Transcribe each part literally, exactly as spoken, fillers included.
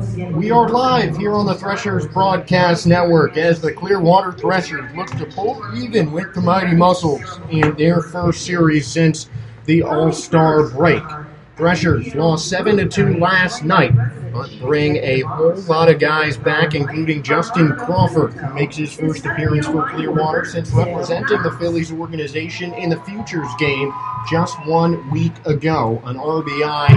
We are live here on the Threshers Broadcast Network as the Clearwater Threshers look to pull even with the Mighty Muscles in their first series since the All-Star break. Threshers lost seven to two last night, but bring a whole lot of guys back, including Justin Crawford, who makes his first appearance for Clearwater since representing the Phillies organization in the Futures game just one week ago. An R B I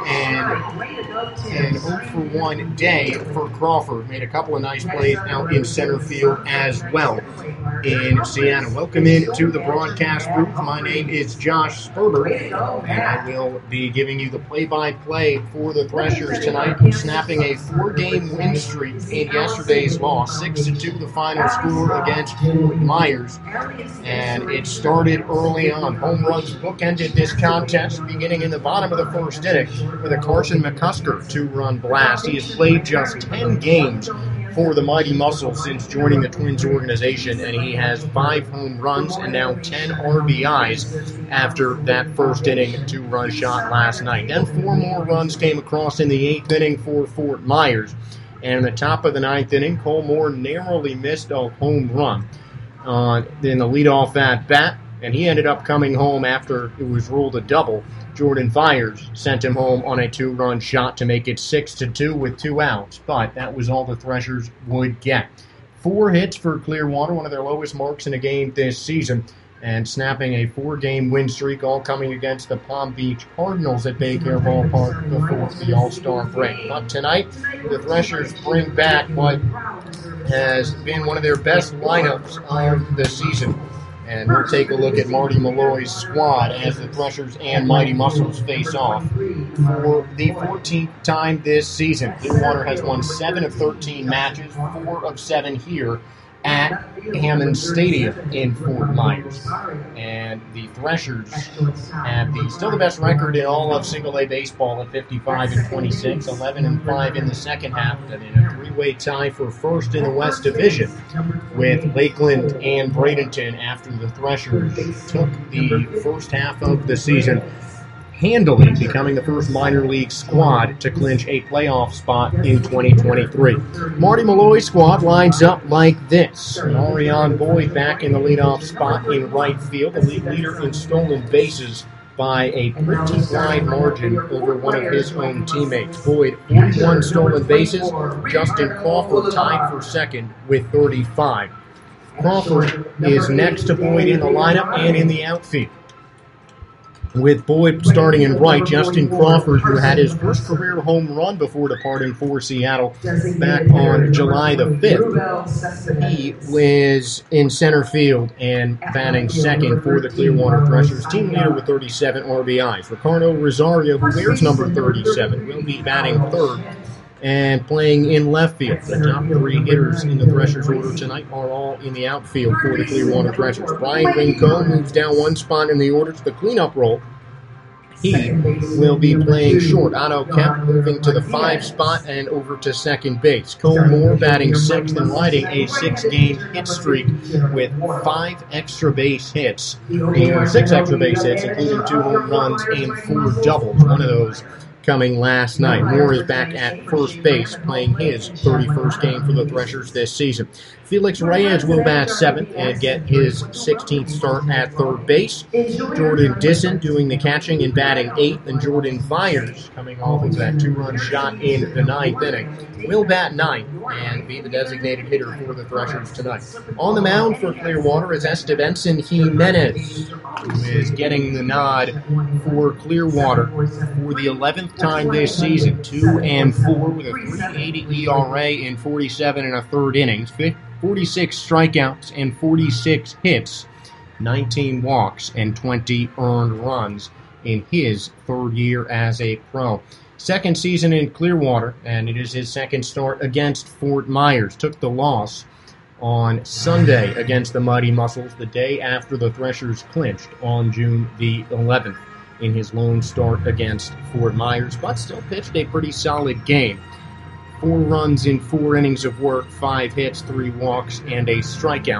and an oh for one day for Crawford. Made a couple of nice plays out in center field as well in Seattle. Welcome in to the broadcast booth. My name is Josh Sperber, and I will be giving you the play-by-play for the Threshers tonight, snapping a four-game win streak in yesterday's loss. six to two the final score against Fort Myers, and it started early on. Home runs bookended this contest, beginning in the bottom of the first inning with a Carson McCusker two-run blast. He has played just ten games for the Mighty Muscles since joining the Twins organization, and he has five home runs and now ten R B Is after that first inning two-run shot last night. Then four more runs came across in the eighth inning for Fort Myers, and in the top of the ninth inning, Cole Moore narrowly missed a home run uh, in the leadoff at bat, and he ended up coming home after it was ruled a double. Jordan Fires sent him home on a two-run shot to make it six to two with two outs, but that was all the Threshers would get. Four hits for Clearwater, one of their lowest marks in a game this season, and snapping a four-game win streak, all coming against the Palm Beach Cardinals at Baycare Ballpark before the All-Star break. But tonight, the Threshers bring back what has been one of their best lineups of the season. And we'll take a look at Marty Malloy's squad as the Threshers and Mighty Muscles face off for the fourteenth time this season. Clearwater has won seven of thirteen matches, four of seven here at Hammond Stadium in Fort Myers. And the Threshers have the still the best record in all of single A baseball at fifty-five and twenty-six, eleven and five in the second half, and in a three-way tie for first in the West Division with Lakeland and Bradenton after the Threshers took the first half of the season handily, becoming the first minor league squad to clinch a playoff spot in twenty twenty-three. Marty Malloy's squad lines up like this. Ariane Boyd back in the leadoff spot in right field, the league leader in stolen bases by a pretty wide margin over one of his own teammates. Boyd, forty-one stolen bases. Justin Crawford tied for second with thirty-five. Crawford is next to Boyd in the lineup and in the outfield. With Boyd starting in right, Justin Crawford, who had his first career home run before departing for Seattle back on July the fifth. He was in center field and batting second for the Clearwater Threshers, team leader with thirty-seven R B Is. Ricardo Rosario, who wears number thirty-seven, will be batting third and playing in left field. The top three hitters in the Threshers order tonight are all in the outfield for the Clearwater Threshers. Brian Rincon moves down one spot in the order to the cleanup role. He will be playing short. Otto Kemp moving to the five spot and over to second base. Cole Moore batting sixth and riding a six-game hit streak with five extra base hits, or six extra base hits, including two home runs and four doubles. One of those coming last night. Moore is back at first base, playing his thirty-first game for the Threshers this season. Felix Reyes will bat seventh and get his sixteenth start at third base. Jordan Disson doing the catching and batting eighth, and Jordan Fires, coming off of that two-run shot in the ninth inning, will bat ninth and be the designated hitter for the Threshers tonight. On the mound for Clearwater is Estebenson Jimenez, who is getting the nod for Clearwater for the eleventh time this season. Two and four with a three eighty E R A in forty-seven and a third innings. forty-six strikeouts and forty-six hits, nineteen walks, and twenty earned runs in his third year as a pro. Second season in Clearwater, and it is his second start against Fort Myers. Took the loss on Sunday against the Mighty Muscles, the day after the Threshers clinched on June the eleventh in his lone start against Fort Myers, but still pitched a pretty solid game. Four runs in four innings of work, five hits, three walks, and a strikeout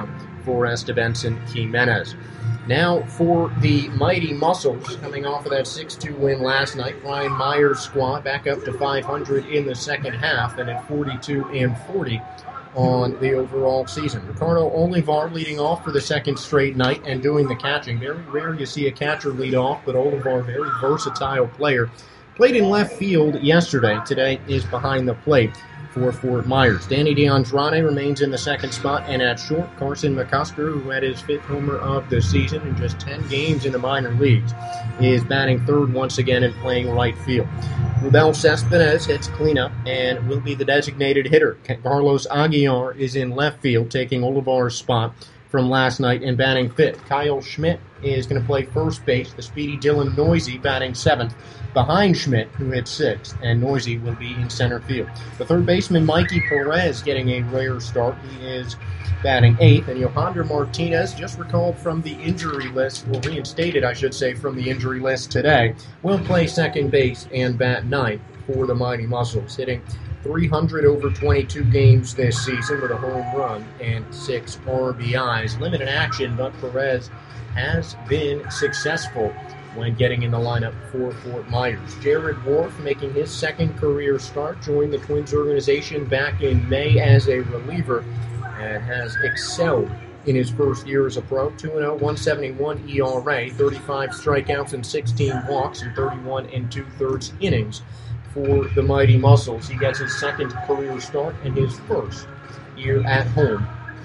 for Estebenson Jimenez. Now for the Mighty Muscles, coming off of that six two win last night, Brian Myers' squad back up to five hundred in the second half and at forty-two and forty on the overall season. Ricardo Olivar leading off for the second straight night and doing the catching. Very rare you see a catcher lead off, but Olivar, very versatile player. Played in left field yesterday. Today is behind the plate for Fort Myers. Danny DeAndrade remains in the second spot, and at short, Carson McCusker, who had his fifth homer of the season in just ten games in the minor leagues, is batting third once again and playing right field. Rubel Cespedes hits cleanup and will be the designated hitter. Carlos Aguiar is in left field, taking Olivar's spot from last night and batting fifth. Kyle Schmidt is going to play first base. The speedy Dylan Noisy batting seventh behind Schmidt, who hit sixth, and Noisy will be in center field. The third baseman, Mikey Perez, getting a rare start. He is batting eighth, and Yohander Martinez, just recalled from the injury list, or reinstated, I should say, from the injury list today, will play second base and bat ninth for the Mighty Muscles, hitting three hundred over twenty-two games this season with a home run and six R B Is. Limited action, but Perez has been successful when getting in the lineup for Fort Myers. Jared Wharf, making his second career start, joined the Twins organization back in May as a reliever and has excelled in his first year as a pro. two and oh, one seventy-one E R A, thirty-five strikeouts and sixteen walks in thirty-one and two-thirds innings for the Mighty Muscles. He gets his second career start and his first year at home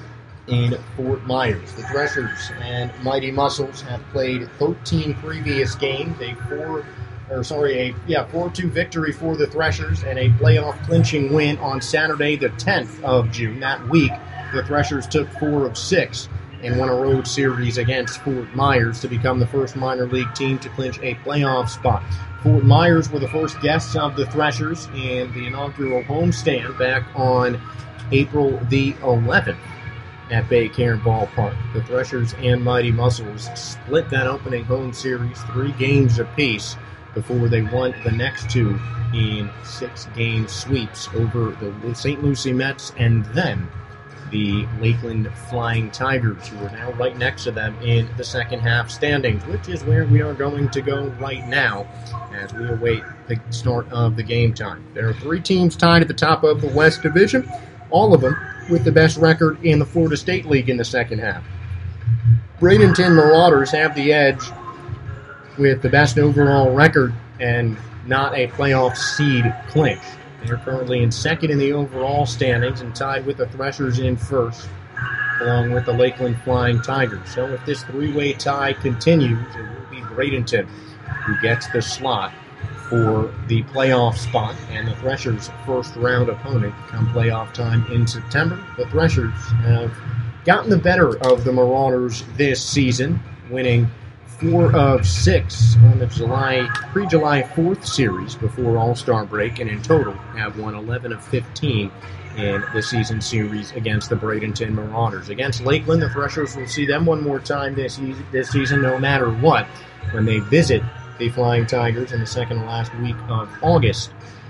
in Fort Myers. The Threshers and Mighty Muscles have played thirteen previous games, a four, or sorry, a yeah four two victory for the Threshers and a playoff clinching win on Saturday, the tenth of June. That week, the Threshers took four of six and won a road series against Fort Myers to become the first minor league team to clinch a playoff spot. Fort Myers were the first guests of the Threshers in the inaugural homestand back on April the eleventh at Bay Cairn Ballpark. The Threshers and Mighty Muscles split that opening home series three games apiece before they won the next two in six-game sweeps over the Saint Lucie Mets and then the Lakeland Flying Tigers, who are now right next to them in the second half standings, which is where we are going to go right now as we await the start of the game time. There are three teams tied at the top of the West Division, all of them with the best record in the Florida State League in the second half. Bradenton Marauders have the edge with the best overall record and not a playoff seed clinched. They're currently in second in the overall standings and tied with the Threshers in first, along with the Lakeland Flying Tigers. So if this three-way tie continues, it will be Bradenton who gets the slot for the playoff spot and the Threshers' first-round opponent come playoff time in September. The Threshers have gotten the better of the Marauders this season, winning four of six on the July pre-July fourth series before All-Star break, and in total have won eleven of fifteen in the season series against the Bradenton Marauders. Against Lakeland, the Threshers will see them one more time this, this season, no matter what, when they visit the Flying Tigers in the second to last week of August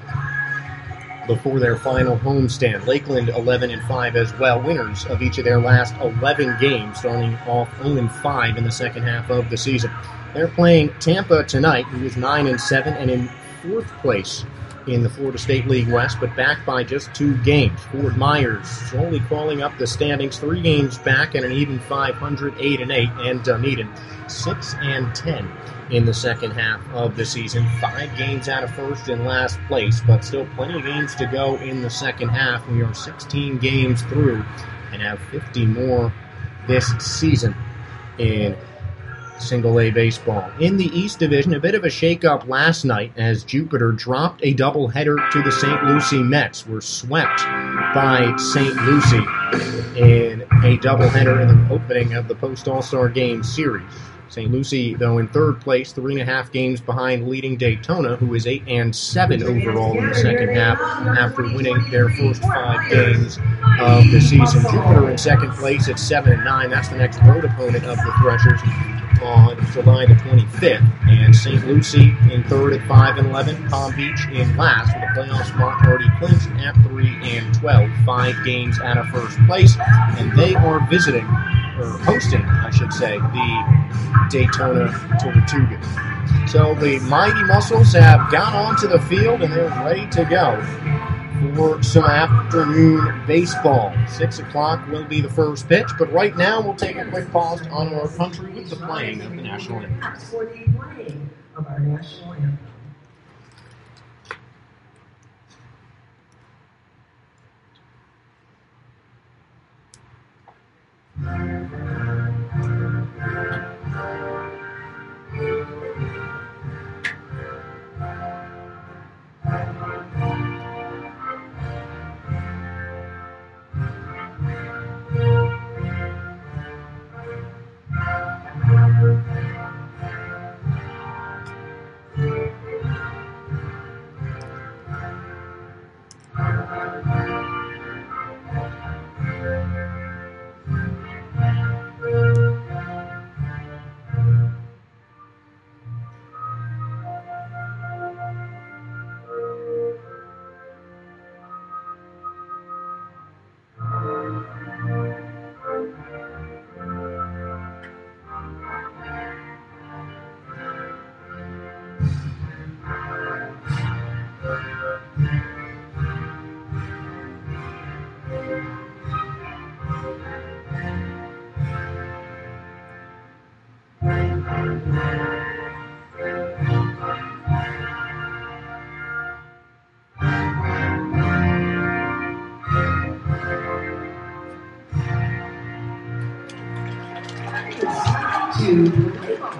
before their final homestand. Lakeland eleven and five as well, winners of each of their last eleven games, starting off oh and five in the second half of the season. They're playing Tampa tonight, who is nine and seven and in fourth place in the Florida State League West, but back by just two games. Fort Myers slowly crawling up the standings, three games back and an even five hundred, eight and eight, and Dunedin six and ten in the second half of the season. Five games out of first and last place, but still plenty of games to go in the second half. We are sixteen games through and have fifty more this season in single A baseball. In the East Division, a bit of a shakeup last night as Jupiter dropped a doubleheader to the Saint Lucie Mets. Were swept by Saint Lucie in a doubleheader in the opening of the post-All-Star Game series. Saint Lucie, though, in third place, three and a half games behind leading Daytona, who is eight and seven overall in the second half after winning their first five games of the season. Jupiter in second place at seven and nine. That's the next road opponent of the Threshers on July the twenty-fifth. And Saint Lucie in third at five and eleven. Palm Beach in last with a playoff spot already clinched at three and twelve. Five games out of first place, and they are visiting or hosting, I should say, the Daytona Tortuga. So the Mighty Muscles have gone onto the field and they're ready to go for some afternoon baseball. Six o'clock will be the first pitch, but right now we'll take a quick pause to honor our country with the playing of the national anthem. For the playing of our national anthem. To play ball.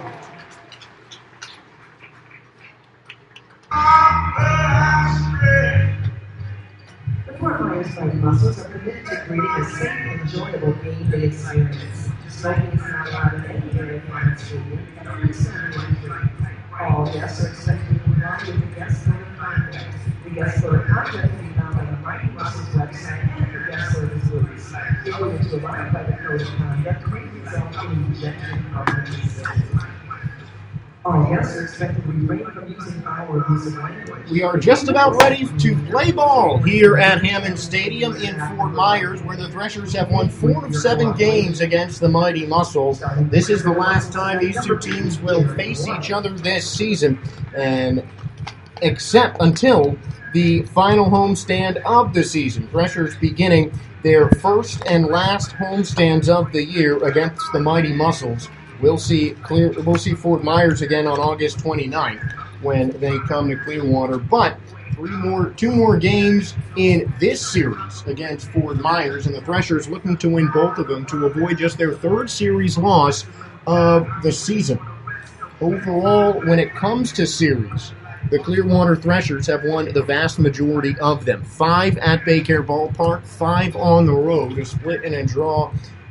The Fort Myers Mighty Muscles are committed to creating a safe and enjoyable game day experience. Smoking is not allowed in any area of the stadium, and please all guests are expected to comply with the guest code of conduct. The guest code of conduct can be found on the Mighty Muscles website and the guest service booths. Failure to abide by the code of conduct may result in rejection of the facility. All guests are expected to refrain from using foul or abusive language. We are just about ready to play ball here at Hammond Stadium in Fort Myers, where the Threshers have won four of seven games against the Mighty Muscles. This is the last time these two teams will face each other this season, and except until the final homestand of the season. Threshers beginning their first and last homestands of the year against the Mighty Muscles. We'll see clear. We'll see Fort Myers again on August twenty-ninth when they come to Clearwater. But three more, two more games in this series against Fort Myers, and the Threshers looking to win both of them to avoid just their third series loss of the season. Overall, when it comes to series, the Clearwater Threshers have won the vast majority of them. Five at Baycare Ballpark, five on the road, a split and a draw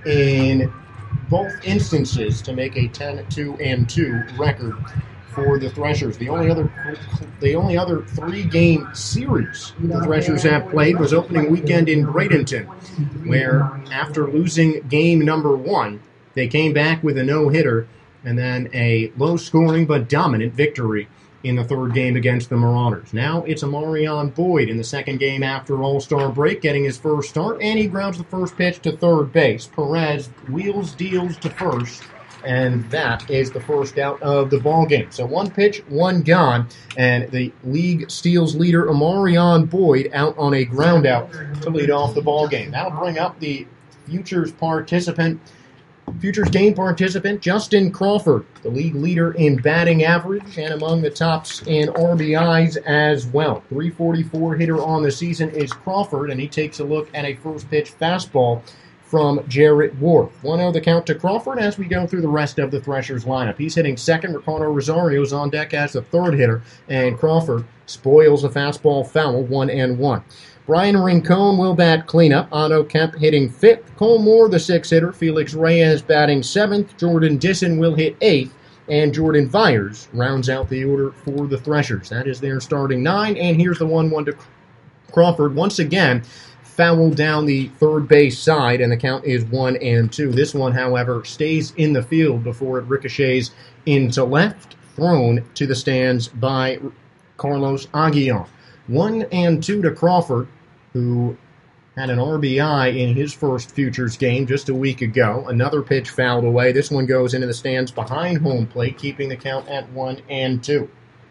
in both instances to make a ten two and two record for the Threshers. The only other the only other three-game series the Threshers have played was opening weekend in Bradenton, where after losing game number one, they came back with a no-hitter and then a low-scoring but dominant victory in the third game against the Marauders. Now it's Amarion Boyd in the second game after All-Star break, getting his first start, and he grounds the first pitch to third base. Perez wheels deals to first, and that is the first out of the ball game. So one pitch, one gone, and the league steals leader Amarion Boyd out on a ground out to lead off the ball game. That'll bring up the Futures participant Futures game participant Justin Crawford, the league leader in batting average and among the tops in R B Is as well. three forty-four hitter on the season is Crawford, and he takes a look at a first pitch fastball from Jarrett Ward. one oh the count to Crawford as we go through the rest of the Threshers lineup. He's hitting second. Ricardo Rosario's on deck as the third hitter, and Crawford spoils a fastball foul, one and one. Brian Rincon will bat cleanup. Otto Kemp hitting fifth. Cole Moore, the sixth hitter. Felix Reyes batting seventh. Jordan Disson will hit eighth. And Jordan Vyers rounds out the order for the Threshers. That is their starting nine. And here's the one one to Crawford. Once again, fouled down the third base side, and the count is one and two. This one, however, stays in the field before it ricochets into left, thrown to the stands by Carlos Aguilar. One and two to Crawford, who had an R B I in his first Futures game just a week ago. Another pitch fouled away. This one goes into the stands behind home plate, keeping the count at one and two.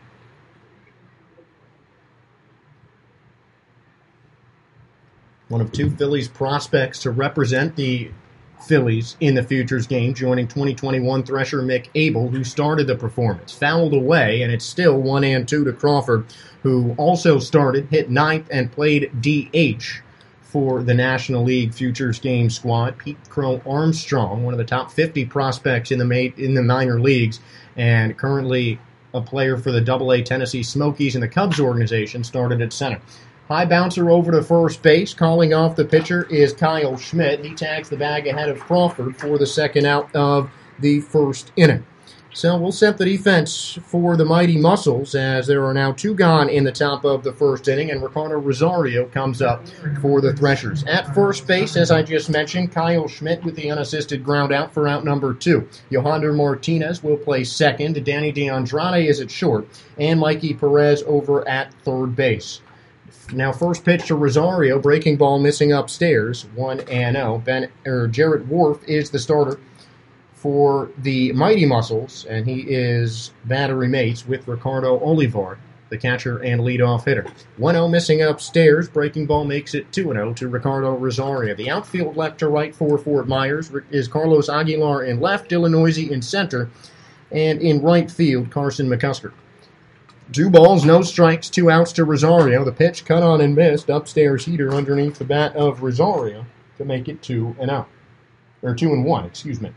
One of two Phillies prospects to represent the Phillies in the Futures game, joining twenty twenty-one Thresher Mick Abel, who started the performance. Fouled away, and it's still one and two to Crawford, who also started, hit ninth, and played D H for the National League Futures game squad. Pete Crow Armstrong, one of the top fifty prospects in the ma- in the minor leagues, and currently a player for the Double A Tennessee Smokies and the Cubs organization, started at center. High bouncer over to first base. Calling off the pitcher is Kyle Schmidt. He tags the bag ahead of Crawford for the second out of the first inning. So we'll set the defense for the Mighty Muscles, as there are now two gone in the top of the first inning, and Ricardo Rosario comes up for the Threshers. At first base, as I just mentioned, Kyle Schmidt with the unassisted ground out for out number two. Yohander Martinez will play second. Danny DeAndrade is at short, and Mikey Perez over at third base. Now, first pitch to Rosario, breaking ball missing upstairs, one and oh. Ben or Jarrett Wharf is the starter for the Mighty Muscles, and he is battery mates with Ricardo Olivar, the catcher and leadoff hitter. one oh missing upstairs, breaking ball makes it two and oh to Ricardo Rosario. The outfield left to right for Fort Myers is Carlos Aguilar in left, Dylan Noisy in center, and in right field, Carson McCusker. Two balls, no strikes, two outs to Rosario. The pitch cut on and missed. Upstairs heater underneath the bat of Rosario to make it two and out. Or two and one, excuse me.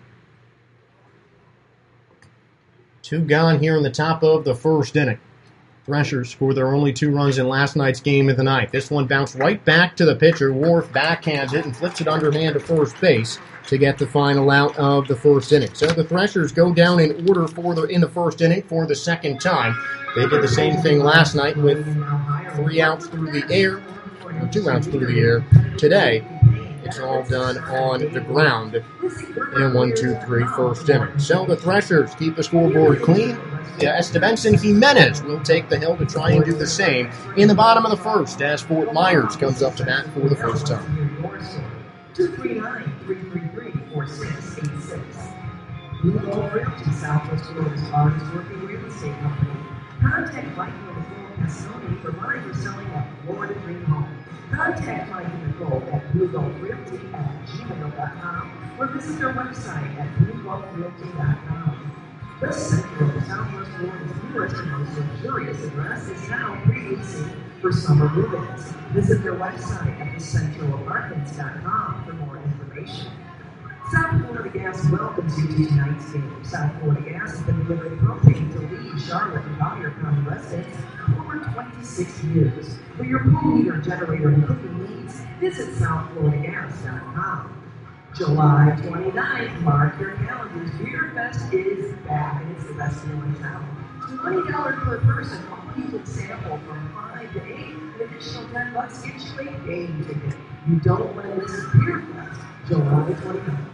Two gone here in the top of the first inning. Threshers scored their only two runs in last night's game of the ninth. This one bounced right back to the pitcher. Wharf backhands it and flips it underhand to first base to get the final out of the first inning. So the Threshers go down in order for the in the first inning for the second time. They did the same thing last night with three outs through the air, or two outs through the air. Today, it's all done on the ground in a one two three first inning. So the Threshers keep the scoreboard clean. Yeah, Estebanson Jimenez will take the hill to try and do the same in the bottom of the first as Fort Myers comes up to bat for the first time. two three nine, three three three, four six eight six. Blue Gold Realty, Southwest Florida's largest working real estate company. Contact Mike Nicole Cassoni for buying or selling a Florida dream home. Contact Mike Nicole at blue gold realty at gmail dot com or visit their website at blue gold realty dot com. The center of Southwest Florida's newest and most luxurious address is now pre-leasing for summer move-ins. Visit their website at the central apartments dot com for more information. South Florida Gas welcomes you to tonight's game. South Florida Gas has been delivering propane to Lee, Charlotte, and Collier County residents for over twenty-six years. For your pool heater, generator, and cooking needs, visit south florida gas dot com. July twenty-ninth, mark your calendars. Beer Fest is back, and it's the best deal in town. twenty dollars per person, all you can sample from five to eight. An additional ten bucks gets you a game ticket. You don't want to miss Beer Fest, July twenty-ninth.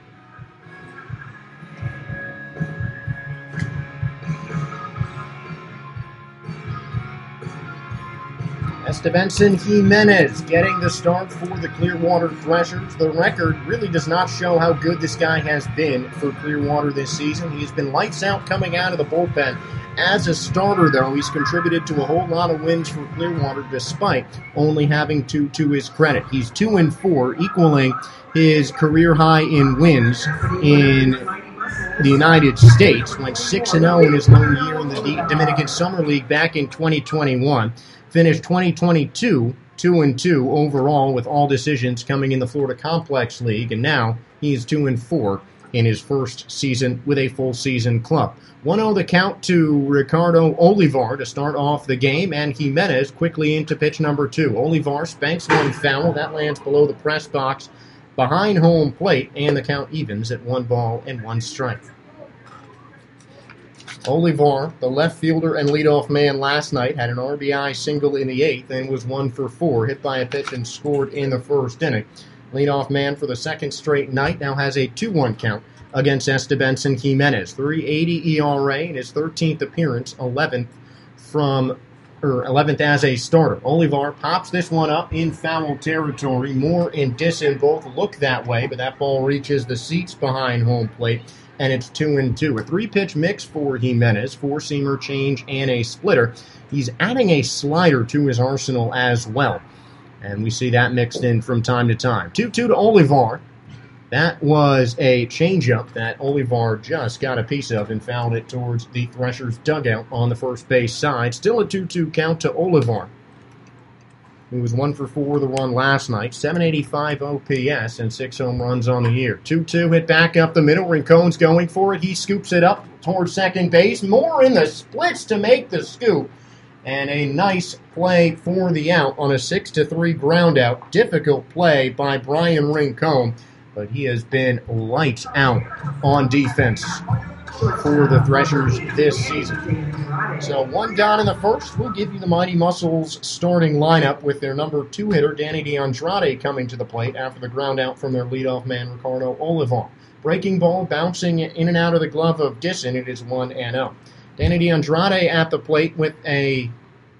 Estebanson Jimenez getting the start for the Clearwater Threshers. The record really does not show how good this guy has been for Clearwater this season. He's been lights out coming out of the bullpen. As a starter, though, he's contributed to a whole lot of wins for Clearwater despite only having two to his credit. He's two and four, equaling his career high in wins in the United States. Went six and oh in his lone year in the Dominican Summer League back in twenty twenty-one. Finished twenty twenty-two two and two overall, with all decisions coming in the Florida Complex League, and now he's two and four in his first season with a full season club. one oh the count to Ricardo Olivar to start off the game, and Jimenez quickly into pitch number two. Olivar spanks one foul. That lands below the press box behind home plate, and the count evens at one ball and one strike. Olivar, the left fielder and leadoff man last night, had an R B I single in the eighth and was one for four, hit by a pitch and scored in the first inning. Leadoff man for the second straight night now has a two one count against Estebanson Jimenez. three eighty E R A in his thirteenth appearance, eleventh from or eleventh as a starter. Olivar pops this one up in foul territory. Moore and Disson both look that way, but that ball reaches the seats behind home plate, and it's two and two. A three-pitch mix for Jimenez, four-seamer change and a splitter. He's adding a slider to his arsenal as well, and we see that mixed in from time to time. two two to Olivar. That was a changeup that Olivar just got a piece of and fouled it towards the Threshers' dugout on the first base side. Still a two two count to Olivar, who was one for four the run last night, seven eighty-five O P S and six home runs on the year. two two hit back up the middle. Rincon's going for it. He scoops it up towards second base. Moore in the splits to make the scoop. And a nice play for the out on a six to three ground out. Difficult play by Brian Rincon, but he has been lights out on defense for the Threshers this season. So one down in the first. We'll give you the Mighty Muscles starting lineup with their number two hitter, Danny DeAndrade, coming to the plate after the ground out from their leadoff man, Ricardo Olivar. Breaking ball bouncing in and out of the glove of Disson. It is one and oh. Danny DeAndrade at the plate with a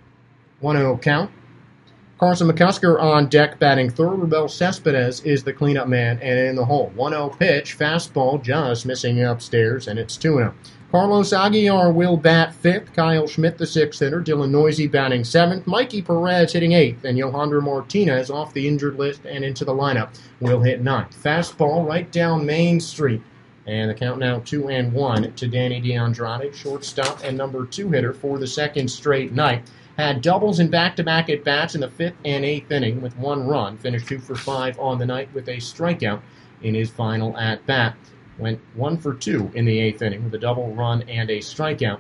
one oh count. Carson McCusker on deck batting third. Rubel Cespedes is the cleanup man and in the hole. one oh pitch, fastball just missing upstairs, and it's two and oh. Carlos Aguilar will bat fifth. Kyle Schmidt, the sixth hitter. Dylan Noisy batting seventh. Mikey Perez hitting eighth. And Johandro Martinez off the injured list and into the lineup will hit ninth. Fastball right down Main Street. And the count now two and one to Danny DeAndrade, shortstop and number two hitter for the second straight night. Had doubles in back-to-back at-bats in the fifth and eighth inning with one run. Finished two for five on the night with a strikeout in his final at-bat. Went one for two in the eighth inning with a double run and a strikeout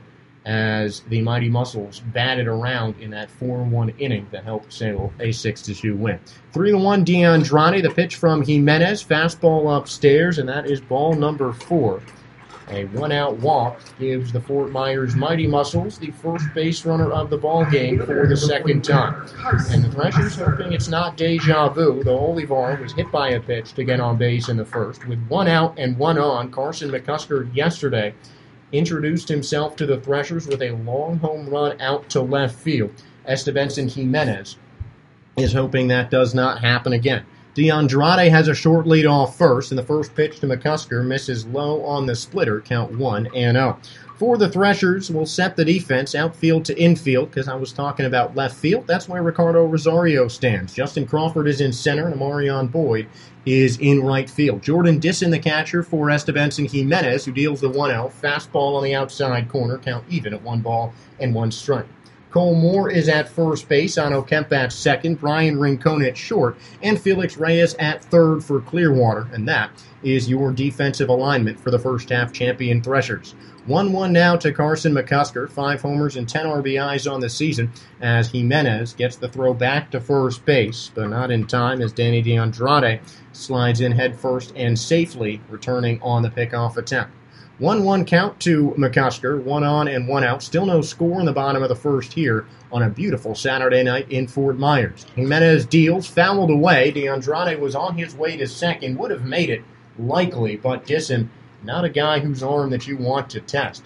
as the Mighty Muscles batted around in that four one inning that helped sail a six to two win. three to one DeAndrade, the pitch from Jimenez, fastball upstairs, and that is ball number four. A one-out walk gives the Fort Myers Mighty Muscles the first base runner of the ball game for the second time. And the Threshers hoping it's not deja vu, though Olivar was hit by a pitch to get on base in the first. With one out and one on, Carson McCusker yesterday introduced himself to the Threshers with a long home run out to left field. Estebenson Jimenez is hoping that does not happen again. DeAndrade has a short lead off first, and the first pitch to McCusker misses low on the splitter, count one and oh. For the Threshers, we'll set the defense outfield to infield, because I was talking about left field. That's where Ricardo Rosario stands. Justin Crawford is in center, and Amarion Boyd is in right field. Jordan Disson, the catcher for Estebenson Jimenez, who deals the one oh. Fastball on the outside corner, count even at one ball and one strike. Cole Moore is at first base, Ano Kemp at second, Brian Rincon at short, and Felix Reyes at third for Clearwater. And that is your defensive alignment for the first half champion Threshers. one one now to Carson McCusker, five homers and ten R B Is on the season as Jimenez gets the throw back to first base, but not in time as Danny DeAndrade slides in head first and safely returning on the pickoff attempt. one one count to McCusker, one on and one out. Still no score in the bottom of the first here on a beautiful Saturday night in Fort Myers. Jimenez deals, fouled away. DeAndrade was on his way to second, would have made it likely, but Disson, not a guy whose arm that you want to test.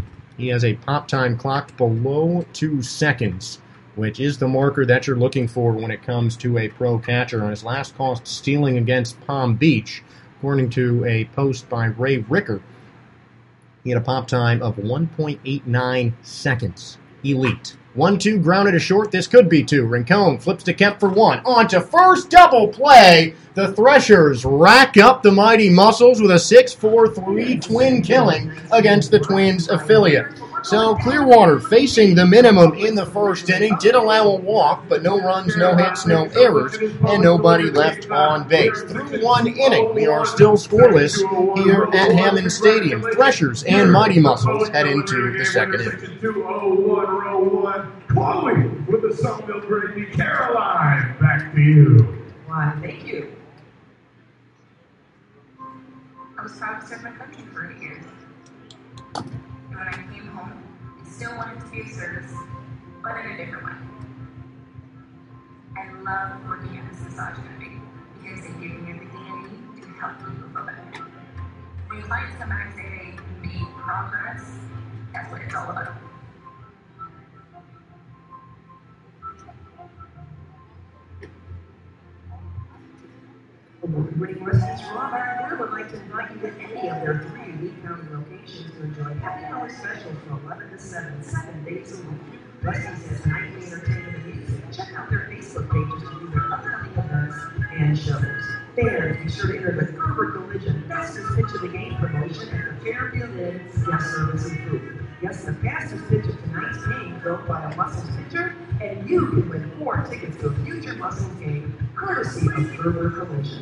He has a pop time clocked below two seconds, which is the marker that you're looking for when it comes to a pro catcher. On his last call stealing against Palm Beach, according to a post by Ray Ricker, he had a pop time of one point eight nine seconds. Elite. one two grounded to short. This could be two. Rincon flips to Kemp for one. On to first, double play. The Threshers rack up the Mighty Muscles with a six four three twin killing against the Twins affiliate. So Clearwater facing the minimum in the first inning. Did allow a walk, but no runs, no hits, no errors, and nobody left on base. Through one inning, we are still scoreless here at Hammond Stadium. Threshers and Mighty Muscles head into the second inning. Chloe with the Summerville Gravy. Caroline, back to you. Why, thank you. I was proud to serve my country for eight years. And when I came home, I still wanted to be of service, but in a different way. I love working at this massage clinic because they give me everything I need to help people feel better. When clients come back and say they made progress, that's what it's all about. Winning Rusty's Raw Bar and Grill would like to invite you to any of their three Lee County locations to enjoy happy hour specials from eleven to seven, seven days a week. Rusty's has nightly entertainment and music. Check out their Facebook pages to view their upcoming events and shows. Fans, be sure to enter the Gerber Collision Fastest Pitch of the Game promotion at the Fairfield Inn Guest Service and Food. Yes, the fastest pitch of tonight's game thrown by a Muscles pitcher, and you can win four tickets to a future Muscles game, courtesy of Gerber Collision.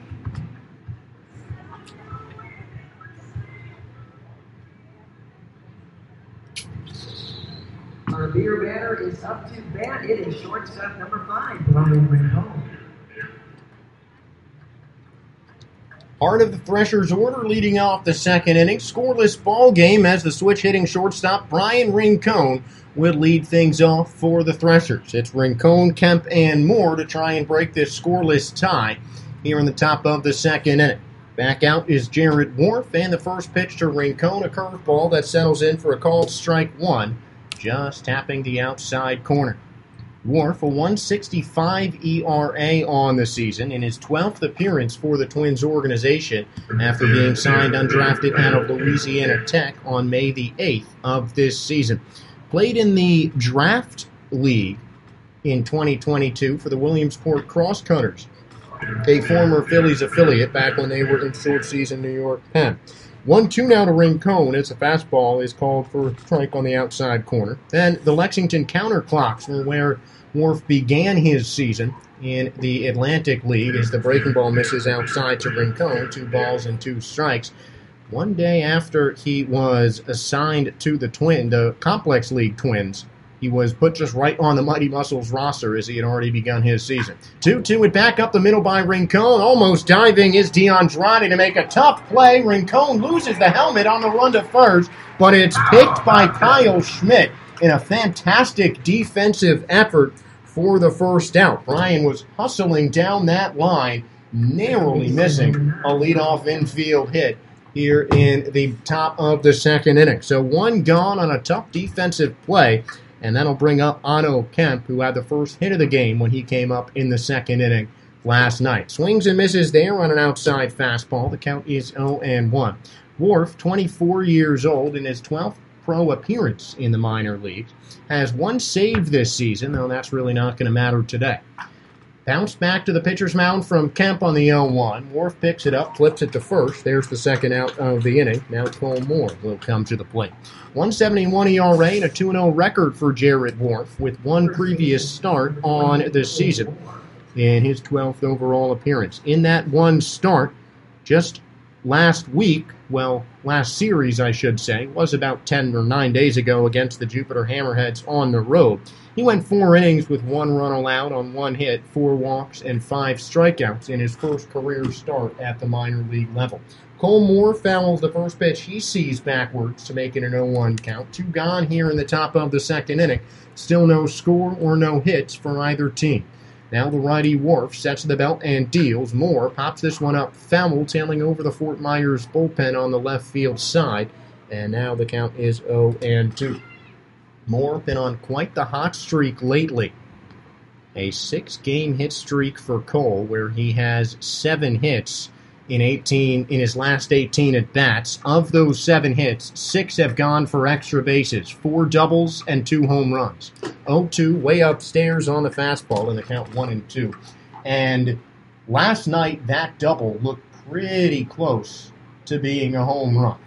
Our beer batter is up to bat. It is shortstop number five, Brian Rincon. Part of the Threshers' order leading off the second inning. Scoreless ball game as the switch-hitting shortstop Brian Rincon would lead things off for the Threshers. It's Rincon, Kemp, and Moore to try and break this scoreless tie here in the top of the second inning. Back out is Jared Wharf, and the first pitch to Rincon, a curveball that settles in for a called strike one, just tapping the outside corner. Wharf, a one sixty-five E R A on the season, in his twelfth appearance for the Twins organization after being signed undrafted out of Louisiana Tech on May the eighth of this season. Played in the Draft League in twenty twenty-two for the Williamsport Crosscutters, a former Phillies affiliate back when they were in short-season New York Penn. one two now to Rincon as the fastball is called for a strike on the outside corner. Then the Lexington Counterclocks were where Wharf began his season in the Atlantic League as the breaking ball misses outside to Rincon, two balls and two strikes. One day after he was assigned to the Twin, the Complex League Twins, he was put just right on the Mighty Muscles roster as he had already begun his season. two two would back up the middle by Rincon. Almost diving is D'Andrade to make a tough play. Rincon loses the helmet on the run to first, but it's picked by Kyle Schmidt in a fantastic defensive effort for the first out. Brian was hustling down that line, narrowly missing a leadoff infield hit here in the top of the second inning. So one gone on a tough defensive play, and that'll bring up Otto Kemp, who had the first hit of the game when he came up in the second inning last night. Swings and misses there on an outside fastball. The count is oh and one. Wharf, twenty-four years old, in his twelfth pro appearance in the minor leagues, has one save this season, though that's really not going to matter today. Bounced back to the pitcher's mound from Kemp on the oh one. Wharf picks it up, flips it to first. There's the second out of the inning. Now Cole Moore will come to the plate. one seventy-one E R A and a two and oh record for Jared Wharf, with one previous start on the season in his twelfth overall appearance. In that one start, just last week, well, last series, I should say, was about ten or nine days ago against the Jupiter Hammerheads on the road. He went four innings with one run allowed on one hit, four walks, and five strikeouts in his first career start at the minor league level. Cole Moore fouls the first pitch he sees backwards to make it an oh one count. Two gone here in the top of the second inning. Still no score or no hits for either team. Now the righty Wharf sets the belt and deals. Moore pops this one up foul, tailing over the Fort Myers bullpen on the left field side. And now the count is oh and two. Moore been on quite the hot streak lately. A six-game hit streak for Cole, where he has seven hits in eighteen in his last eighteen at-bats. Of those seven hits, six have gone for extra bases, four doubles and two home runs. oh two, way upstairs on the fastball in the count one and two. And last night, that double looked pretty close to being a home run.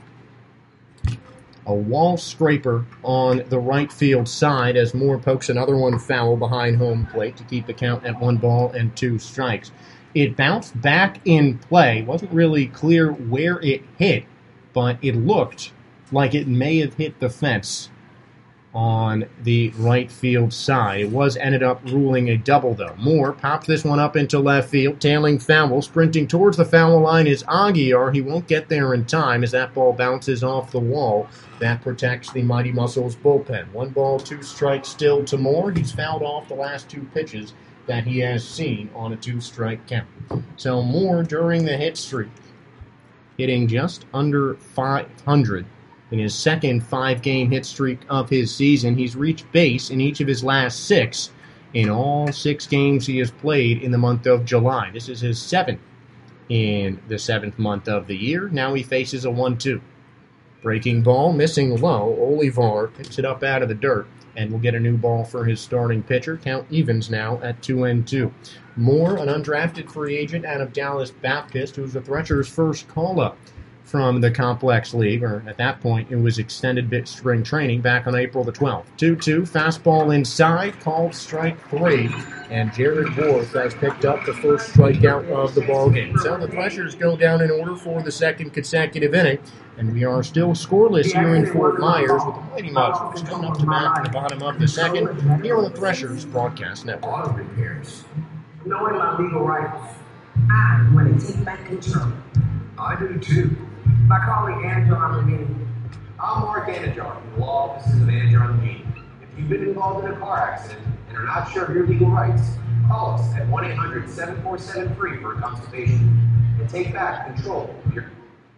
A wall scraper on the right field side as Moore pokes another one foul behind home plate to keep the count at one ball and two strikes. It bounced back in play. Wasn't really clear where it hit, but it looked like it may have hit the fence on the right field side. It was ended up ruling a double, though. Moore popped this one up into left field, tailing foul. Sprinting towards the foul line is Aguiar. He won't get there in time as that ball bounces off the wall. That protects the Mighty Muscles bullpen. One ball, two strikes still to Moore. He's fouled off the last two pitches that he has seen on a two-strike count. So Moore, during the hit streak, hitting just under five hundred. In his second five-game hit streak of his season, he's reached base in each of his last six in all six games he has played in the month of July. This is his seventh in the seventh month of the year. Now he faces a one two. Breaking ball, missing low. Olivar picks it up out of the dirt and will get a new ball for his starting pitcher. Count evens now at two and two. Moore, an undrafted free agent out of Dallas Baptist, who's the Threshers' first call-up from the Complex League, or at that point it was extended bit spring training back on April the twelfth. two two, fastball inside, called strike three, and Jared Worth has picked up the first strikeout of the ballgame. So the Threshers go down in order for the second consecutive inning, and we are still scoreless here in Fort Myers with the Mighty Muzzles coming up to bat in the bottom of the second here on the Threshers Broadcast Network. Auto repairs. Knowing my legal rights, I want to take back control. I do too. By calling Anjon Levine. I'm Mark Anajar from the law offices of Anajar Levine. If you've been involved in a car accident and are not sure of your legal rights, call us at one eight hundred seven four seven free for a consultation and take back control of your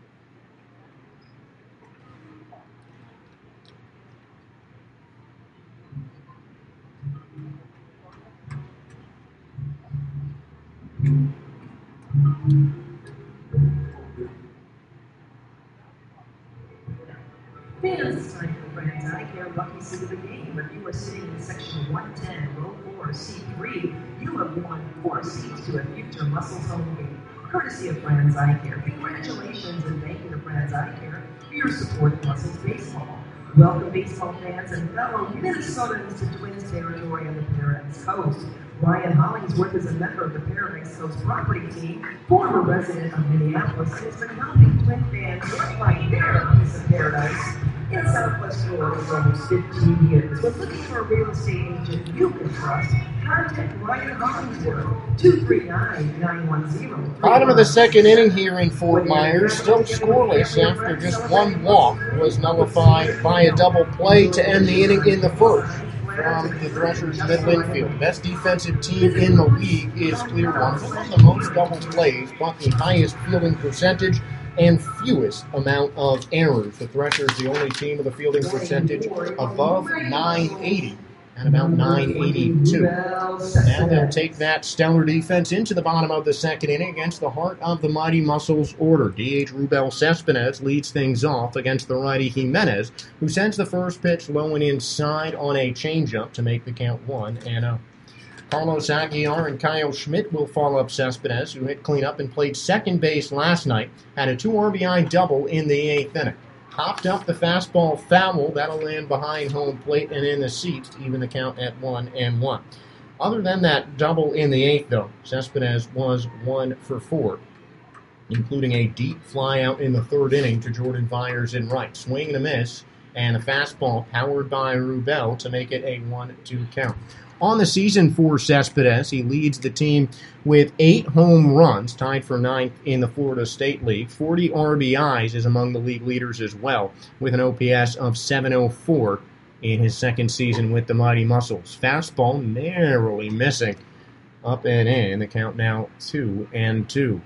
Fans, it's time for Friends Eye Care Lucky Seat of the Game. If you are sitting in section one ten, row four, seat three, you have won four seats to a future Muscles home game, courtesy of Friends Eye Care. Congratulations and thank you to Friends Eye Care for your support of Muscles baseball. Welcome, baseball fans and fellow Minnesotans to Twins territory on the Paradox Coast. Ryan Hollingsworth is a member of the Paradox Coast property team, former resident of Minneapolis, and has been helping Twin fans find their piece of paradise in Southwest Florida for almost fifteen years. When looking for a real estate agent you can trust, contact Ryan Hollingsworth, two three nine, nine one zero. Bottom of the second inning here in Fort Myers, still scoreless after just one walk was nullified by a double play to end the inning in the first from the Threshers middle infield. Best defensive team in the league is Clearwater, with the most double plays, but the highest fielding percentage and fewest amount of errors. The Threshers, the only team with a fielding percentage above nine eighty. At about nine eighty-two. Now they'll take that stellar defense into the bottom of the second inning against the heart of the Mighty Muscles order. D H Rubel Cespedes leads things off against the righty Jimenez, who sends the first pitch low and inside on a changeup to make the count one and oh. Carlos Aguilar and Kyle Schmidt will follow up Cespedes, who hit cleanup and played second base last night, had a two R B I double in the eighth inning. Hopped up the fastball foul. That'll land behind home plate and in the seats to even the count at one and one. Other than that double in the eighth, though, Cespedes was one for four, including a deep fly out in the third inning to Jordan Byers in right. Swing and a miss, and a fastball powered by Rubel to make it a one two count. On the season for Cespedes, he leads the team with eight home runs, tied for ninth in the Florida State League. forty R B Is is among the league leaders as well, with an O P S of seven oh four in his second season with the Mighty Muscles. Fastball narrowly missing up and in. The count now two and two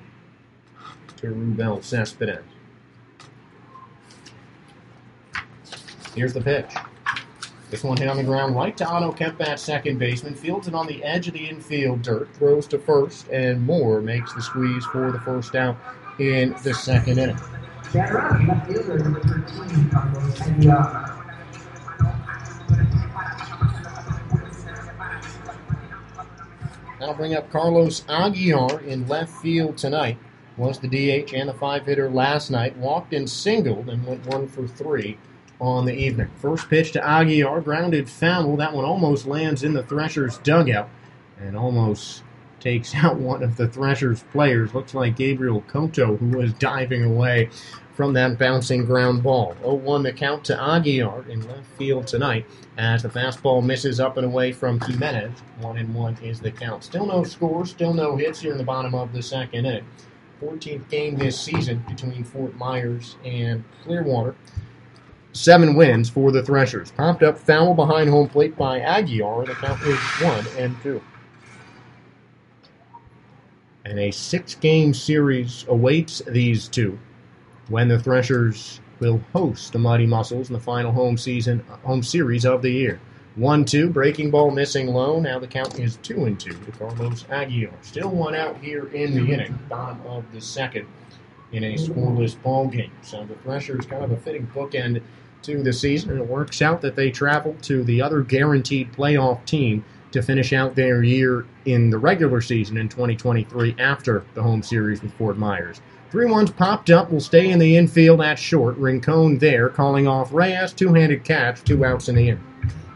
to Rubel Cespedes. Here's the pitch. This one hit on the ground right to Otto Kempat, second baseman. Fields it on the edge of the infield dirt. Throws to first, and Moore makes the squeeze for the first out in the second inning. Batter up, left fielder number thirteen, Carlos Aguilar. That'll bring up Carlos Aguilar in left field tonight. Was the D H and the five-hitter last night. Walked and singled and went one for three on the evening. First pitch to Aguilar, grounded foul. That one almost lands in the Threshers' dugout and almost takes out one of the Threshers' players. Looks like Gabriel Cotto, who was diving away from that bouncing ground ball. oh one the count to Aguilar in left field tonight as the fastball misses up and away from Jimenez. One and one is the count. Still no score, still no hits here in the bottom of the second inning. fourteenth game this season between Fort Myers and Clearwater. Seven wins for the Threshers. Popped up foul behind home plate by Aguilar, and the count is one and two. And a six-game series awaits these two when the Threshers will host the Mighty Muscles in the final home season, home series of the year. one two, breaking ball missing low. Now the count is two and two to Carlos Aguilar. Still one out here in the inning, bottom of the second in a scoreless ball game. So the Threshers kind of a fitting bookend to the season, and it works out that they travel to the other guaranteed playoff team to finish out their year in the regular season in twenty twenty-three after the home series with Fort Myers. Three ones popped up, will stay in the infield at short. Rincon there, calling off Reyes, two-handed catch, two outs in the inning.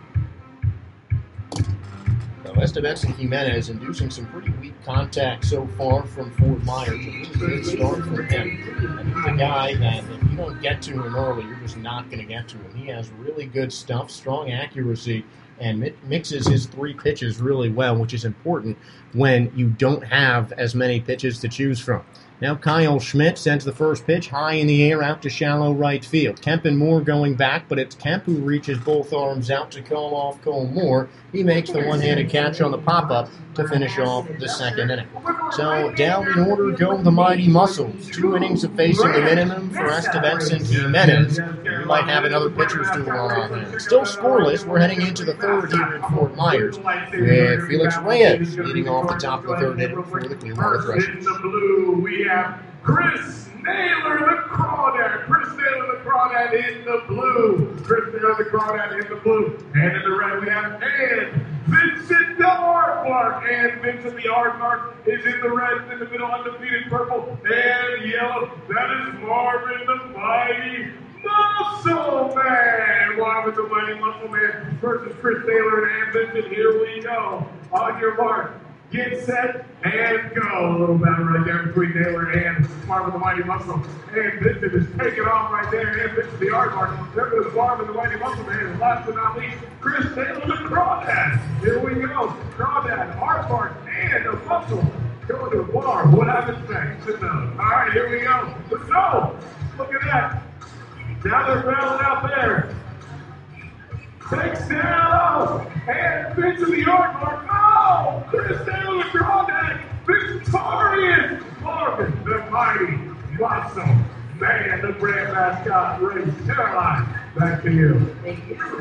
Estevez and Jimenez inducing some pretty weak contact so far from Fort Myers. A really good start for him. And he's a guy that if you don't get to him early, you're just not going to get to him. He has really good stuff, strong accuracy, and mi- mixes his three pitches really well, which is important when you don't have as many pitches to choose from. Now Kyle Schmidt sends the first pitch high in the air out to shallow right field. Kemp and Moore going back, but it's Kemp who reaches both arms out to call off Cole Moore. He makes the one-handed catch on the pop-up to finish off the second inning. So down in order go the Mighty Muscles. Two innings of facing the minimum for Estevez and Jimenez. We might have another pitcher's duel on hand. Still scoreless. We're heading into the third here in Fort Myers with Felix Reyes leading off the top of the third inning for the Clearwater Threshers. In the blue, we have Chris Naylor, the Crawdad. Chris Naylor, the Crawdad in the blue. Chris Naylor, the Crawdad in the blue. And in the red, we have and Vincent the Aardvark. And Vincent the Aardvark is in the red, in the middle, undefeated purple and yellow. That is Marvin the Mighty Muscle Man. Marvin the Mighty Muscle Man versus Chris Naylor and Vincent. Here we go. On your mark. Get set and go. A little battle right there between Naylor and Marvin the Mighty Muscle. And Vincent is taking off right there. And Vincent the Aardvark. There goes Marvin the Mighty Muscle Man. And last but not least, Chris Naylor the Crawdad. Here we go. Crawdad, Aardvark, and the Muscle going to the bar. What happens next? Sit down. All right, here we go. Let's go. Look at that. Now they're battling out there. Takes down. And Vincent the Aardvark. Oh, Chris Naylor the Crawdad. Victorious. Marvin the Mighty Muscle Man, the brand mascot race. Caroline, back to you. Thank you.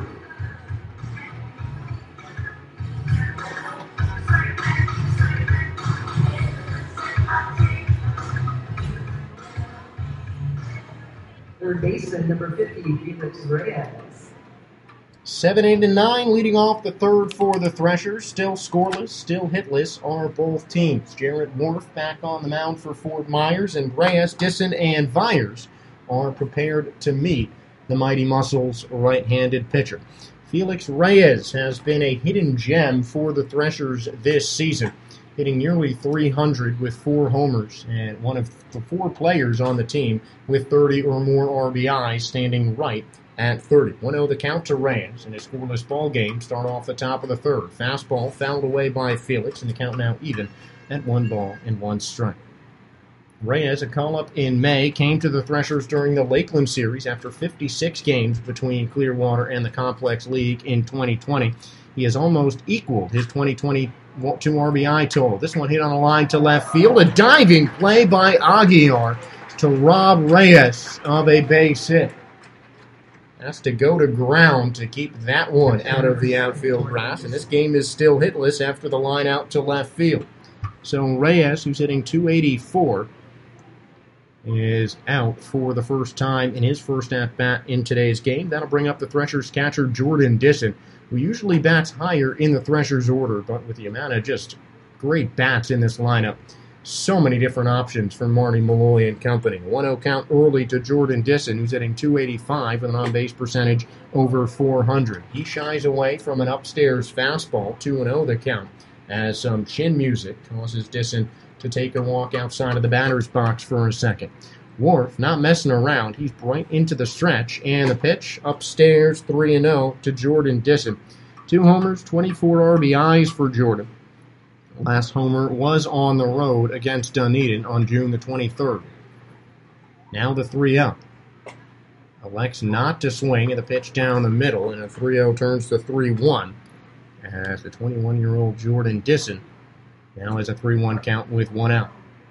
Third baseman, number fifty, Felix Reyes. Seven, eight, and nine leading off the third for the Threshers. Still scoreless, still hitless are both teams. Jared Worf back on the mound for Fort Myers, and Reyes, Disson, and Vyers are prepared to meet the Mighty Muscles' right-handed pitcher. Felix Reyes has been a hidden gem for the Threshers this season, hitting nearly three hundred with four homers, and one of the four players on the team with thirty or more R B Is, standing right at thirty. one oh the count to Reyes in a scoreless ball game. Start off the top of the third. Fastball fouled away by Felix, and the count now even at one ball and one strike. Reyes, a call-up in May, came to the Threshers during the Lakeland Series after fifty-six games between Clearwater and the Complex League in twenty twenty. He has almost equaled his twenty twenty-two R B I total. This one hit on a line to left field. A diving play by Aguilar to rob Reyes of a base hit. Has to go to ground to keep that one out of the outfield grass, and this game is still hitless after the line out to left field. So Reyes, who's hitting two eighty-four, is out for the first time in his first at-bat in today's game. That'll bring up the Threshers catcher Jordan Disson, who usually bats higher in the Threshers order, but with the amount of just great bats in this lineup, so many different options for Marty Malloy and company. one oh count early to Jordan Disson, who's hitting two eighty-five with an on-base percentage over four hundred. He shies away from an upstairs fastball, two oh the count, as some chin music causes Disson to take a walk outside of the batter's box for a second. Worf, not messing around, he's right into the stretch, and the pitch upstairs, three oh to Jordan Disson. Two homers, twenty-four R B Is for Jordan. Last homer was on the road against Dunedin on June the twenty-third. Now the three oh. Elects not to swing, and the pitch down the middle, and a three oh turns to three one as the twenty-one-year-old Jordan Disson now has a three one count with one out.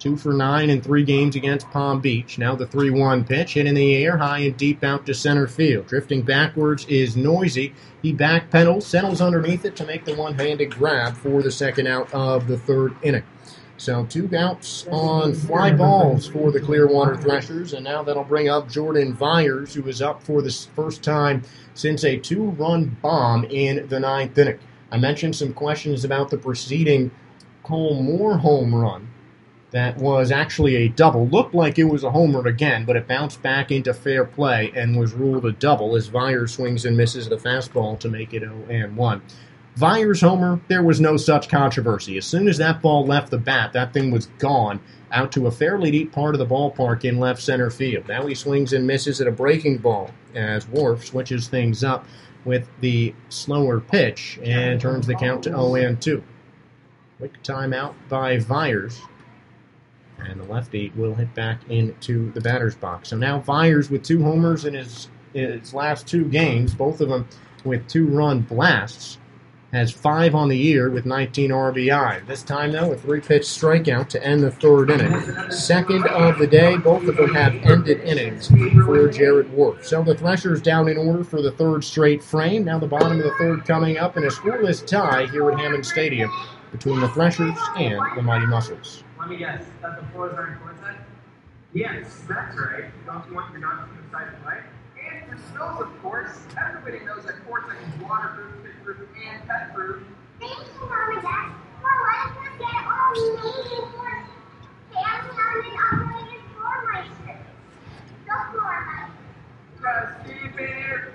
Two for nine in three games against Palm Beach. Now the three one pitch, hit in the air, high and deep out to center field. Drifting backwards is Noisy. He backpedals, settles underneath it to make the one-handed grab for the second out of the third inning. So two outs on fly balls for the Clearwater Threshers, and now that'll bring up Jordan Vyers, who is up for the first time since a two-run bomb in the ninth inning. I mentioned some questions about the preceding Cole Moore home run. That was actually a double. Looked like it was a homer again, but it bounced back into fair play and was ruled a double as Vyers swings and misses the fastball to make it oh and one. Vyers homer, there was no such controversy. As soon as that ball left the bat, that thing was gone out to a fairly deep part of the ballpark in left center field. Now he swings and misses at a breaking ball as Worf switches things up with the slower pitch and turns the count to oh and two. Quick timeout by Vyers. And the lefty will hit back into the batter's box. So now Vyers with two homers in his, his last two games, both of them with two-run blasts, has five on the year with nineteen R B I. This time, though, a three-pitch strikeout to end the third inning. Second of the day, both of them have ended innings for Jared Worf. So the Threshers down in order for the third straight frame. Now the bottom of the third coming up in a scoreless tie here at Hammond Stadium between the Threshers and the Mighty Muscles. Let me guess, that the floors are in courtside? Yes, that's right. Don't you want your dog to decide to play? And for snows, of course. Everybody knows that courtside is waterproof, pitproof, and pet-proof. Thank you, Mom and Dad. Well, let's not get all amazing floors. Family owned operated floor meister. The floor meister. Just keep it here.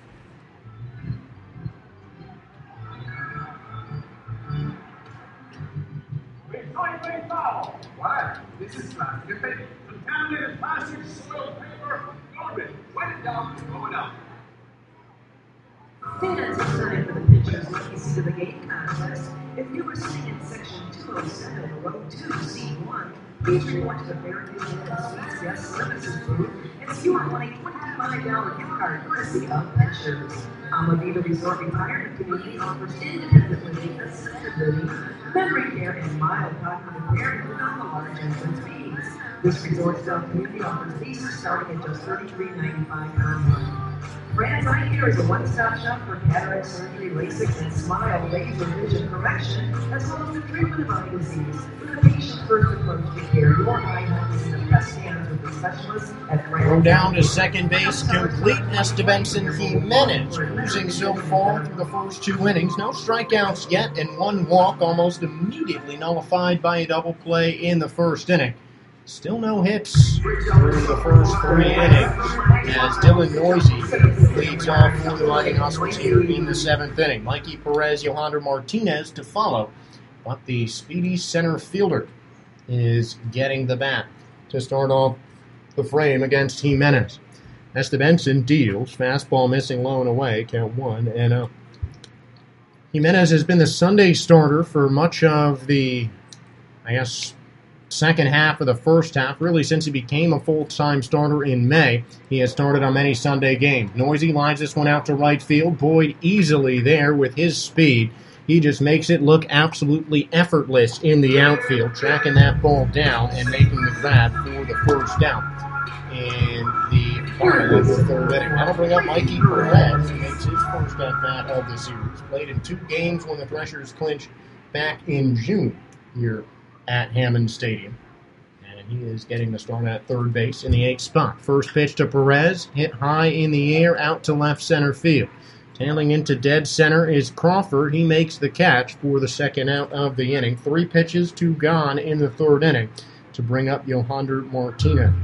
Recycling foul. What? This is plastic. Contaminated plastic, soil, paper, garbage. Wet it down, blow it up. Fans excited for the pitcher's lucky seat of the game contest. If you were sitting in section two oh seven, row two, seat one, please report to the Fairview Inn and Suites Guest Services booth and secure one a twenty-five dollars gift card courtesy of Pitchers. Alameda Resort Retirement Community offers independent living, assisted living, memory care, and mild cognitive care without the large entrance fees. This resort-style community offers visas starting at just thirty-three ninety-five per month. Brands Eye Care is a one-stop shop for cataract surgery, LASIK, and smile laser vision correction, as well as the treatment of eye disease. With a patient-first approach to care, your eye health is in the best hands with the specialists at Brands. Throw down to second base, complete. Estebenson Jimenez cruising so far through the first two innings. No strikeouts yet, and one walk almost immediately nullified by a double play in the first inning. Still no hits through the first three innings as Dylan Noisy leads off for the Mighty Muscles here in the seventh inning. Mikey Perez, Yohander Martinez to follow, but the speedy center fielder is getting the bat to start off the frame against Jimenez. Estebenson deals, fastball missing low and away, count one and oh. Jimenez has been the Sunday starter for much of the, I guess, second half of the first half, really since he became a full-time starter in May. He has started on many Sunday games. Noisy lines this one out to right field. Boyd easily there with his speed. He just makes it look absolutely effortless in the outfield, tracking that ball down and making the grab for the first down in the final of the third inning. That'll bring up Mikey Perez, who makes his first at-bat of the series. Played in two games when the Threshers clinched back in June here at Hammond Stadium. And he is getting the start at third base in the eighth spot. First pitch to Perez, hit high in the air, out to left center field. Tailing into dead center is Crawford. He makes the catch for the second out of the inning. Three pitches, two gone in the third inning to bring up Yohander Martinez.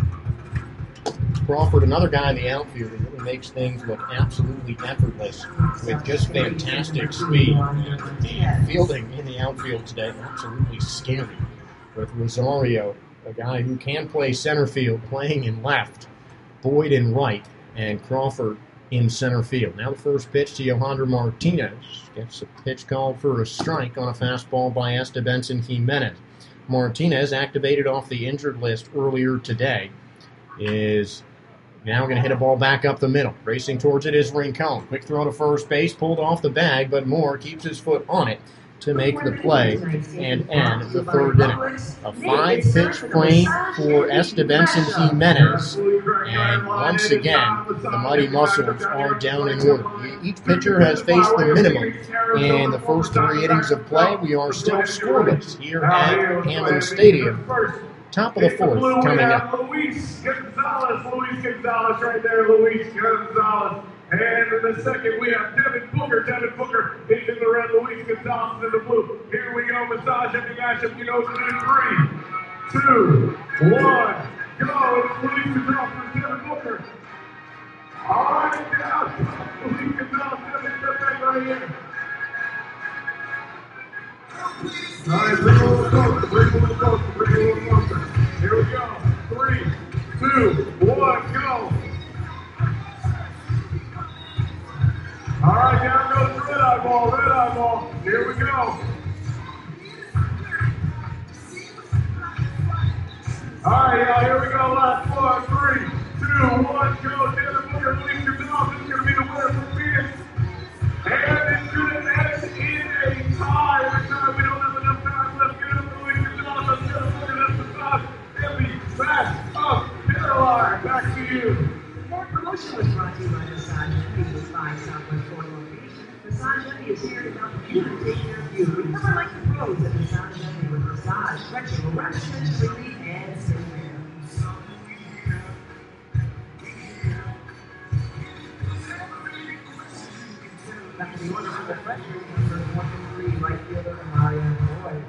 Crawford, another guy in the outfield, who really makes things look absolutely effortless with just fantastic speed. The fielding in the outfield today, absolutely scary. With Rosario, a guy who can play center field, playing in left, Boyd in right, and Crawford in center field. Now the first pitch to Yohander Martinez. Gets a pitch called for a strike on a fastball by Estebenson Jimenez. Martinez, activated off the injured list earlier today, is now going to hit a ball back up the middle. Racing towards it is Rincon. Quick throw to first base, pulled off the bag, but Moore keeps his foot on it to make the play and end the third inning. A five-pitch frame for Estebenson Jimenez, and once again, the Mighty Muscles are down in order. Each pitcher has faced the minimum in the first three innings of play. We are still scoreless here at Hammond Stadium. Top of the fourth coming up. Luis Gonzalez, Luis Gonzalez right there, Luis Gonzalez. And in the second, we have Devin Booker. Devin Booker is in the red, Luis Gonzalez in the blue. Here we go, massage every matchup. You know, three, two, one, go. It's Luis Gonzalez for Devin Booker. All right, down. Luis Gonzalez, Devin Booker right here. All right, bring a little closer, bring a little closer, bring a little closer. Here we go. Three, two, one, go. All right, down goes the red eye ball, red eye ball. Here we go. All right, y'all, here we go. Last one. Three, two, one, go. Devin Booker, Luis Gonzalez is going to be the winner for Phoenix. And it's going to end in a tie. Every time we don't have enough time left, get up to Luis Gonzalez. Let's get up to the massage. Emmy, back up, Caroline. Back to you. That promotion was brought to you by Massage Envy with five Southwest Florida locations. Massage Envy is here to help you and take care of you. Recover like the pros at Massage Envy with massage, stretching, erections, relief, and skin care. Back to the order for the freshman, numbers one and three, right fielder Marion Boyd.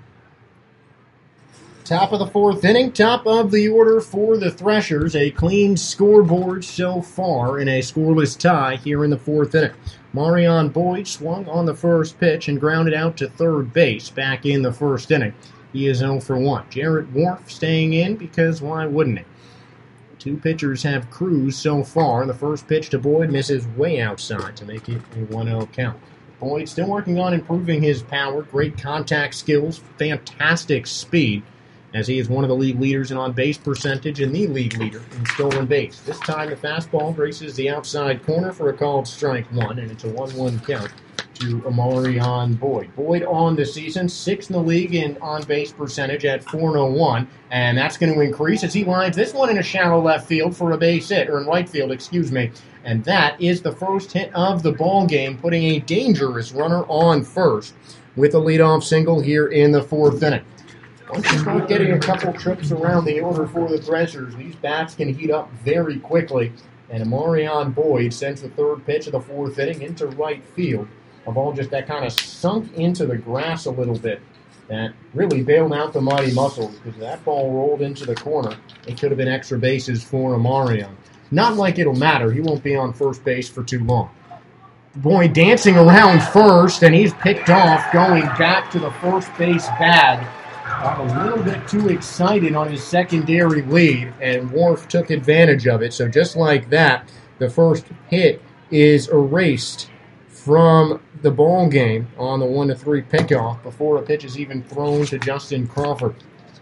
Top of the fourth inning, top of the order for the Threshers. A clean scoreboard so far in a scoreless tie here in the fourth inning. Marion Boyd swung on the first pitch and grounded out to third base back in the first inning. He is oh for one. Jarrett Wharf staying in because why wouldn't he? Two pitchers have cruised so far. The first pitch to Boyd misses way outside to make it a one oh count. Boyd still working on improving his power, great contact skills, fantastic speed, as he is one of the league leaders in on-base percentage and the league leader in stolen base. This time the fastball graces the outside corner for a called strike one, and it's a one one count to Amarion Boyd. Boyd on the season, sixth in the league in on-base percentage at four oh one, and that's going to increase as he lines this one in a shallow left field for a base hit, or in right field, excuse me. And that is the first hit of the ball game, putting a dangerous runner on first with a leadoff single here in the fourth inning. Once you start getting a couple trips around the order for the Threshers, these bats can heat up very quickly. And Amarion Boyd sends the third pitch of the fourth inning into right field. A ball just that kind of sunk into the grass a little bit. That really bailed out the Mighty Muscles because that ball rolled into the corner. It could have been extra bases for Amarion. Not like it'll matter. He won't be on first base for too long. Boyd dancing around first, and he's picked off going back to the first base bag. Got a little bit too excited on his secondary lead, and Wharf took advantage of it. So just like that, the first hit is erased from the ball game on the one to three pickoff before a pitch is even thrown to Justin Crawford.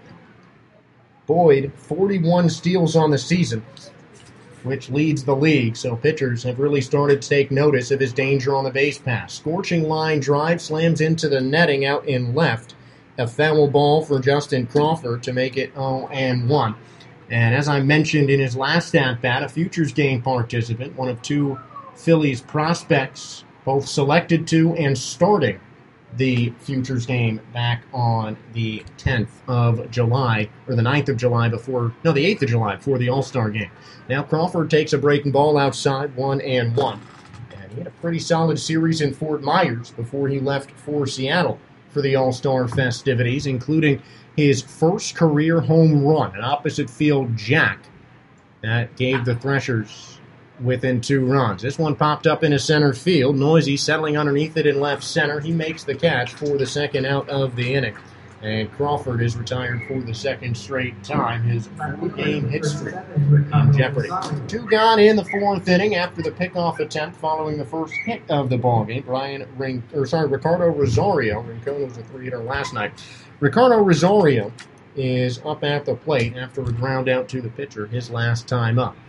Boyd, forty-one steals on the season, which leads the league, so pitchers have really started to take notice of his danger on the base pass. Scorching line drive slams into the netting out in left. A foul ball for Justin Crawford to make it oh and one. And as I mentioned in his last at-bat, a Futures game participant, one of two Phillies prospects, both selected to and starting the Futures game back on the tenth of July, or the ninth of July before, no, the eighth of July before the All-Star game. Now Crawford takes a breaking ball outside, one and one. And he had a pretty solid series in Fort Myers before he left for Seattle for the All-Star festivities, including his first career home run, an opposite field jack that gave the Threshers within two runs. This one popped up into center field. Noisy settling underneath it in left center. He makes the catch for the second out of the inning. And Crawford is retired for the second straight time. His four-game hit streak in jeopardy. Two gone in the fourth inning after the pickoff attempt following the first hit of the ballgame. Brian Ring, or sorry, Ricardo Rosario. Rincon was a three-hitter last night. Ricardo Rosario is up at the plate after a ground out to the pitcher his last time up.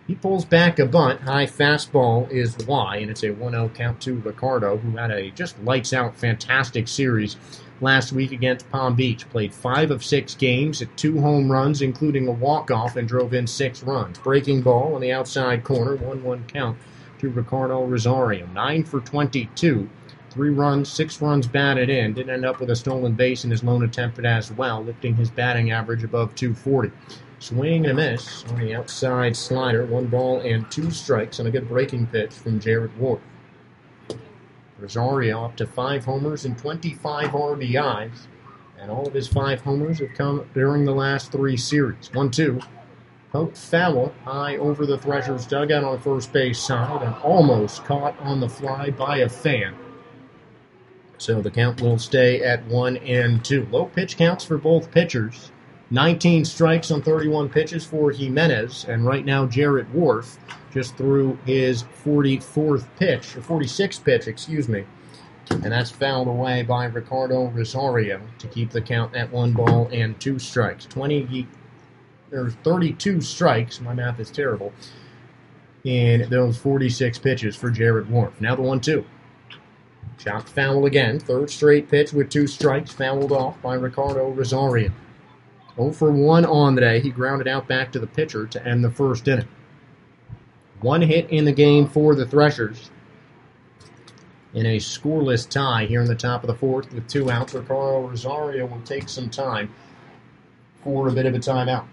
He pulls back a bunt. High fastball is the Y, and it's a one oh count to Ricardo, who had a just lights-out fantastic series last week against Palm Beach. Played five of six games at two home runs, including a walk-off, and drove in six runs. Breaking ball on the outside corner, one one count to Ricardo Rosario. nine for twenty-two. Three runs, six runs batted in. Didn't end up with a stolen base in his lone attempt as well, lifting his batting average above two forty. Swing and a miss on the outside slider. One ball and two strikes on a good breaking pitch from Jared Ward. Rosario up to five homers and twenty-five R B Is. And all of his five homers have come during the last three series. one two. Poked foul high over the Threshers' dugout on the first base side and almost caught on the fly by a fan. So the count will stay at one and two. Low pitch counts for both pitchers. nineteen strikes on thirty-one pitches for Jimenez, and right now Jarrett Wharf just threw his forty-fourth pitch, or forty-sixth pitch, excuse me, and that's fouled away by Ricardo Rosario to keep the count at one ball and two strikes. twenty, or thirty-two strikes, my math is terrible, in those forty-six pitches for Jarrett Wharf. Now the one two. Chopped foul again, third straight pitch with two strikes, fouled off by Ricardo Rosario. oh for one on the day. He grounded out back to the pitcher to end the first inning. One hit in the game for the Threshers. In a scoreless tie here in the top of the fourth with two outs, Ricardo Rosario will take some time for a bit of a timeout.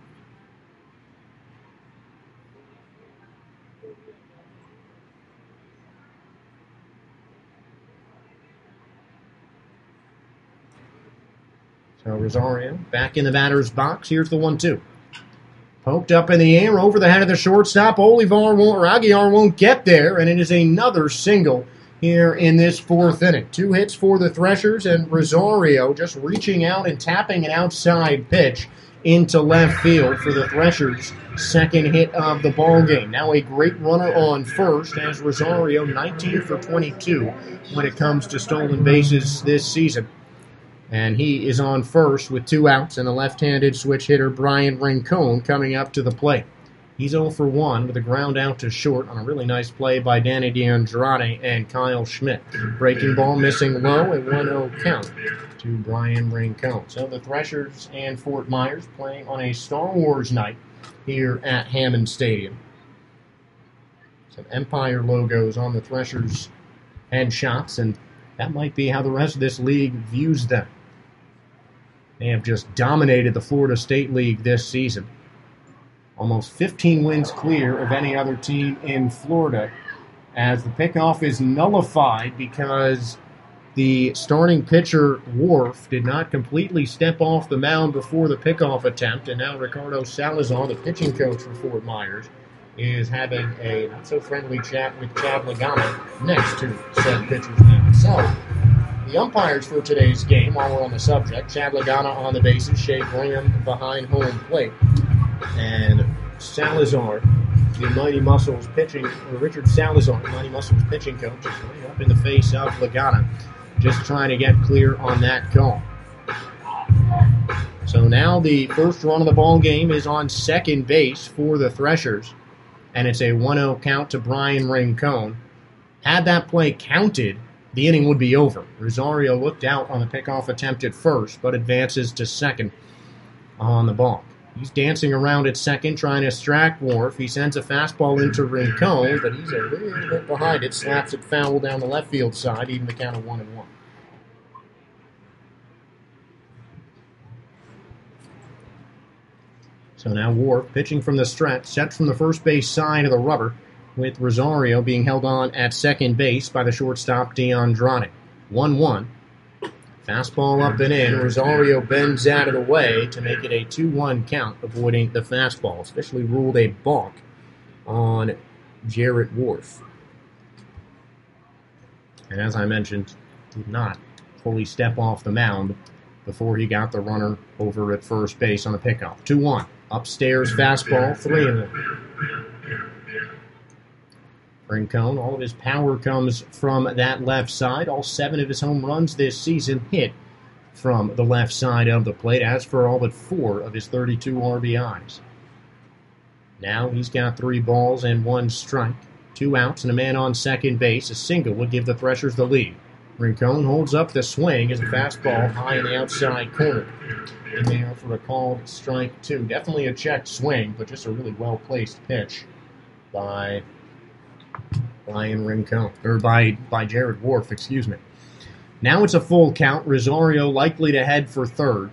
So Rosario back in the batter's box. Here's the one two. Poked up in the air over the head of the shortstop. Olivar won't, or Aguilar won't get there, and it is another single here in this fourth inning. Two hits for the Threshers, and Rosario just reaching out and tapping an outside pitch into left field for the Threshers' second hit of the ballgame. Now a great runner on first as Rosario nineteen for twenty-two when it comes to stolen bases this season. And he is on first with two outs and a left-handed switch hitter, Brian Rincon, coming up to the plate. He's oh for one with a ground out to short on a really nice play by Danny DeAndrade and Kyle Schmidt. Breaking ball missing low, a one oh count to Brian Rincon. So the Threshers and Fort Myers playing on a Star Wars night here at Hammond Stadium. Some Empire logos on the Threshers' headshots, and that might be how the rest of this league views them. They have just dominated the Florida State League this season. Almost fifteen wins clear of any other team in Florida, as the pickoff is nullified because the starting pitcher, Wharf, did not completely step off the mound before the pickoff attempt, and now Ricardo Salazar, the pitching coach for Fort Myers, is having a not-so-friendly chat with Chad Lagana next to said pitcher's name itself. The umpires for today's game, while we're on the subject, Chad Lagana on the bases, Shea Graham behind home plate, and Salazar, the Mighty Muscles pitching, or Richard Salazar, the Mighty Muscles pitching coach, is right up in the face of Lagana, just trying to get clear on that call. So now the first run of the ball game is on second base for the Threshers, and it's a one oh count to Brian Rincon. Had that play counted, the inning would be over. Rosario looked out on the pickoff attempt at first, but advances to second on the ball. He's dancing around at second, trying to distract Wharf. He sends a fastball into Rincon, but he's a little bit behind it, slaps it foul down the left field side, even the count of one and one. So now Wharf pitching from the stretch, set from the first base side of the rubber, with Rosario being held on at second base by the shortstop DeAndrade. one one. Fastball up and in. Rosario bends out of the way to make it a two one count, avoiding the fastball. Officially ruled a balk on Jarrett Wharf. And as I mentioned, did not fully step off the mound before he got the runner over at first base on the pickoff. two one. Upstairs fastball, three and one. Rincon, all of his power comes from that left side. All seven of his home runs this season hit from the left side of the plate, as for all but four of his thirty-two R B Is. Now he's got three balls and one strike. Two outs and a man on second base. A single would give the Threshers the lead. Rincon holds up the swing as a fastball high in the outside corner. In there for a called strike two. Definitely a checked swing, but just a really well-placed pitch by Brian Rincon, or by, by Jared Wharf, excuse me. Now it's a full count. Rosario likely to head for third.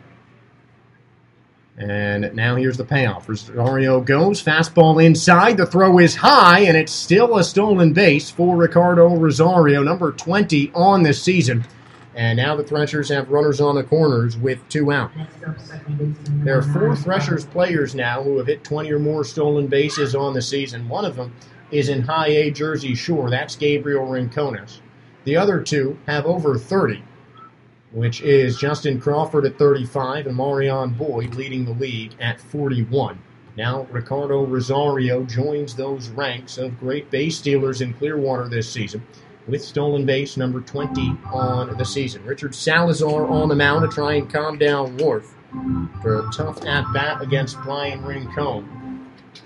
And now here's the payoff. Rosario goes, fastball inside, the throw is high, and it's still a stolen base for Ricardo Rosario, number twenty on this season. And now the Threshers have runners on the corners with two out. There are four Threshers players now who have hit twenty or more stolen bases on the season. One of them is in high A Jersey Shore. That's Gabriel Rincones. The other two have over thirty, which is Justin Crawford at thirty-five and Marion Boyd leading the league at forty-one. Now Ricardo Rosario joins those ranks of great base stealers in Clearwater this season with stolen base number twenty on the season. Richard Salazar on the mound to try and calm down Wharf for a tough at-bat against Brian Rincon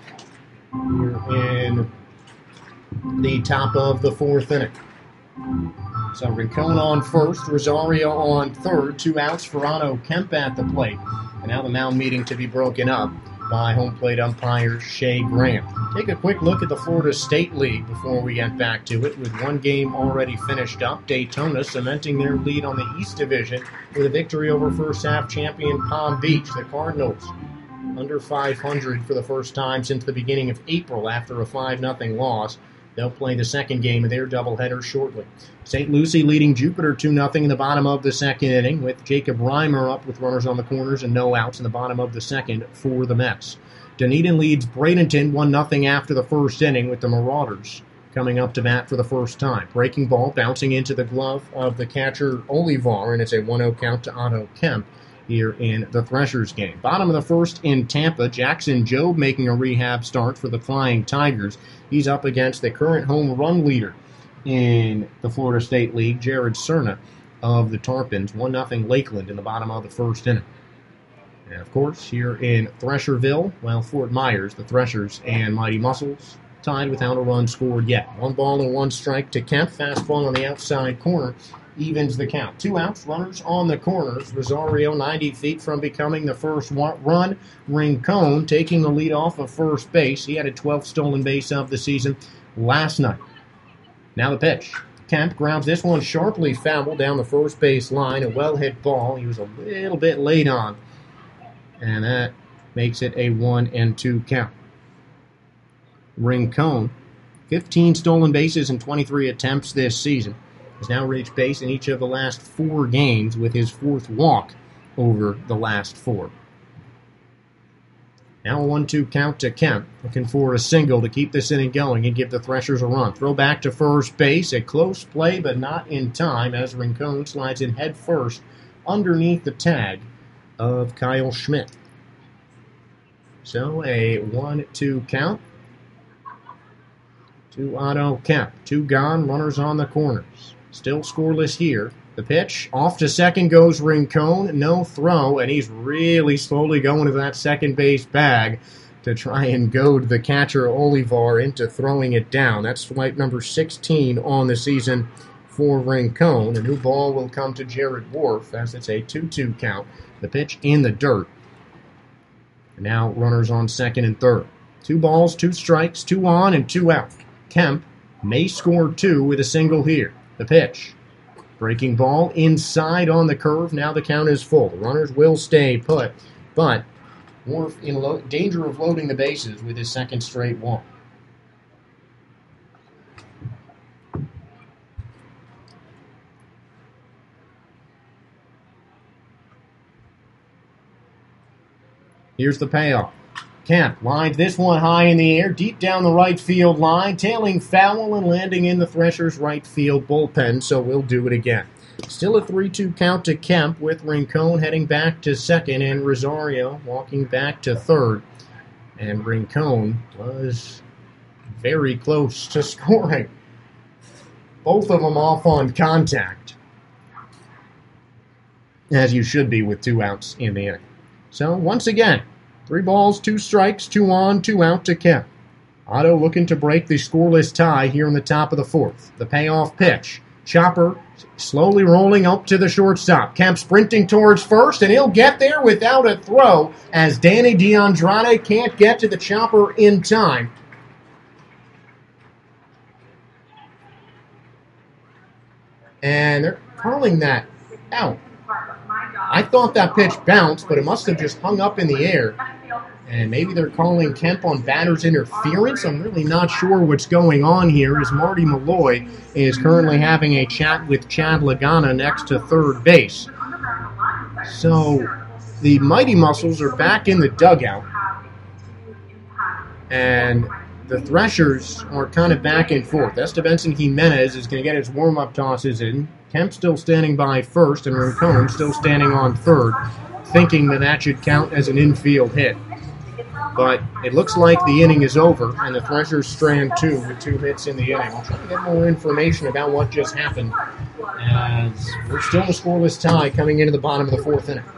here in the top of the fourth inning. So Rincon on first, Rosario on third, two outs for Otto Kemp at the plate. And now the mound meeting to be broken up by home plate umpire Shea Graham. Take a quick look at the Florida State League before we get back to it. With one game already finished up, Daytona cementing their lead on the East Division with a victory over first half champion Palm Beach. The Cardinals under five hundred for the first time since the beginning of April after a five nothing loss. They'll play the second game of their doubleheader shortly. Saint Lucie leading Jupiter two nothing in the bottom of the second inning, with Jacob Reimer up with runners on the corners and no outs in the bottom of the second for the Mets. Dunedin leads Bradenton one nothing after the first inning, with the Marauders coming up to bat for the first time. Breaking ball bouncing into the glove of the catcher Olivar, and it's a one oh count to Otto Kemp here in the Threshers game. Bottom of the first in Tampa, Jackson Jobe making a rehab start for the Flying Tigers. He's up against the current home run leader in the Florida State League, Jared Cerna of the Tarpons. one nothing Lakeland in the bottom of the first inning. And of course, here in Thresherville, well, Fort Myers, the Threshers and Mighty Muscles tied without a run scored yet. One ball and one strike to Kemp. Fastball on the outside corner evens the count. Two outs, runners on the corners. Rosario ninety feet from becoming the first run. Rincon taking the lead off of first base. He had a twelfth stolen base of the season last night. Now the pitch. Kemp grabs this one sharply fouled down the first base line. A well-hit ball. He was a little bit late on. And that makes it a one and two count. Rincon, fifteen stolen bases in twenty-three attempts this season, has now reached base in each of the last four games with his fourth walk over the last four. Now a one two count to Kemp, looking for a single to keep this inning going and give the Threshers a run. Throw back to first base, a close play but not in time as Rincon slides in head first underneath the tag of Kyle Schmidt. So a one two count to Otto Kemp. Two gone, runners on the corners. Still scoreless here. The pitch, off to second goes Rincon, no throw, and he's really slowly going to that second base bag to try and goad the catcher Olivar into throwing it down. That's flight number sixteen on the season for Rincon. A new ball will come to Jared Wharf as it's a two two count. The pitch in the dirt. And now runners on second and third. Two balls, two strikes, two on and two out. Kemp may score two with a single here. The pitch. Breaking ball inside on the curve. Now the count is full. The runners will stay put, but Wharf in lo- danger of loading the bases with his second straight walk. Here's the payoff. Kemp lines this one high in the air, deep down the right field line, tailing foul and landing in the Threshers' right field bullpen, so we'll do it again. Still a three two count to Kemp, with Rincon heading back to second and Rosario walking back to third. And Rincon was very close to scoring. Both of them off on contact, as you should be with two outs in the inning. So once again, Three balls, two strikes, two on, two out to Kemp. Otto looking to break the scoreless tie here in the top of the fourth. The payoff pitch. Chopper slowly rolling up to the shortstop. Kemp sprinting towards first, and he'll get there without a throw as Danny DeAndrade can't get to the chopper in time. And they're calling that out. I thought that pitch bounced, but it must have just hung up in the air. And maybe they're calling Kemp on batter's interference. I'm really not sure what's going on here, as Marty Malloy is currently having a chat with Chad Lagana next to third base. So the Mighty Muscles are back in the dugout. And the Threshers are kind of back and forth. Estebenson Jimenez is going to get his warm-up tosses in. Kemp still standing by first, and Rincon still standing on third, thinking that that should count as an infield hit. But it looks like the inning is over, and the Threshers strand two with two hits in the inning. I'll try to get more information about what just happened, as we're still in a scoreless tie coming into the bottom of the fourth inning.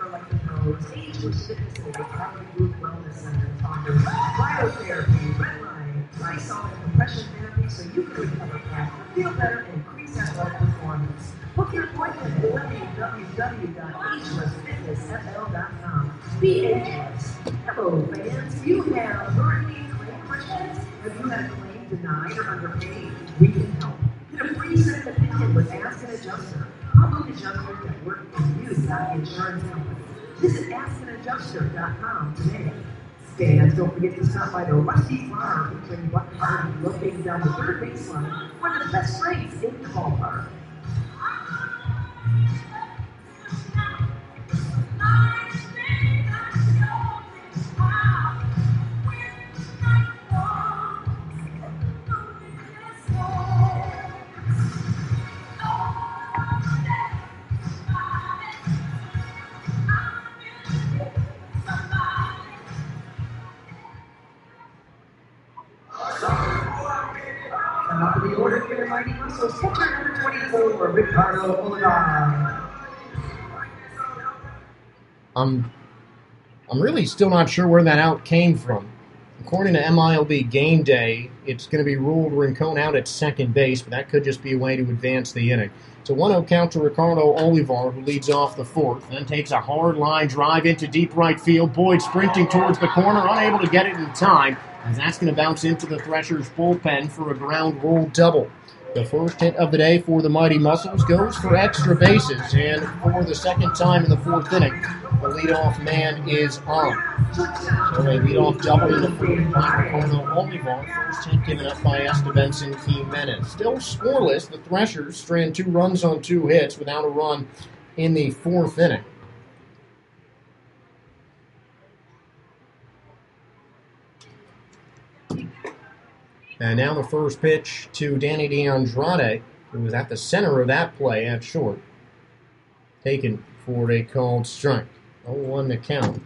Feel better and increase athletic performance. Book your appointment at w w w dot ageless fitness f l dot com. Be ageless. Hello, fans. You have hurricane claim questions? Have you had a claim denied or underpaid? We can help. Get a free second opinion with Ask an Adjuster. I'll book adjusters that work for you, not the insurance company. Visit ask an adjuster dot com today. Fans, don't forget to stop by the Rusty Farm featuring Buck Hardy located down the third baseline, one of the best rates in the ballpark. Top of the order for the Mighty Muscles, catcher number twenty-four, Ricardo Olivar. I'm, I'm really still not sure where that out came from. According to M I L B Game Day, it's going to be ruled Rincon out at second base, but that could just be a way to advance the inning. It's a one oh count to Ricardo Olivar, who leads off the fourth, then takes a hard line drive into deep right field. Boyd sprinting towards the corner, unable to get it in time, as that's going to bounce into the Threshers' bullpen for a ground rule double. The first hit of the day for the Mighty Muscles goes for extra bases, and for the second time in the fourth inning, the leadoff man is on. So a leadoff double in the fourth by Ricardo Olivar, first hit given up by Estebenson Jimenez. Still scoreless, the Threshers strand two runs on two hits without a run in the fourth inning. And now the first pitch to Danny DeAndrade, who was at the center of that play at short. Taken for a called strike. oh one to count.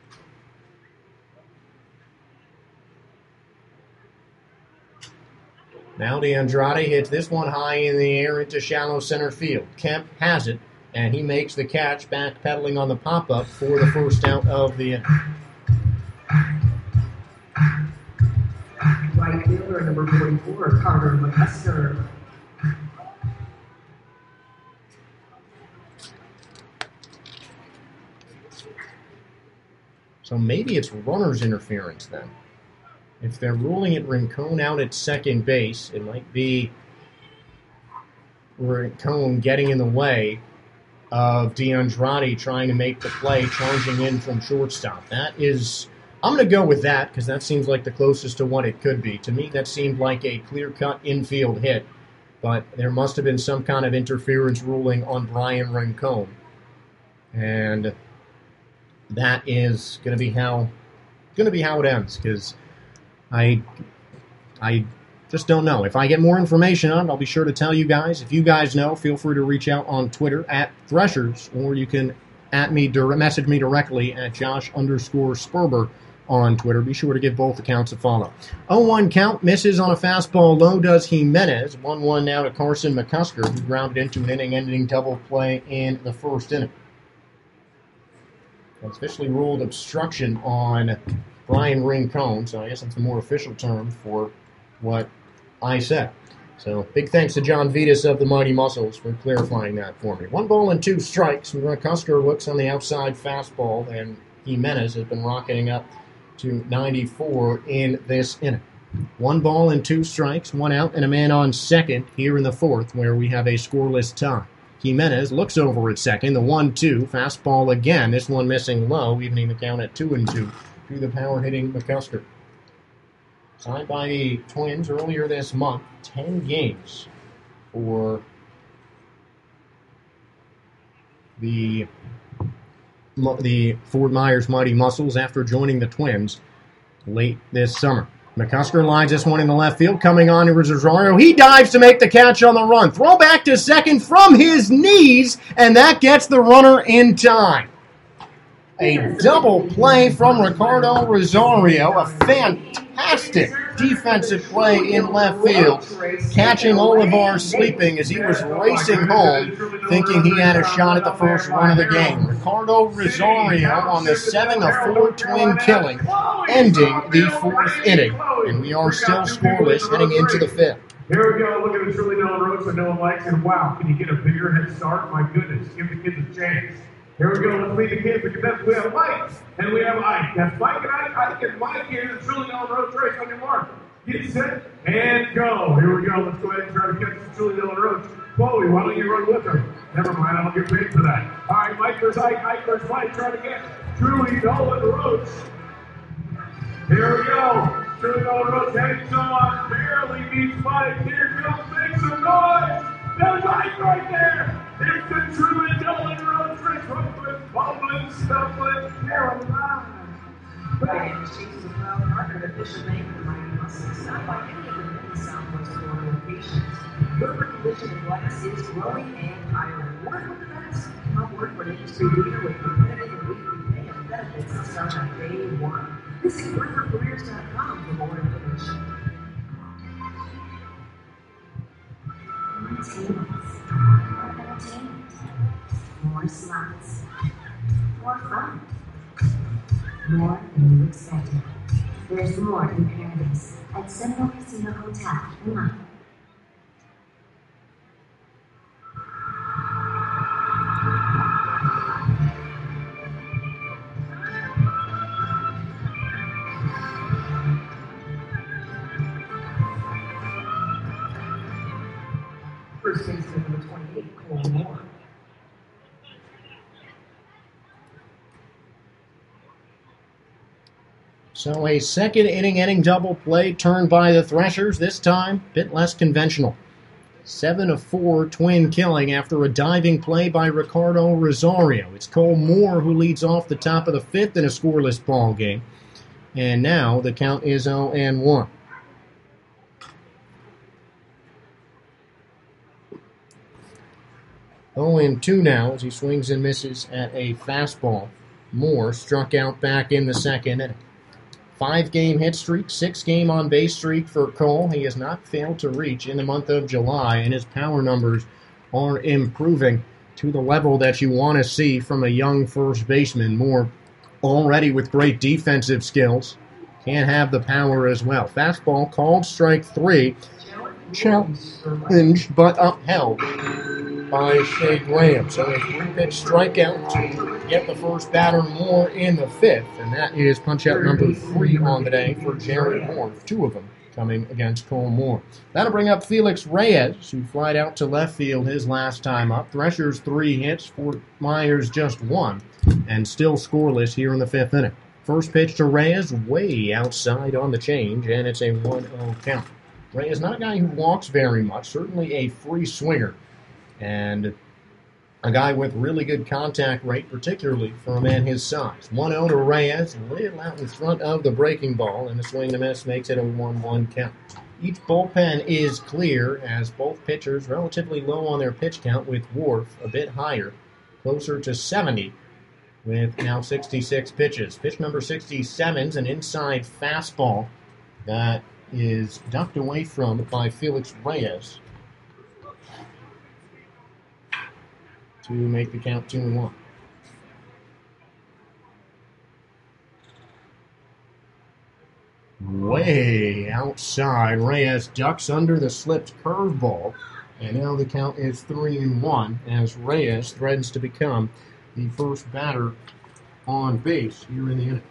Now DeAndrade hits this one high in the air into shallow center field. Kemp has it, and he makes the catch, backpedaling on the pop-up for the first out of the inning. Right fielder number forty-four, Carter McCusker. So maybe it's runner's interference then. If they're ruling it Rincon out at second base, it might be Rincon getting in the way of DeAndrade trying to make the play, charging in from shortstop. That is... I'm going to go with that because that seems like the closest to what it could be. To me, that seemed like a clear-cut infield hit, but there must have been some kind of interference ruling on Brian Rincon. And that is going to be how going to be how it ends, because I I just don't know. If I get more information on it, I'll be sure to tell you guys. If you guys know, feel free to reach out on Twitter at Threshers, or you can at me message me directly at Josh underscore Sperber on Twitter. Be sure to give both accounts a follow. oh one count, misses on a fastball low does Jimenez. one one now to Carson McCusker, who grounded into an inning-ending double play in the first inning. It's officially ruled obstruction on Brian Rincon, so I guess that's a more official term for what I said. So big thanks to John Vitas of the Mighty Muscles for clarifying that for me. One ball and two strikes. McCusker looks on the outside fastball, and Jimenez has been rocketing up to ninety-four in this inning. One ball and two strikes, one out, and a man on second here in the fourth, where we have a scoreless tie. Jimenez looks over at second, the one two, fastball again, this one missing low, evening the count at two and two to the power-hitting McCusker. Signed by the Twins earlier this month, ten games for the, the Fort Myers Mighty Muscles after joining the Twins late this summer. McCusker lines this one in the left field, coming on to Rosario. He dives to make the catch on the run. Throw back to second from his knees, and that gets the runner in time. A double play from Ricardo Rosario, a fantastic defensive play in left field, catching Olivar sleeping as he was racing home, thinking he had a shot at the first run of the game. Ricardo Rosario on the seven to four Twin killing, ending the fourth inning, and we are still scoreless heading into the fifth. Here we go. Look at the truly Nolan Rhodes that no one likes, and wow, can you get a bigger head start? My goodness, give the kids a chance. Here we go. Let's lead the kids. We have Mike and we have Ike. That's Mike and Ike. Ike and Mike here. The truly Nolan Rhodes race on your mark. Get set and go. Here we go. Let's go ahead and try to catch the truly Nolan Rhodes. Chloe, why don't you run with her? Never mind. I don't get paid for that. All right, Mike versus Ike. Ike versus Mike. Try to get truly Nolan Rhodes. Here we go. Truly Nolan Rhodes hangs on. Barely beats Mike. Here goes. Make some noise. There's Ike right there. It's the truly Nolan Rhodes race. Brooklyn, bubbling, stumbling, Carolina. Brian Chase is a proud partner and official name of the Mighty Muscles, not by any of the many Southwest Florida locations. Your condition in glass is growing and hiring. Work with the best. Come work for an industry leader with competitive and weekly pay and benefits that start on day one. Visit worker careers dot com for more information. More tables, more entertainment, more slots, more fun, more than you expected. There's more in paradise at Seminole Casino Hotel in London. First baseman number twenty-eight, Cole Moore. So a second inning inning double play turned by the Threshers, this time a bit less conventional. seven to four Twin killing after a diving play by Ricardo Rosario. It's Cole Moore who leads off the top of the fifth in a scoreless ball game. And now the count is oh and one. oh and two now as he swings and misses at a fastball. Moore struck out back in the second inning. Five-game hit streak, six-game on-base streak for Cole. He has not failed to reach in the month of July, and his power numbers are improving to the level that you want to see from a young first baseman. Moore already with great defensive skills. Can have the power as well. Fastball called strike three. Challenged but upheld by Shea Graham. So a three-pitch strikeout to get the first batter Moore in the fifth, and that is punch-out number three on the day for Jared Moore, two of them coming against Cole Moore. That'll bring up Felix Reyes, who flied out to left field his last time up. Threshers three hits, Fort Myers just one, and still scoreless here in the fifth inning. First pitch to Reyes, way outside on the change, and it's a one oh count. Reyes not a guy who walks very much, certainly a free swinger, and a guy with really good contact rate, particularly for a man his size. one oh to Reyes, a little out in front of the breaking ball, and the swing and a miss makes it a one one count. Each bullpen is clear as both pitchers relatively low on their pitch count, with Worf a bit higher, closer to seventy, with now sixty-six pitches. Pitch number sixty-seven is an inside fastball that is ducked away from by Felix Reyes to make the count two and one. way outside. Reyes ducks under the slipped curveball. And now the count is three and one as Reyes threatens to become the first batter on base here in the inning.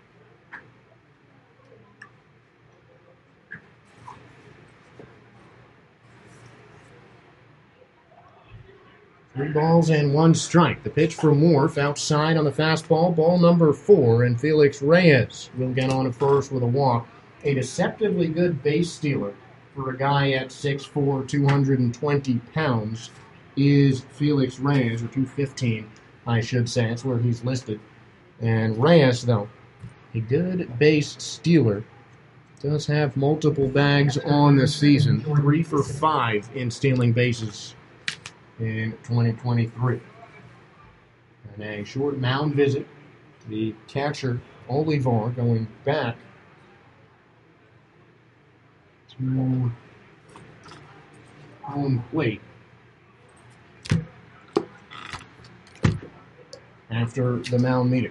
Three balls and one strike. The pitch for Morph outside on the fastball. Ball number four, and Felix Reyes will get on at first with a walk. A deceptively good base stealer for a guy at six foot four, two hundred twenty pounds is Felix Reyes, or two fifteen, I should say. That's where he's listed. And Reyes, though, a good base stealer, does have multiple bags on the season. Three for five in stealing bases in twenty twenty-three. And a short mound visit to the catcher, Olivar, going back to home plate after the mound meeting.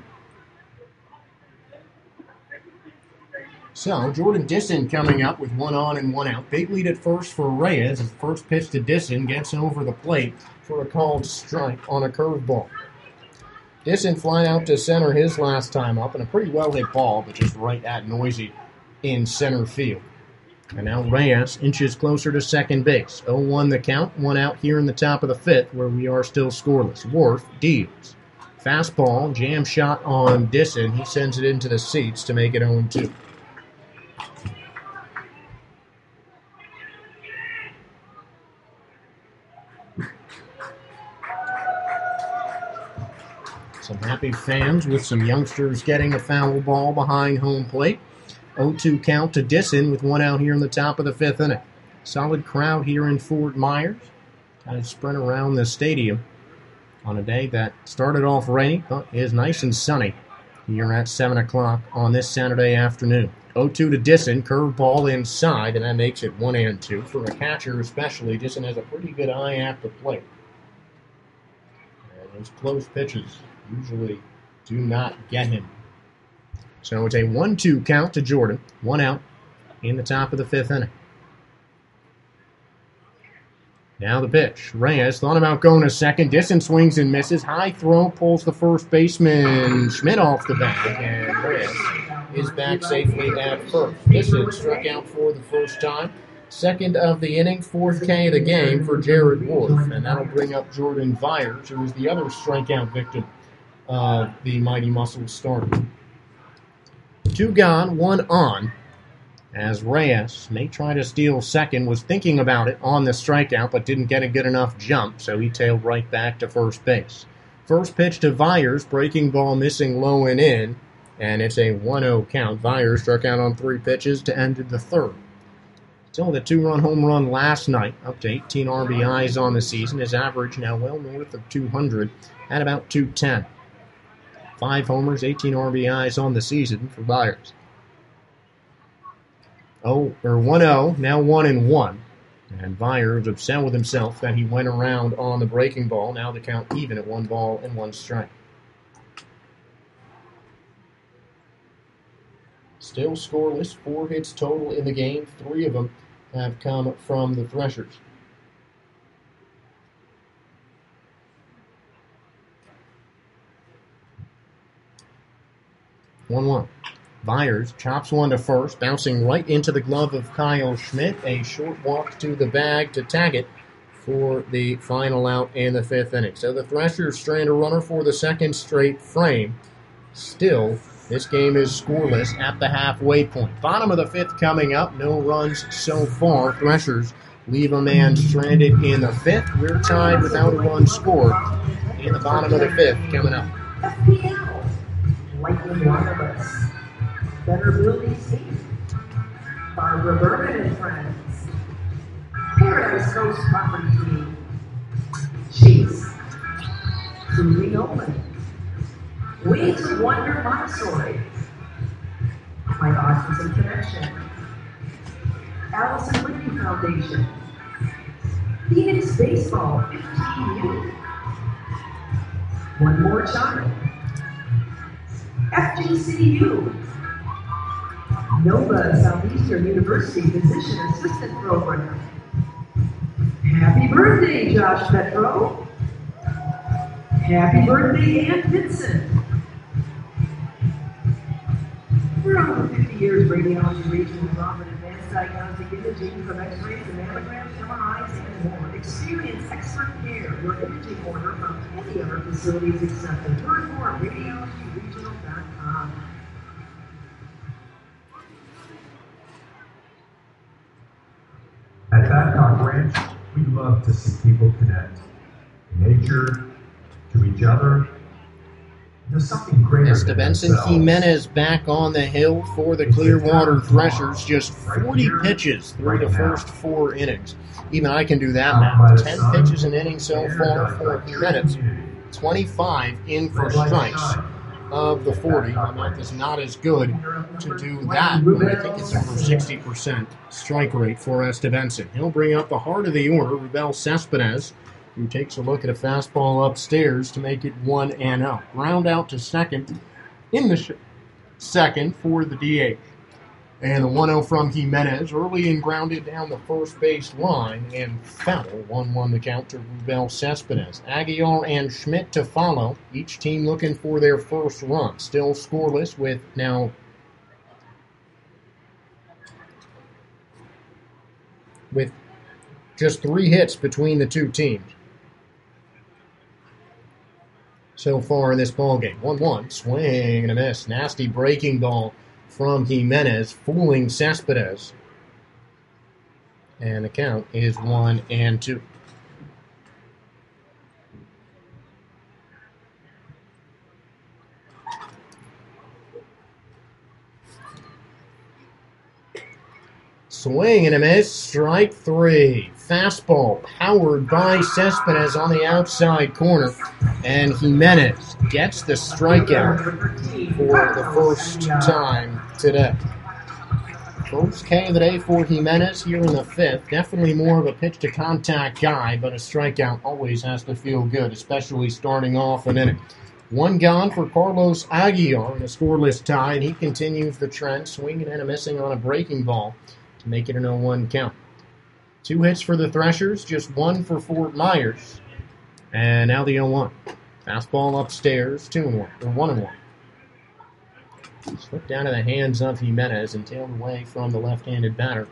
So, Jordan Disson coming up with one on and one out. Big lead at first for Reyes. His first pitch to Disson gets over the plate for a called strike on a curveball. Disson flying out to center his last time up, and a pretty well hit ball, but just right at Noisy in center field. And now Reyes inches closer to second base. oh one the count, one out here in the top of the fifth, where we are still scoreless. Worf deals. Fastball, jam shot on Disson. He sends it into the seats to make it oh two. Some happy fans with some youngsters getting a foul ball behind home plate. oh two count to Disson with one out here in the top of the fifth inning. Solid crowd here in Fort Myers. Kind of sprint around the stadium on a day that started off rainy, but is nice and sunny here at seven o'clock on this Saturday afternoon. oh two to Disson, curveball inside, and that makes it one and two. For a catcher especially, Disson has a pretty good eye at the plate. And those close pitches usually do not get him. So it's a one two count to Jordan. One out in the top of the fifth inning. Now the pitch. Reyes thought about going to second. Disson swings and misses. High throw pulls the first baseman Schmidt off the bag. And Reyes is back safely at first. Disson struck out for the first time. Second of the inning, fourth K of the game for Jared Wolf. And that'll bring up Jordan Vyers, who is the other strikeout victim of the Mighty Muscles starter. Two gone, one on, as Reyes may try to steal second, was thinking about it on the strikeout, but didn't get a good enough jump, so he tailed right back to first base. First pitch to Vyers, breaking ball missing low and in, and it's a one oh count. Vyers struck out on three pitches to end the third. Still the two-run home run last night, up to eighteen R B Is on the season. His average now well north of two hundred at about two ten. Five homers, eighteen R B Is on the season for Vyers. Oh, or one oh, now one and one. And Vyers upset with himself that he went around on the breaking ball. Now the count even at one ball and one strike. Still scoreless, four hits total in the game. Three of them have come from the Threshers. one one. Vyers chops one to first, bouncing right into the glove of Kyle Schmidt. A short walk to the bag to tag it for the final out in the fifth inning. So the Threshers strand a runner for the second straight frame. Still, this game is scoreless at the halfway point. Bottom of the fifth coming up. No runs so far. Threshers leave a man stranded in the fifth. We're tied without a run scored in the bottom of the fifth coming up. F P L. Lightning Wireless. Better Building Safety. Barbara Berman and Friends. Paradise Coast Property Team. Chase. Truly Nolan. Ways of Wonder Montessori. My Autism Connection. Allison Whitney Foundation. Phoenix Baseball fifteen U. One More Child. F G C U. Nova Southeastern University Physician Assistant Program. Happy birthday, Josh Petro. Happy birthday, Ann Vincent. For over fifty years, Radiology Region has offered advanced diagnostic imaging from X-rays and mammograms, M R Is, and more. Experience expert care. Your imaging order from any other facilities accepted. Learn more at radiology regional dot com. At Babcock Ranch, we love to see people connect. Nature, to each other. There's something greater than Estebenson themselves. Jimenez back on the hill for the Clearwater Threshers. Just forty pitches through the first four innings. Even I can do that now. ten pitches an inning so far for Jimenez. twenty-five in for strikes of the forty. My math is not as good to do that, but I think it's over sixty percent strike rate for Estebenson. He'll bring up the heart of the order, Rubel Cespedes, who takes a look at a fastball upstairs to make it one and oh. Ground out to second in the sh- second for the D H. And the one oh from Jimenez, early and grounded down the first base line, and foul. one one the count to Rubel Cespedes. Aguilar and Schmidt to follow, each team looking for their first run. Still scoreless with now with just three hits between the two teams so far in this ballgame. one one, swing and a miss. Nasty breaking ball from Jimenez, fooling Cespedes. And the count is one and two. Swing and a miss, strike three. Fastball powered by Cespedes on the outside corner. And Jimenez gets the strikeout for the first time today. First K of the day for Jimenez here in the fifth. Definitely more of a pitch-to-contact guy, but a strikeout always has to feel good, especially starting off an inning. One gone for Carlos Aguilar in a scoreless tie, and he continues the trend, swinging and a missing on a breaking ball to make it an oh one count. Two hits for the Threshers, just one for Fort Myers. And now the oh one. Fastball upstairs, two and one, or one and one. Slipped down to the hands of Jimenez and tailed away from the left-handed batter.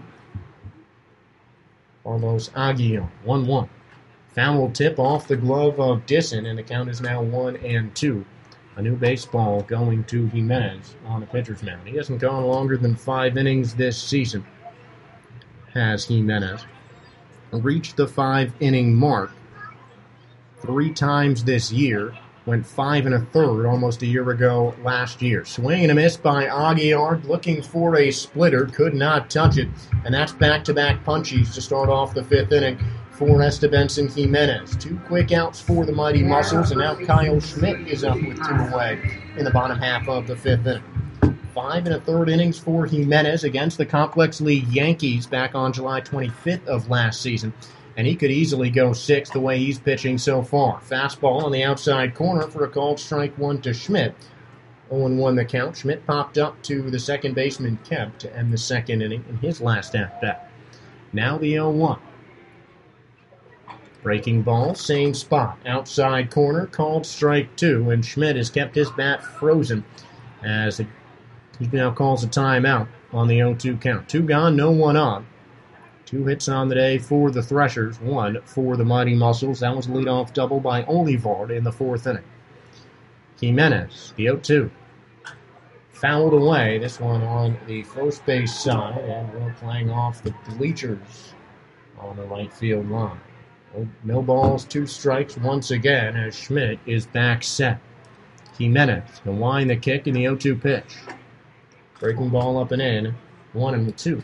Carlos Aguilar, one one. Foul tip off the glove of Disson, and the count is now one and two. A new baseball going to Jimenez on the pitcher's mound. He hasn't gone longer than five innings this season, has Jimenez. Reached the five-inning mark three times this year. Went five and a third almost a year ago last year. Swing and a miss by Aguilar, looking for a splitter, could not touch it, and that's back-to-back punchies to start off the fifth inning for Estebenson Jimenez. Two quick outs for the Mighty Muscles, and now Kyle Schmidt is up with two away in the bottom half of the fifth inning. Five and a third innings for Jimenez against the Complex League Yankees back on July twenty-fifth of last season. And he could easily go six the way he's pitching so far. Fastball on the outside corner for a called strike one to Schmidt. oh and one the count. Schmidt popped up to the second baseman Kemp to end the second inning in his last at-bat. Now the oh one. Breaking ball, same spot. Outside corner, called strike two, and Schmidt has kept his bat frozen as he now calls a timeout on the oh two count. Two gone, no one on. Two hits on the day for the Threshers, one for the Mighty Muscles. That was a leadoff double by Olivard in the fourth inning. Jimenez, the oh two. Fouled away, this one on the first base side, and we're playing off the bleachers on the right field line. No, no balls, two strikes once again as Schmidt is back set. Jimenez can wind the kick in the oh two pitch. Breaking ball up and in, one and two.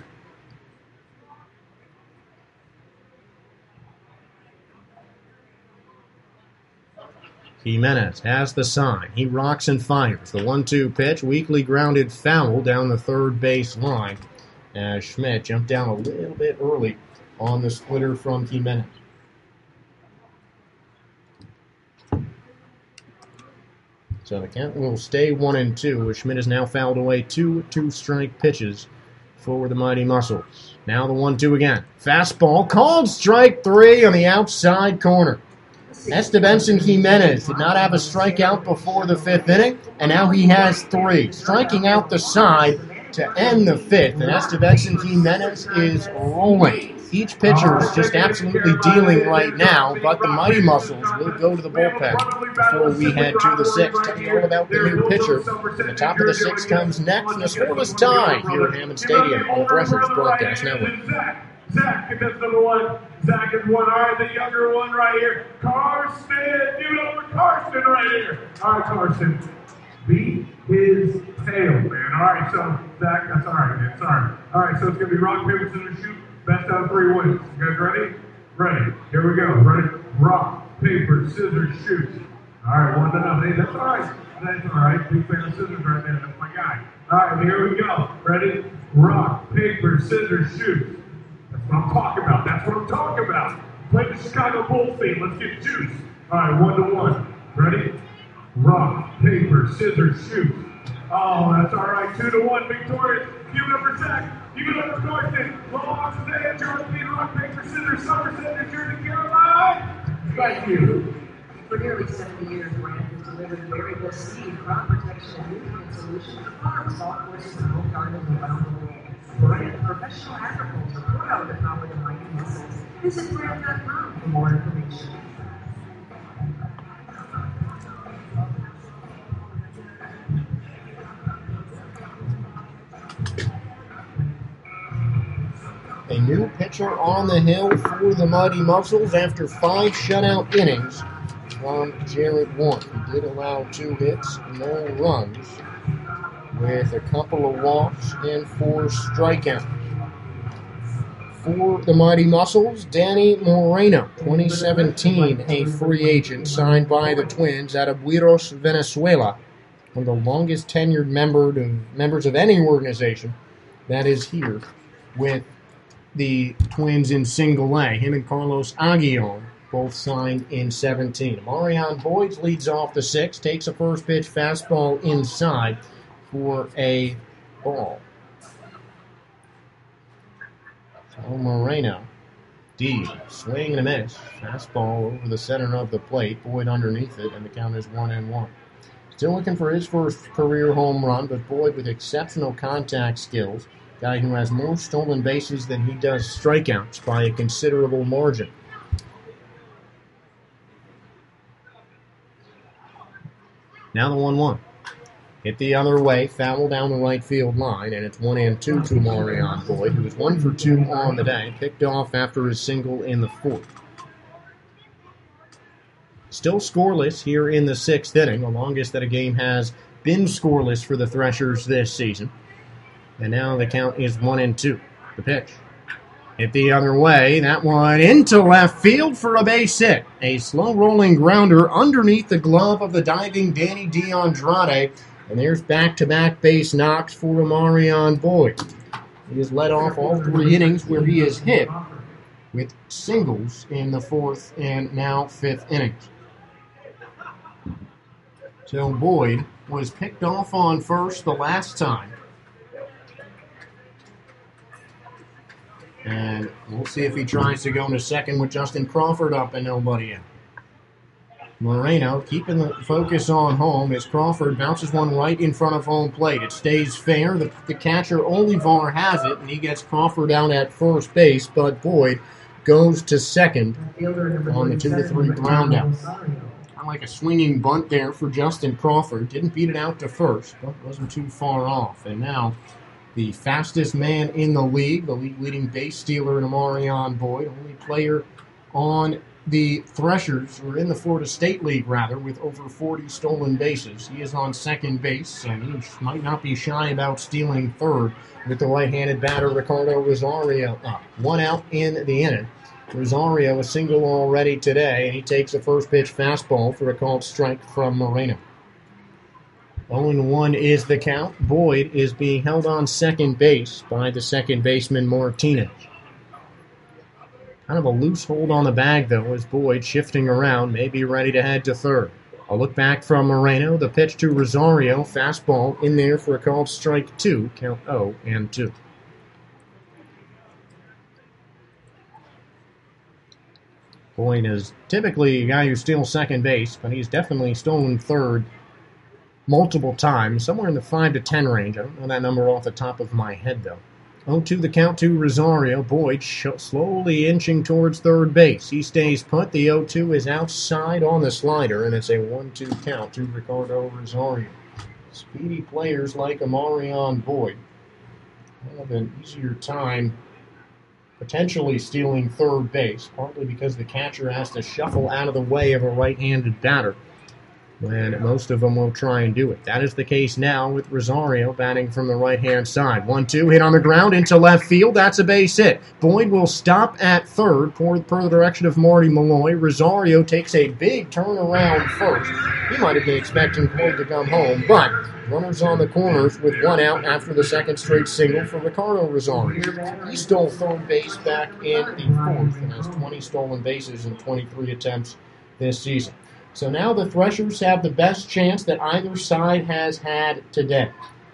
Jimenez has the sign. He rocks and fires. The one two pitch, weakly grounded foul down the third base line as Schmidt jumped down a little bit early on the splitter from So the count will stay one and two, as Schmidt has now fouled away two two-strike pitches for the Mighty Muscles. Now the one two again. Fastball called strike three on the outside corner. Estebenson Jimenez did not have a strikeout before the fifth inning, and now he has three, striking out the side to end the fifth. And Estebenson Jimenez is rolling. Each pitcher is just absolutely dealing right now, but the Mighty Muscles will go to the bullpen before we head to the sixth. Tell you all about the new pitcher. The top of the sixth comes next, and a scoreless tie here at Hammond Stadium on the Threshers Broadcast Network. Zach, and that's number one. Zach is one. All right, the younger one right here. Carson. Give it over Carson right here. All right, Carson. Beat his tail, man. All right, so, Zach, that's all right, man. Sorry. All right, so it's going to be rock, paper, scissors, shoot. Best out of three wins. You guys ready? Ready. Here we go. Ready? Rock, paper, scissors, shoot. All right, one to nothing. Hey, that's all right. That's all right. Big fan of scissors right there. That's my guy. All right, here we go. Ready? Rock, paper, scissors, shoot. That's what I'm talking about. That's what I'm talking about. Play the Chicago Bulls theme. Let's get juice. All right, one to one. Ready? Rock, paper, scissors, shoot. Oh, that's all right. Two to one. Victorious. Give it up for Zach. Give it up for Carson. Long today. Jordan Peter, rock, paper, scissors, Somerset, New Jersey, Carolina. Thank you. For nearly seventy years, Brandt has delivered variable seed, crop protection, and nutrient solutions to farms, golf courses, and home gardens around the world. Brandt, professional agriculture, proud of the power of the Mighty Muscles. Visit Brandt dot com for more information. A new pitcher on the hill for the Mighty Muscles after five shutout innings from Jared Warren. He did allow two hits, no runs, with a couple of walks and four strikeouts. For the Mighty Muscles, Danny Moreno, twenty seventeen, a free agent signed by the Twins out of Buenos, Venezuela. One of the longest tenured member to, members of any organization that is here with the Twins in single A. Him and Carlos Aguilar both signed in seventeen. Marion Boyd leads off the sixth, takes a first pitch fastball inside for a ball. So Moreno, deep, swing and a miss. Fastball over the center of the plate. Boyd underneath it, and the count is one and one. Still looking for his first career home run, but Boyd with exceptional contact skills. Guy who has more stolen bases than he does strikeouts by a considerable margin. Now the one one. Hit the other way, foul down the right field line, and it's one and two to Marion Boyd, who was one for two on the day, picked off after his single in the fourth. Still scoreless here in the sixth inning, the longest that a game has been scoreless for the Threshers this season. And now the count is one and two. The pitch. Hit the other way. That one into left field for a base hit. A slow-rolling grounder underneath the glove of the diving Danny DeAndrade. And there's back-to-back base knocks for Marion Boyd. He has led off all three innings where he has hit with singles in the fourth and now fifth innings. So Boyd was picked off on first the last time. And we'll see if he tries to go into second with Justin Crawford up and nobody in. Moreno keeping the focus on home as Crawford bounces one right in front of home plate. It stays fair. The, the catcher, Olivar, has it, and he gets Crawford down at first base, but Boyd goes to second on the two to three ground out. Kind of like a swinging bunt there for Justin Crawford. Didn't beat it out to first, but wasn't too far off. And now the fastest man in the league, the league-leading base stealer in Marion Boyd, only player on the Threshers, or in the Florida State League, rather, with over forty stolen bases. He is on second base, and he might not be shy about stealing third with the right-handed batter Ricardo Rosario up. One out in the inning. Rosario a single already today, and he takes a first-pitch fastball for a called strike from Moreno. oh and one is the count. Boyd is being held on second base by the second baseman Martinez. Kind of a loose hold on the bag, though, as Boyd, shifting around, may be ready to head to third. A look back from Moreno. The pitch to Rosario. Fastball in there for a called strike two. Count oh and two. Boyd is typically a guy who steals second base, but he's definitely stolen third multiple times, somewhere in the five to ten range. I don't know that number off the top of my head, though. oh two the count to Rosario. Boyd sh- slowly inching towards third base. He stays put. The oh two is outside on the slider, and it's a one two count to Ricardo Rosario. Speedy players like Amarion Boyd have an easier time potentially stealing third base, partly because the catcher has to shuffle out of the way of a right-handed batter when most of them will try and do it. That is the case now with Rosario batting from the right-hand side. one two, hit on the ground into left field. That's a base hit. Boyd will stop at third per, per the direction of Marty Malloy. Rosario takes a big turn around first. He might have been expecting Boyd to come home, but runners on the corners with one out after the second straight single for Ricardo Rosario. He stole third base back in the fourth and has twenty stolen bases in twenty-three attempts this season. So now the Threshers have the best chance that either side has had today.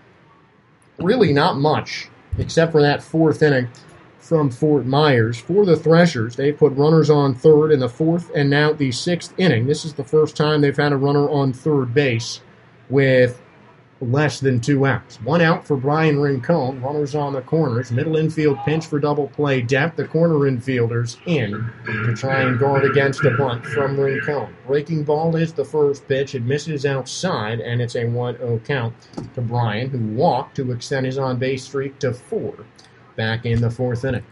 Really not much, except for that fourth inning from Fort Myers. For the Threshers, they put runners on third in the fourth and now the sixth inning. This is the first time they've had a runner on third base with less than two outs. One out for Brian Rincon. Runners on the corners. Middle infield pinch for double play depth. The corner infielders in to try and guard against a bunt from Rincon. Breaking ball is the first pitch. It misses outside, and it's a one oh count to Brian, who walked to extend his on-base streak to four back in the fourth inning.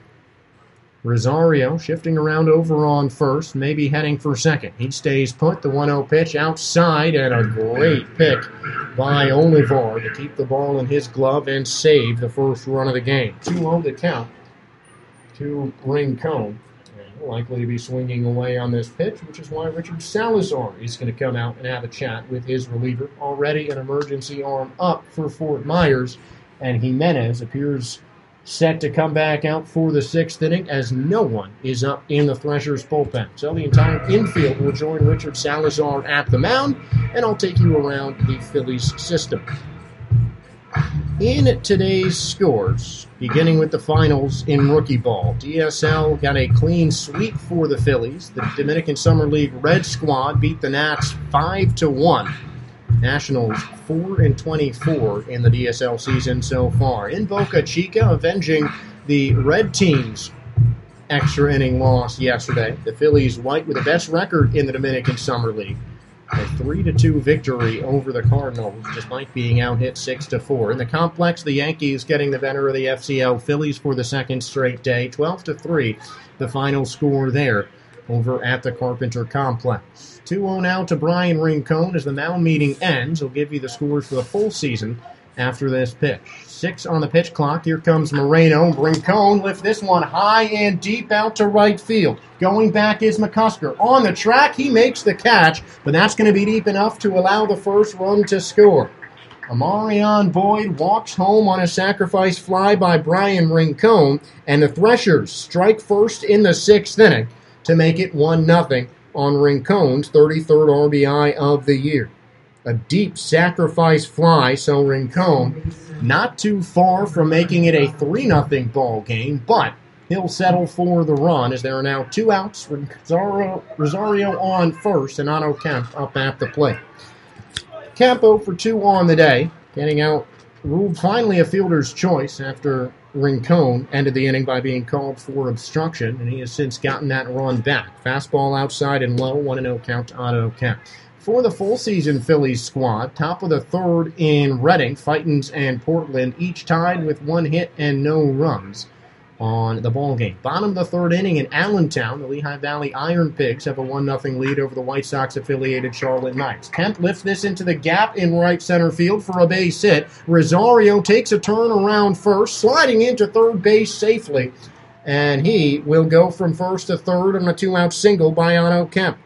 Rosario shifting around over on first, maybe heading for second. He stays put, the one oh pitch outside, and a great pick by Olivar to keep the ball in his glove and save the first run of the game. two oh the count to Rincon. And likely to be swinging away on this pitch, which is why Richard Salazar is going to come out and have a chat with his reliever. Already an emergency arm up for Fort Myers, and Jimenez appears set to come back out for the sixth inning as no one is up in the Threshers bullpen. So the entire infield will join Richard Salazar at the mound, and I'll take you around the Phillies system. In today's scores, beginning with the finals in rookie ball, D S L got a clean sweep for the Phillies. The Dominican Summer League Red Squad beat the Nats five to one. Nationals four and twenty-four in the D S L season so far. In Boca Chica, avenging the Red Team's extra inning loss yesterday. The Phillies white with the best record in the Dominican Summer League. A three to two victory over the Cardinals, despite being out hit six to four. In the complex, the Yankees getting the better of the F C L Phillies for the second straight day. twelve to three, the final score there over at the Carpenter Complex. two oh now to Brian Rincon as the mound meeting ends. He'll give you the scores for the full season after this pitch. Six on the pitch clock. Here comes Moreno. Rincon lifts this one high and deep out to right field. Going back is McCusker. On the track, he makes the catch, but that's going to be deep enough to allow the first run to score. Amarion Boyd walks home on a sacrifice fly by Brian Rincon, and the Threshers strike first in the sixth inning to make it one nothing on Rincon's thirty-third R B I of the year. A deep sacrifice fly, so Rincon not too far from making it a three nothing ball game, but he'll settle for the run as there are now two outs. Rosario, Rosario on first and Otto Kemp up at the plate. Kemp oh for two on the day, getting out, ruled finally a fielder's choice after Rincon ended the inning by being called for obstruction, and he has since gotten that run back. Fastball outside and low, one oh count to Otto Kemp. For the full season Phillies squad, top of the third in Reading, Fightins, and Portland, each tied with one hit and no runs on the ballgame. Bottom of the third inning in Allentown, the Lehigh Valley Iron Pigs have a one nothing lead over the White Sox-affiliated Charlotte Knights. Kemp lifts this into the gap in right center field for a base hit. Rosario takes a turn around first, sliding into third base safely, and he will go from first to third on a two-out single by Otto Kemp.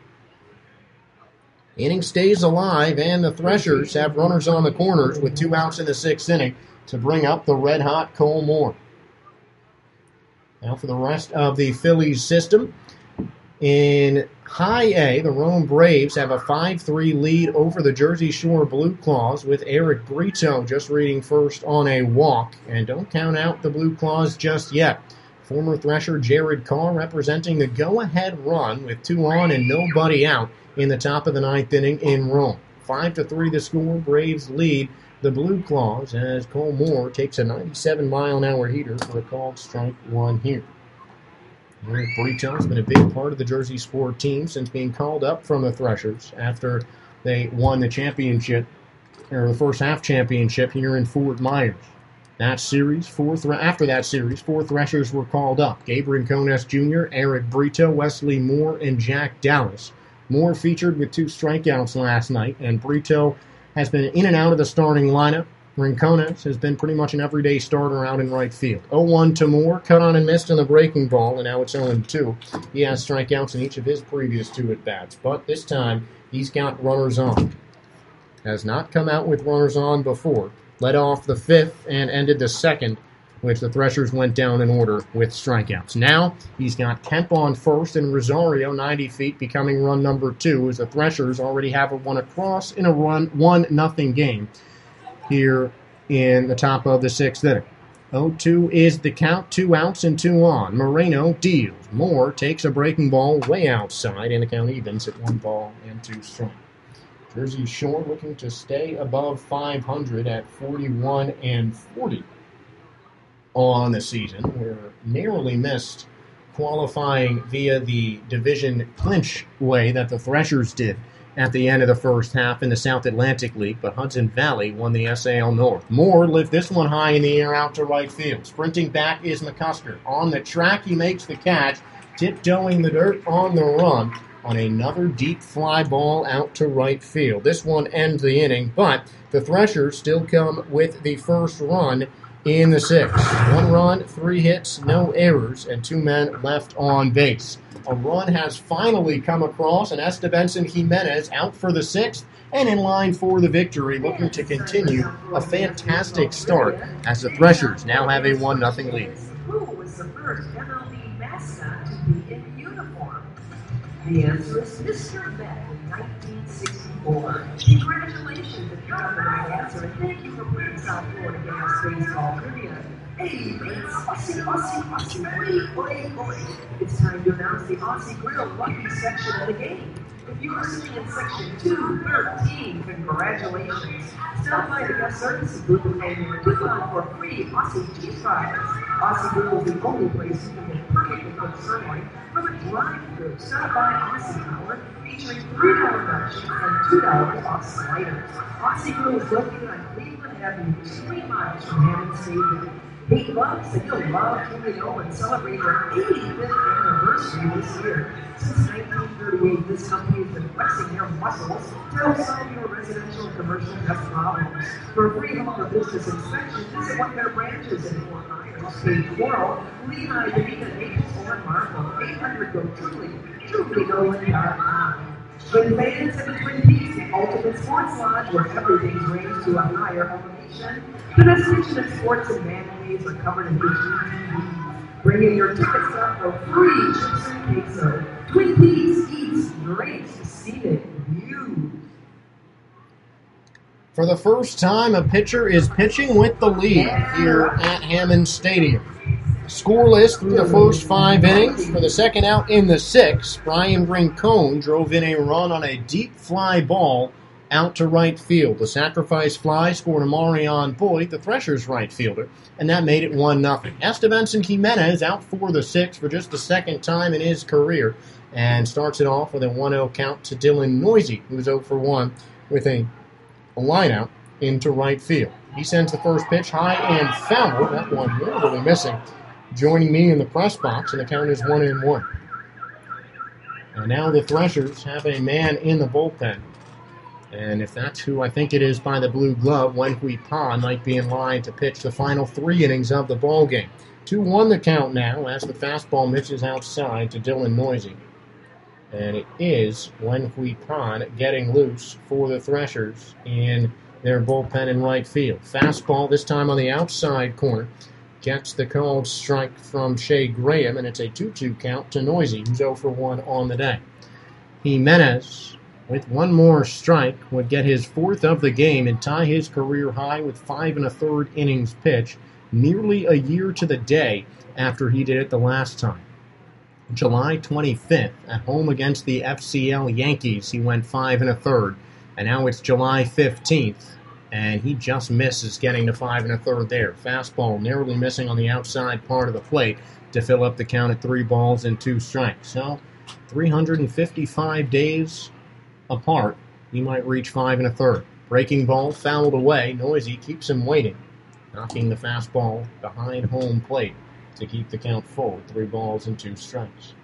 Inning stays alive, and the Threshers have runners on the corners with two outs in the sixth inning to bring up the red-hot Cole Moore. Now for the rest of the Phillies system, In High A, the Rome Braves have a five three lead over the Jersey Shore Blue Claws, with Eric Brito just reading first on a walk. And don't count out the Blue Claws just yet. Former Thresher Jared Carr representing the go-ahead run with two on and nobody out in the top of the ninth inning in Rome. Five to three the score. Braves lead the Blue Claws as Cole Moore takes a ninety-seven mile an hour heater for a called strike one here. Eric Brito has been a big part of the Jersey Sport team since being called up from the Threshers after they won the championship, or the first half championship here in Fort Myers. That series, four th- after that series, four Threshers were called up. Gabe Rincones Junior, Eric Brito, Wesley Moore, and Jack Dallas. Moore featured with two strikeouts last night, and Brito has been in and out of the starting lineup. Rincones has been pretty much an everyday starter out in right field. oh one to Moore, cut on and missed on the breaking ball, and now it's oh two. He has strikeouts in each of his previous two at-bats, but this time he's got runners on. Has not come out with runners on before. Led off the fifth and ended the second, which the Threshers went down in order with strikeouts. Now he's got Kemp on first and Rosario ninety feet, becoming run number two, as the Threshers already have a one across in a run one nothing game here in the top of the sixth inning. oh two is the count, two outs and two on. Moreno deals. Moore takes a breaking ball way outside, and the count evens at one ball and two strikes. Jersey Shore looking to stay above five hundred at forty-one and forty on the season. We're narrowly missed qualifying via the division clinch way that the Threshers did at the end of the first half in the South Atlantic League, but Hudson Valley won the S A L North. Moore lived this one high in the air out to right field. Sprinting back is McCusker. On the track, he makes the catch, tiptoeing the dirt on the run on another deep fly ball out to right field. This one ends the inning, but the Threshers still come with the first run in the sixth. One run, three hits, no errors, and two men left on base. A run has finally come across, and Estebenson Jimenez out for the sixth and in line for the victory, looking to continue a fantastic start as the Threshers now have a one nothing lead. Who was the first M L B mascot to be in uniform? The answer is Mister Beck in nineteen sixty-four. Congratulations if you got the right answer, and thank you for playing South Florida Gas Baseball Trivia. Hey, it's Aussie, Aussie, Aussie, wait, wait, wait. It's time to announce the Aussie Grill Lucky section of the game. If you're listening in section two thirteen, congratulations. Stop by the guest services booth and claim your coupon for free Aussie cheese fries. Aussie Grill is the only place you can get perfectly cooked sirloin from a drive-thru. Stop by Aussie Hour, featuring three dollar luncheons and two dollars off sliders. Aussie Grill is located on Cleveland Avenue, three miles from Hammond Stadium. Eight bucks, and you'll love coming home and celebrate their eighty-fifth anniversary this year. Since nineteen thirty-eight, this company has been flexing their muscles to help solve your residential and commercial pest problems. For a free home or business inspection, visit one of their branches in Fort Myers, Cape Coral, Lehigh, Davita, Naples, or Marble. eight hundred go truly, truly going dot com. Twin Fans and the Twin Peaks, the ultimate sports lodge where everything's raised to a higher elevation. The best kitchen and sports and man-caves are covered in H D T V. Bring in your tickets up for free chips and queso. Twin Peaks eats great scenic views. For the first time, a pitcher is pitching with the lead here at Hammond Stadium. Scoreless through the first five innings. For the second out in the sixth, Brian Rincon drove in a run on a deep fly ball out to right field. The sacrifice fly scored a Marion Boyd, the Threshers right fielder, and that made it one nothing. Estebenson Jimenez out for the sixth for just the second time in his career and starts it off with a one oh count to Dylan Noisy, who's oh for one with a, a line out into right field. He sends the first pitch high and foul. That one really missing. Joining me in the press box, and the count is one and one. And now the Threshers have a man in the bullpen. And if that's who I think it is by the blue glove, Wenhui Pa might be in line to pitch the final three innings of the ballgame. two one the count now as the fastball misses outside to Dylan Noisy. And it is Wenhui Pa getting loose for the Threshers in their bullpen in right field. Fastball this time on the outside corner. gets the called strike from Shea Graham, and it's a two two count to Noisy, who's oh for one on the day. Jimenez, with one more strike, would get his fourth of the game and tie his career high with five and a third innings pitched, nearly a year to the day after he did it the last time. July twenty-fifth, at home against the F C L Yankees, he went five and a third, and now it's July fifteenth, and he just misses getting to five and a third there. Fastball narrowly missing on the outside part of the plate to fill up the count at three balls and two strikes. So, three hundred fifty-five days apart, he might reach five and a third. Breaking ball fouled away. Noisy keeps him waiting, knocking the fastball behind home plate to keep the count full with three balls and two strikes.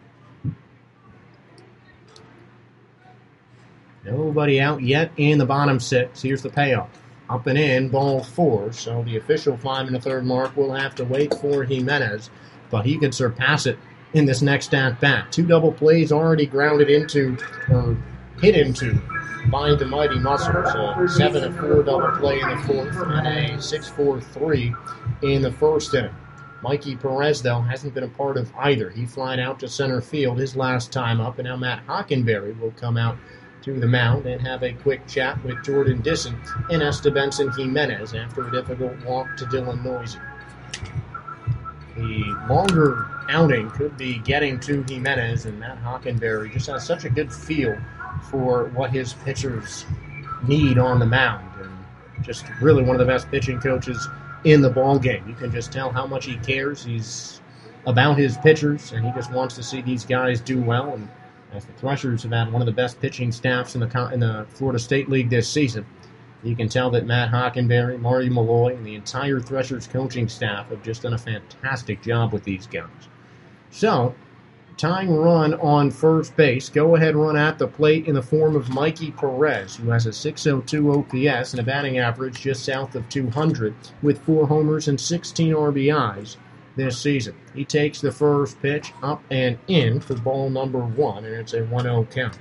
Nobody out yet in the bottom six. Here's the payoff. Up and in, ball four. So the official five and a third mark will have to wait for Jimenez, but he could surpass it in this next at bat. Two double plays already grounded into, or hit into, by the Mighty Muscles. A seven and four double play in the fourth and a six four three in the first inning. Mikey Perez, though, hasn't been a part of either. He flied out to center field his last time up, and now Matt Hockenberry will come out to the mound and have a quick chat with Jordan Disson and Estebenson Jimenez after a difficult walk to Dylan Noisy. The longer outing could be getting to Jimenez, and Matt Hockenberry just has such a good feel for what his pitchers need on the mound, and just really one of the best pitching coaches in the ball game. You can just tell how much he cares. He's about his pitchers, and he just wants to see these guys do well. And as the Threshers have had one of the best pitching staffs in the in the Florida State League this season, you can tell that Matt Hockenberry, Marty Malloy, and the entire Threshers coaching staff have just done a fantastic job with these guys. So, tying run on first base, go-ahead run at the plate in the form of Mikey Perez, who has a six oh two O P S and a batting average just south of two hundred, with four homers and sixteen R B Is this season. He takes the first pitch up and in for ball number one, and it's a one oh count.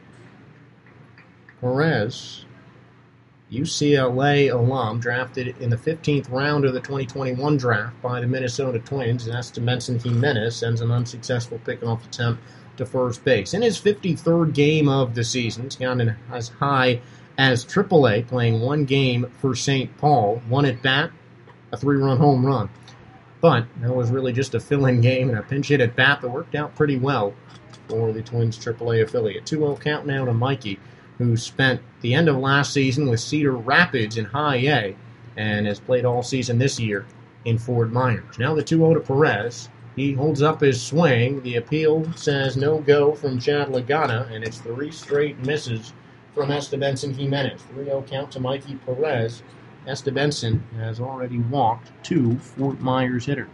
Perez, U C L A alum, drafted in the fifteenth round of the twenty twenty-one draft by the Minnesota Twins, and Estebenson Jimenez sends an unsuccessful pickoff attempt to first base. In his fifty-third game of the season, he's gotten as high as triple A, playing one game for Saint Paul, one at bat, a three-run home run. But that was really just a fill-in game and a pinch hit at bat that worked out pretty well for the Twins triple A affiliate. two oh count now to Mikey, who spent the end of last season with Cedar Rapids in High A and has played all season this year in Fort Myers. Now the two oh to Perez. He holds up his swing. The appeal says no go from Chad Lagana, and it's three straight misses from Estebenson Jimenez. three oh count to Mikey Perez. Estebenson has already walked two Fort Myers hitters.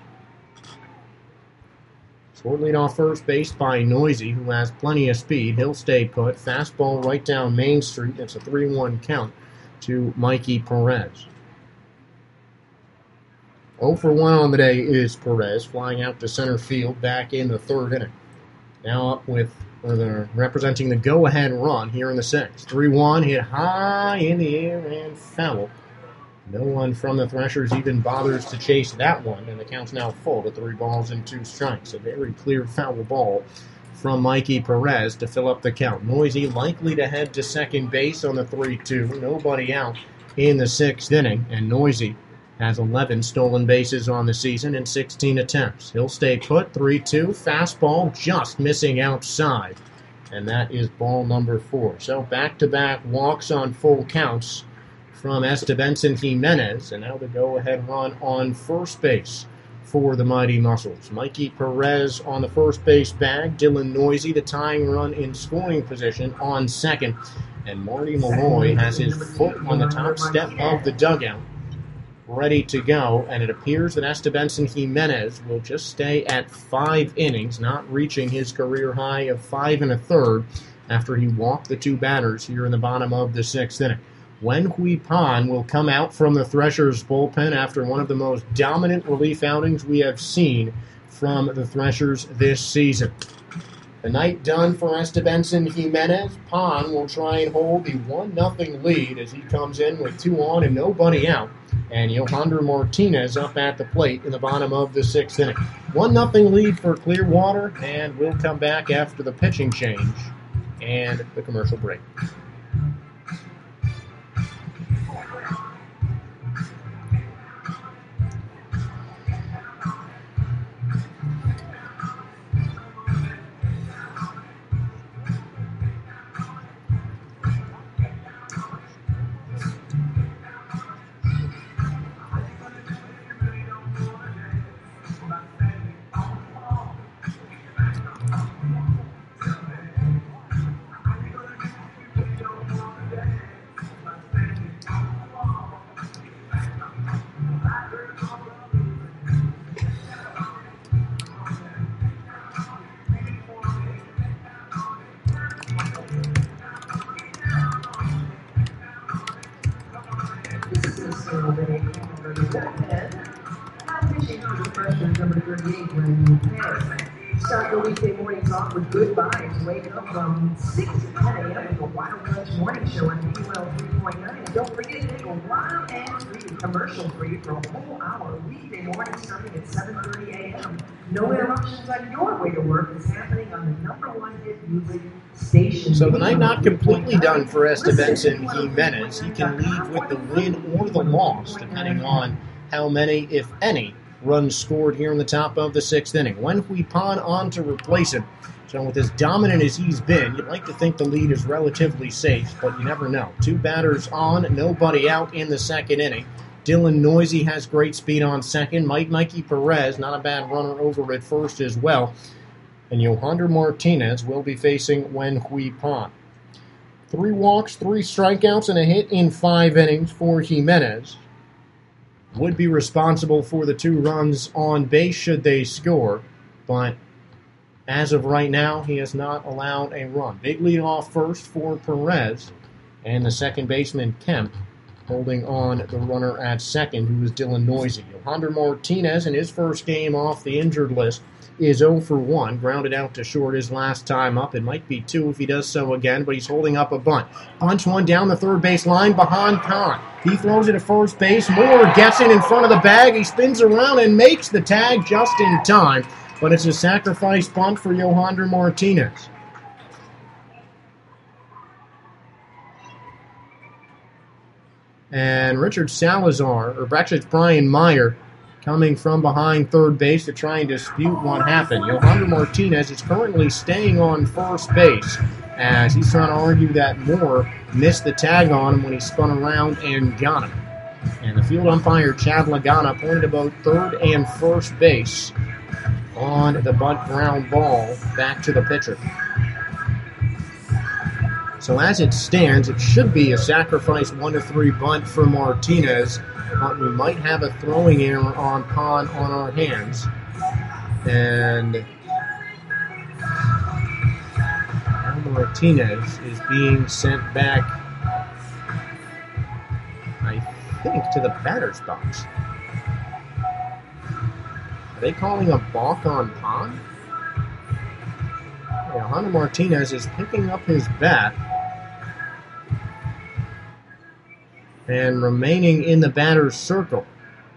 Scored lead off first base by Noisy, who has plenty of speed. He'll stay put. Fastball right down Main Street. That's a three one count to Mikey Perez. oh for one on the day is Perez, flying out to center field back in the third inning. Now up with or the, representing the go-ahead run here in the sixth. three one, hit high in the air and foul. No one from the Threshers even bothers to chase that one, and the count's now full to three balls and two strikes. A very clear foul ball from Mikey Perez to fill up the count. Noisy likely to head to second base on the three two. Nobody out in the sixth inning, and Noisy has eleven stolen bases on the season in sixteen attempts. He'll stay put, three two. Fastball just missing outside, and that is ball number four. So back-to-back walks on full counts from Estebenson Jimenez, and now the go-ahead run on first base for the Mighty Muscles. Mikey Perez on the first base bag, Dylan Noisy, the tying run in scoring position on second, and Marty Malloy has his foot on the top step of the dugout, ready to go, and it appears that Estebenson Jimenez will just stay at five innings, not reaching his career high of five and a third after he walked the two batters here in the bottom of the sixth inning. Wen Hui Pan will come out from the Threshers bullpen after one of the most dominant relief outings we have seen from the Threshers this season. The night done for Estebenson Jimenez. Pon will try and hold the one nothing lead as he comes in with two on and nobody out. And Yohander Martinez up at the plate in the bottom of the sixth inning. one nothing lead for Clearwater, and we'll come back after the pitching change and the commercial break. Start the weekday mornings off with good vibes. Wake up from six to ten a.m. with the Wild Lunch Morning Show on P U L three point nine. And don't forget to go wild and free, commercial free for a whole hour weekday morning starting at seven thirty a.m. No interruptions on your way to work. It's happening on the number one hit music station. So the night not completely done for Estebenson Jimenez. He can leave with the win or the loss, depending on how many, if any, runs scored here in the top of the sixth inning. Wenhui Pon on to replace him. So with as dominant as he's been, you'd like to think the lead is relatively safe, but you never know. Two batters on, nobody out in the second inning. Dylan Noisy has great speed on second. Mike Mikey Perez, not a bad runner over at first as well. And Yohander Martinez will be facing Wenhui Pon. Three walks, three strikeouts, and a hit in five innings for Jimenez. Would be responsible for the two runs on base should they score, but as of right now, he has not allowed a run. Big lead off first for Perez, and the second baseman, Kemp, holding on the runner at second, who is Dylan Noisy. Yohander Martinez, in his first game off the injured list, is oh for one, grounded out to short his last time up. It might be two if he does so again, but he's holding up a bunt. Bunts one down the third base line behind Pon. He throws it to first base. Moore gets it in front of the bag. He spins around and makes the tag just in time, but it's a sacrifice bunt for Yohander Martinez. And Richard Salazar, or actually it's Brian Meyer, coming from behind third base to try and dispute what happened. Yohander Martinez is currently staying on first base as he's trying to argue that Moore missed the tag on him when he spun around and got him. And the field umpire, Chad Lagana, pointed to both third and first base on the bunt ground ball back to the pitcher. So as it stands, it should be a sacrifice one to three bunt for Martinez, but we might have a throwing error on Pon on our hands. And Martinez is being sent back, I think, to the batter's box. Are they calling a balk on Pon? Yeah, Yohander Martinez is picking up his bat and remaining in the batter's circle.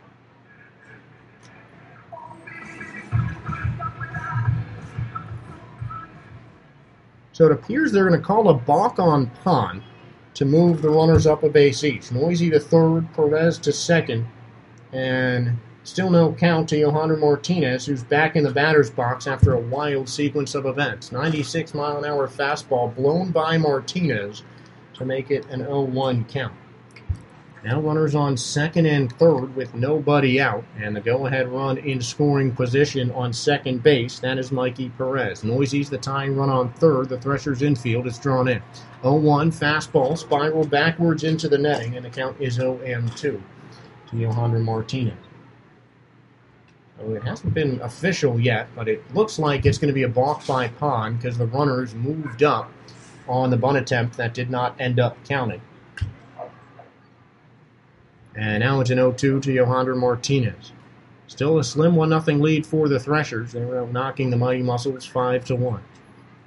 So it appears they're going to call a balk on Pon to move the runners up a base each. Noisy to third, Perez to second, and still no count to Yohander Martinez, who's back in the batter's box after a wild sequence of events. ninety-six mile an hour fastball blown by Martinez to make it an oh one count. Now runners on second and third with nobody out, and the go-ahead run in scoring position on second base. That is Mikey Perez. Noisy's the tying run on third. The Threshers infield is drawn in. oh one fastball, spiral backwards into the netting, and the count is oh and two to Yohander Martinez. So it hasn't been official yet, but it looks like it's going to be a balk by Pon because the runners moved up on the bunt attempt that did not end up counting. And now it's an oh two to Yohander Martinez. Still a slim one nothing lead for the Threshers. They were out knocking the Mighty Muscles five to one.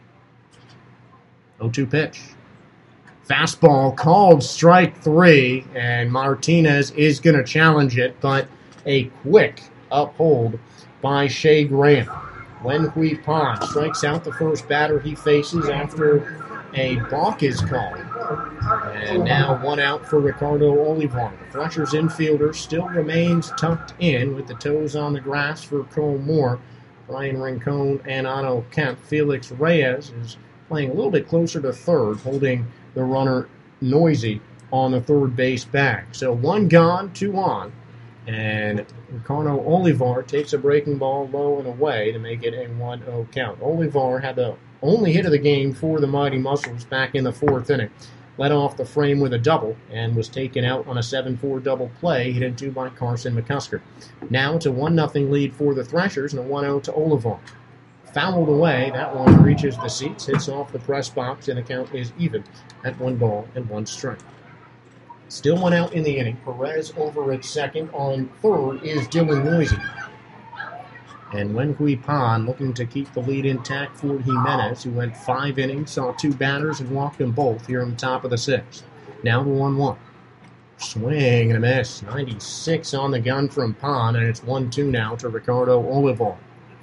oh two pitch. Fastball called strike three, and Martinez is going to challenge it, but a quick uphold by Shea Graham. Wenhui Pan strikes out the first batter he faces after a balk is called. And now one out for Ricardo Olivar. The Threshers infielder still remains tucked in with the toes on the grass for Cole Moore, Brian Rincon, and Otto Kemp. Felix Reyes is playing a little bit closer to third, holding the runner Noisy on the third base bag. So one gone, two on. And Ricardo Olivar takes a breaking ball low and away to make it a one oh count. Olivar had the only hit of the game for the Mighty Muscles back in the fourth inning. Led off the frame with a double and was taken out on a seven four double play hit into by Carson McCusker. Now it's a one nothing lead for the Threshers and a one oh to Olivar. Fouled away, that one reaches the seats, hits off the press box, and the count is even at one ball and one strike. Still one out in the inning. Perez over at second. On third is Dylan Noisy. And Wenhui Pan looking to keep the lead intact for Jimenez, who went five innings, saw two batters, and walked them both here on the top of the sixth. Now the one one. Swing and a miss. ninety-six on the gun from Pan, and it's one two now to Ricardo Olivar.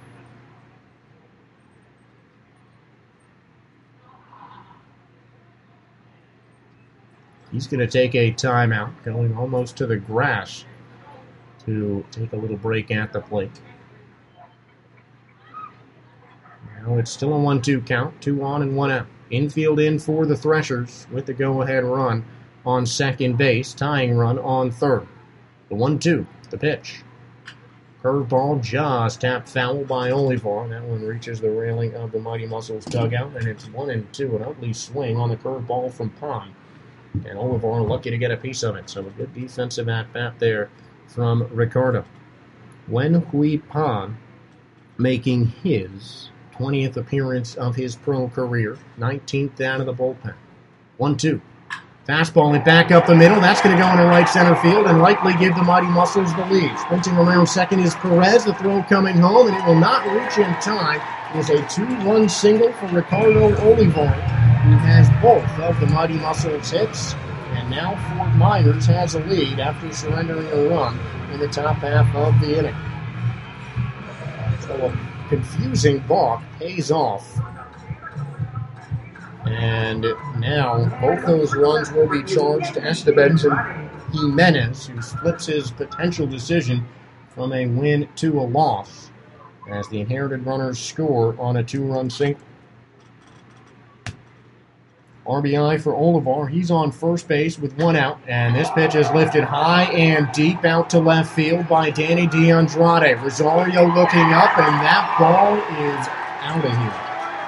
He's going to take a timeout, going almost to the grass to take a little break at the plate. Now it's still a one two count, two on and one out. Infield in for the Threshers with the go-ahead run on second base, tying run on third. The one two, the pitch. Curveball just tapped foul by Olivar. That one reaches the railing of the Mighty Muscles dugout, and it's one and two. An ugly swing on the curveball from Pan. And Olivar lucky to get a piece of it. So a good defensive at-bat there from Ricardo. Wenhui Pan making his twentieth appearance of his pro career. nineteenth out of the bullpen. one two. Fastball and back up the middle. That's going to go into right center field and likely give the Mighty Muscles the lead. Sprinting around second is Perez. The throw coming home, and it will not reach in time. It is a two run single for Ricardo Olivar, who has both of the Mighty Muscles hits. And now Fort Myers has a lead after surrendering a run in the top half of the inning. So a confusing balk pays off. And now both those runs will be charged to Esteban Jimenez, who flips his potential decision from a win to a loss as the inherited runners score on a two-run single. R B I for Olivar. He's on first base with one out, and this pitch is lifted high and deep out to left field by Danny DeAndrade. Rosario looking up, and that ball is out of here.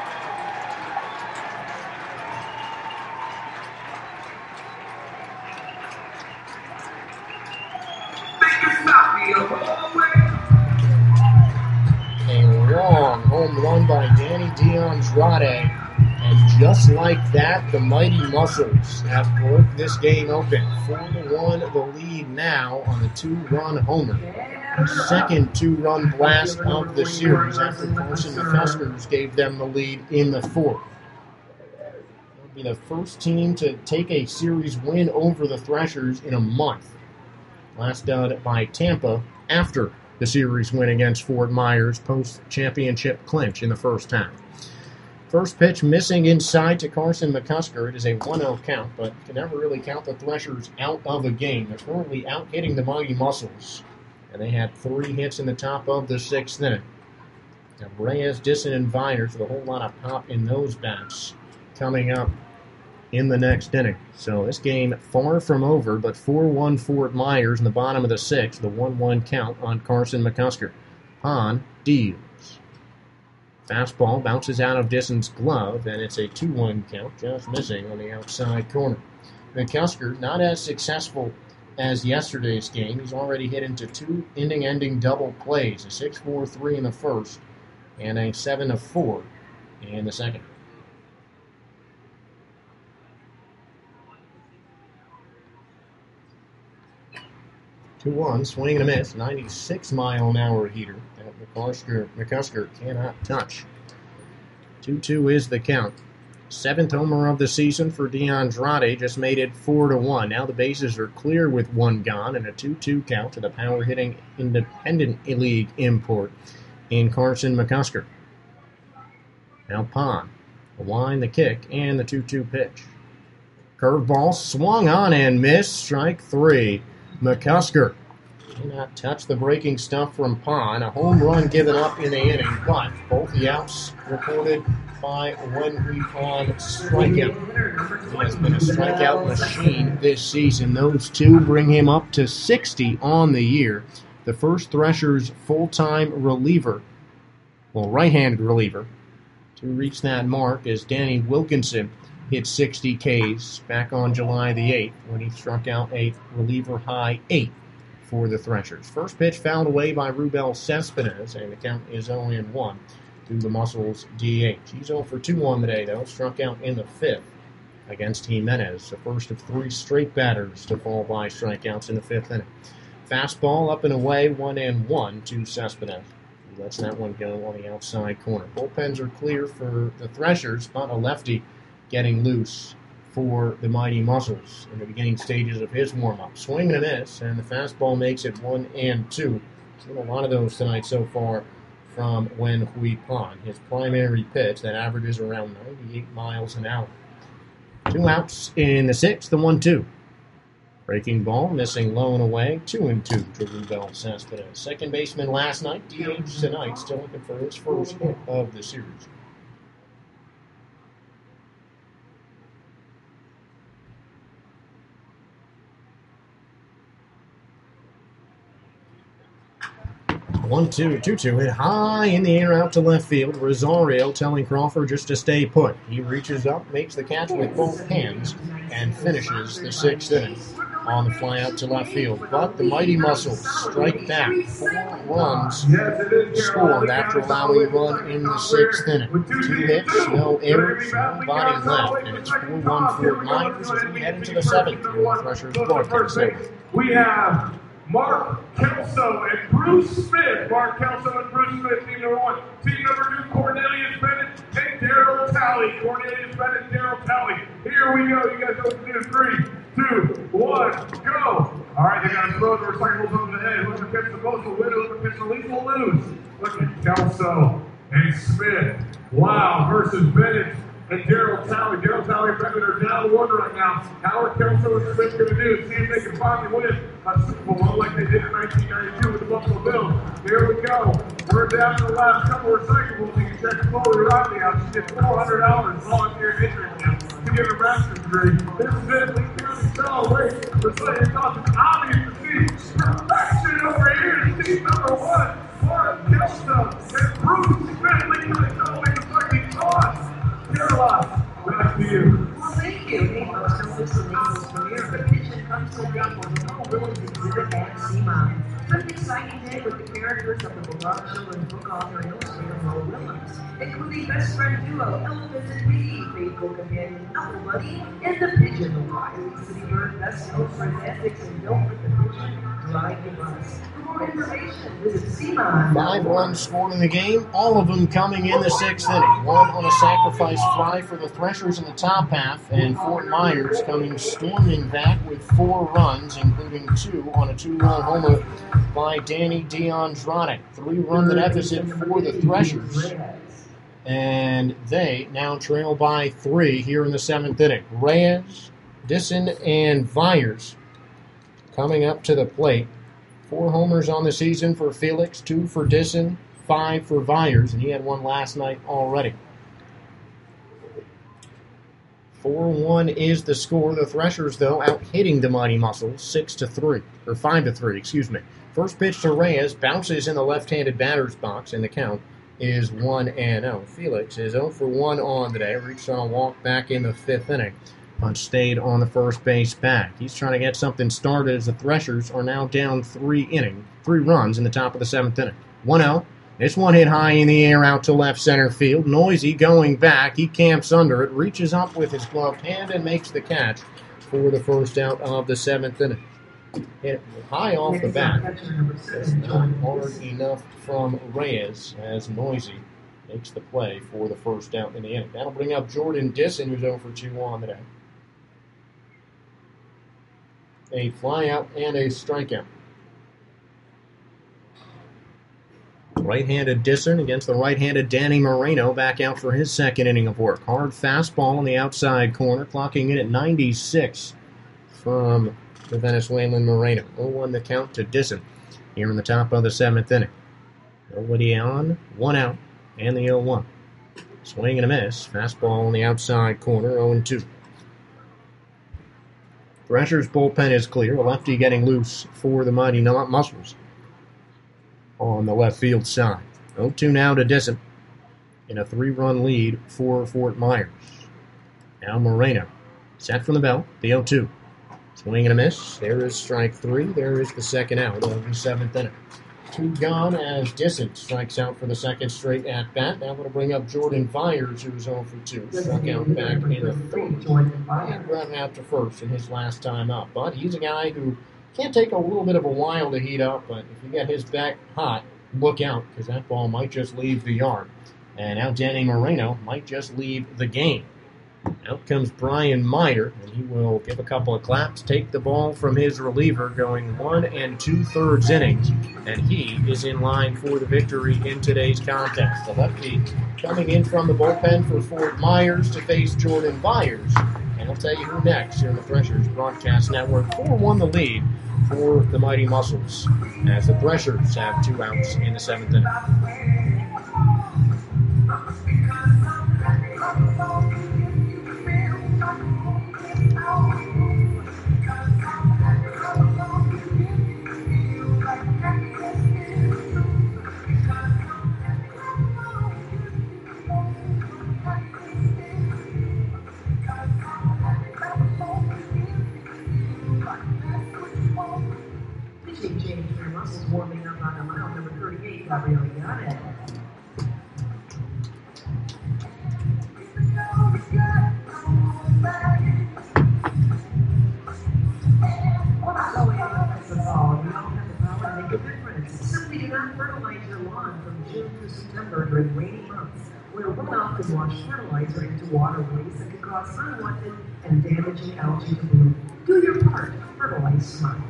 A long home run by Danny DeAndrade. And just like that, the Mighty Muscles have broke this game open. four to one the lead now on the two-run homer. Second two-run blast of the series after Carson McCusker gave them the lead in the fourth. They'll be the first team to take a series win over the Threshers in a month. Last done by Tampa after the series win against Fort Myers post-championship clinch in the first half. First pitch missing inside to Carson McCusker. It is a one oh count, but you can never really count the Threshers out of a game. They're currently out-hitting the Mighty Muscles, and they had three hits in the top of the sixth inning. Now Reyes, Disson, and Viners with a whole lot of pop in those bats coming up in the next inning. So this game far from over, but four one Fort Myers in the bottom of the sixth, the one one count on Carson McCusker. Pan deals. Fastball bounces out of Disson's glove, and it's a two one count, just missing on the outside corner. McCusker, not as successful as yesterday's game. He's already hit into two inning-ending double plays, a six four three in the first and a seven four in the second. two one, swing and a miss, ninety-six mile an hour heater that McCusker, McCusker cannot touch. two two is the count. Seventh homer of the season for DeAndrade, just made it four to one. Now the bases are clear with one gone and a two two count to the power hitting Independent League import in Carson McCusker. Now Pond, the line, the kick, and the two two pitch. Curveball swung on and missed. Strike three. McCusker did not touch the breaking stuff from Pond. A home run given up in the inning, but both the outs recorded by Wenhui Pond strikeout. He has been a strikeout machine this season. Those two bring him up to sixty on the year. The first Threshers full-time reliever, well, right-handed reliever, to reach that mark is Danny Wilkinson. Hit sixty Ks back on July the eighth when he struck out a reliever-high eight for the Threshers. First pitch fouled away by Rubel Cespedes, and the count is oh and one to the Muscles D H. He's oh for two on the day, though. Struck out in the fifth against Jimenez, the first of three straight batters to fall by strikeouts in the fifth inning. Fastball up and away, one and one to Cespedes. He lets that one go on the outside corner. Bullpens are clear for the Threshers, but a lefty getting loose for the Mighty Muscles in the beginning stages of his warm-up. Swing and a miss, and the fastball makes it one and two. Seen a lot of those tonight so far from Wenhui Pond. His primary pitch that averages around ninety-eight miles an hour. Two outs in the sixth, the one two. Breaking ball, missing low and away, two and two to Rubel Cespedes. Second baseman last night, D H tonight, still looking for his first hit of the series. one two, two two, hit high in the air out to left field. Rosario telling Crawford just to stay put. He reaches up, makes the catch with both hands, and finishes the sixth inning on the fly out to left field. But the Mighty Muscles strike back. Four runs scored after allowing a run in the sixth inning. Two hits, no errors, nobody left, and it's four one Fort Myers as we head into the seventh. Threshers broadcast network. We have Mark Kelso and Bruce Smith. Mark Kelso and Bruce Smith, team number one. Team number two, Cornelius Bennett and Daryl Talley. Cornelius Bennett, Daryl Talley. Here we go. You guys know what to do. Three, two, one, go. All right, they got to throw the recyclables over the head. Whoever pitch the most will win. Whoever pitch the least will lose. Look at Kelso and Smith. Wow, versus Bennett and Daryl Talley. Daryl Talley and Bennett are down one right now. How are Kelso and Smith going to do? See if they can finally win a Super Bowl like they did in nineteen ninety-two with the Buffalo Bills. Here we go. We're down to the last couple of recyclables. You can check Chloe Rodney out. She gets four hundred dollars volunteer interest to get a master's degree. This is it. Lee County Solid Waste Recycling Cost. It's obvious to see perfection over here is team number one. Mark Kelso and Bruce Smith. Lee County Solid Waste Recycling Cost. Caroline, back to you. Well, thank you. Hey, folks, don't miss the Naples premiere. The Kitchen comes to Naples with all Williams exhibit at SEMA. It's an exciting day with the characters of the beloved children's book author and illustrator Mo Willems, including best friend duo Elephant and Bee, faithful companion Knuckle Buddy, and the Pigeon, the wily city bird best known for his ethics and built with the pigeon, drive the bus. For more information, visit SEMA. Five runs scored in the game, all of them coming in the sixth inning. One on a sacrifice fly for the Threshers in the top half, and Fort Myers coming storming back with four runs, including two on a two-run homer by Danny DeAndrade. Three-run deficit for the Threshers, and they now trail by three here in the seventh inning. Reyes, Disson, and Viers coming up to the plate. Four homers on the season for Felix, two for Disson, five for Viers, and he had one last night already. four one is the score. The Threshers, though, out hitting the Mighty Muscles six to three, or five to three, excuse me. First pitch to Reyes, bounces in the left-handed batter's box, and the count is one and oh. Felix is oh for one on the day, reached on a walk back in the fifth inning, but stayed on the first base back. He's trying to get something started as the Threshers are now down three inning, three runs in the top of the seventh inning. one oh. This one hit high in the air out to left center field. Noisy going back. He camps under it, reaches up with his gloved hand, and makes the catch for the first out of the seventh inning. Hit high off the bat. It's not hard enough from Reyes as Noisy makes the play for the first down in the inning. That'll bring up Jordan Disson, who's oh for two on the day. A flyout and a strikeout. Right-handed Disson against the right-handed Danny Moreno, back out for his second inning of work. Hard fastball on the outside corner, clocking in at ninety-six from the Venezuelan Moreno. oh one the count to Disson here in the top of the seventh inning. Nobody on, one out, and the oh one. Swing and a miss. Fastball on the outside corner, oh two. Threshers' bullpen is clear. A lefty getting loose for the Mighty Muscles on the left field side. oh two now to Disson in a three-run lead for Fort Myers. Now Moreno set from the belt, the oh two. Swing and a miss. There is strike three. There is the second out of the seventh inning. Two gone as Disson strikes out for the second straight at bat. Now going to bring up Jordan Byers, who's oh for two. Struck out back in the third. And ground out to first in his last time up. But he's a guy who can take a little bit of a while to heat up, but if you get his back hot, look out, because that ball might just leave the yard. And now Danny Moreno might just leave the game. Out comes Brian Meyer, and he will give a couple of claps, take the ball from his reliever, going one and two-thirds innings, and he is in line for the victory in today's contest. The lefty coming in from the bullpen for Fort Myers to face Jordan Byers. And I'll tell you who next here in the Threshers Broadcast Network. four one the lead for the Mighty Muscles, as the Threshers have two outs in the seventh inning. Pitching change for Muscles warming up on the mound, number thirty-eight, Gabriel Yanez. Simply do not fertilize your lawn from June through September during rainy months, where runoff can wash fertilizer into waterways that can cause unwanted and damaging algae to bloom. Do your part. Fertilize smart.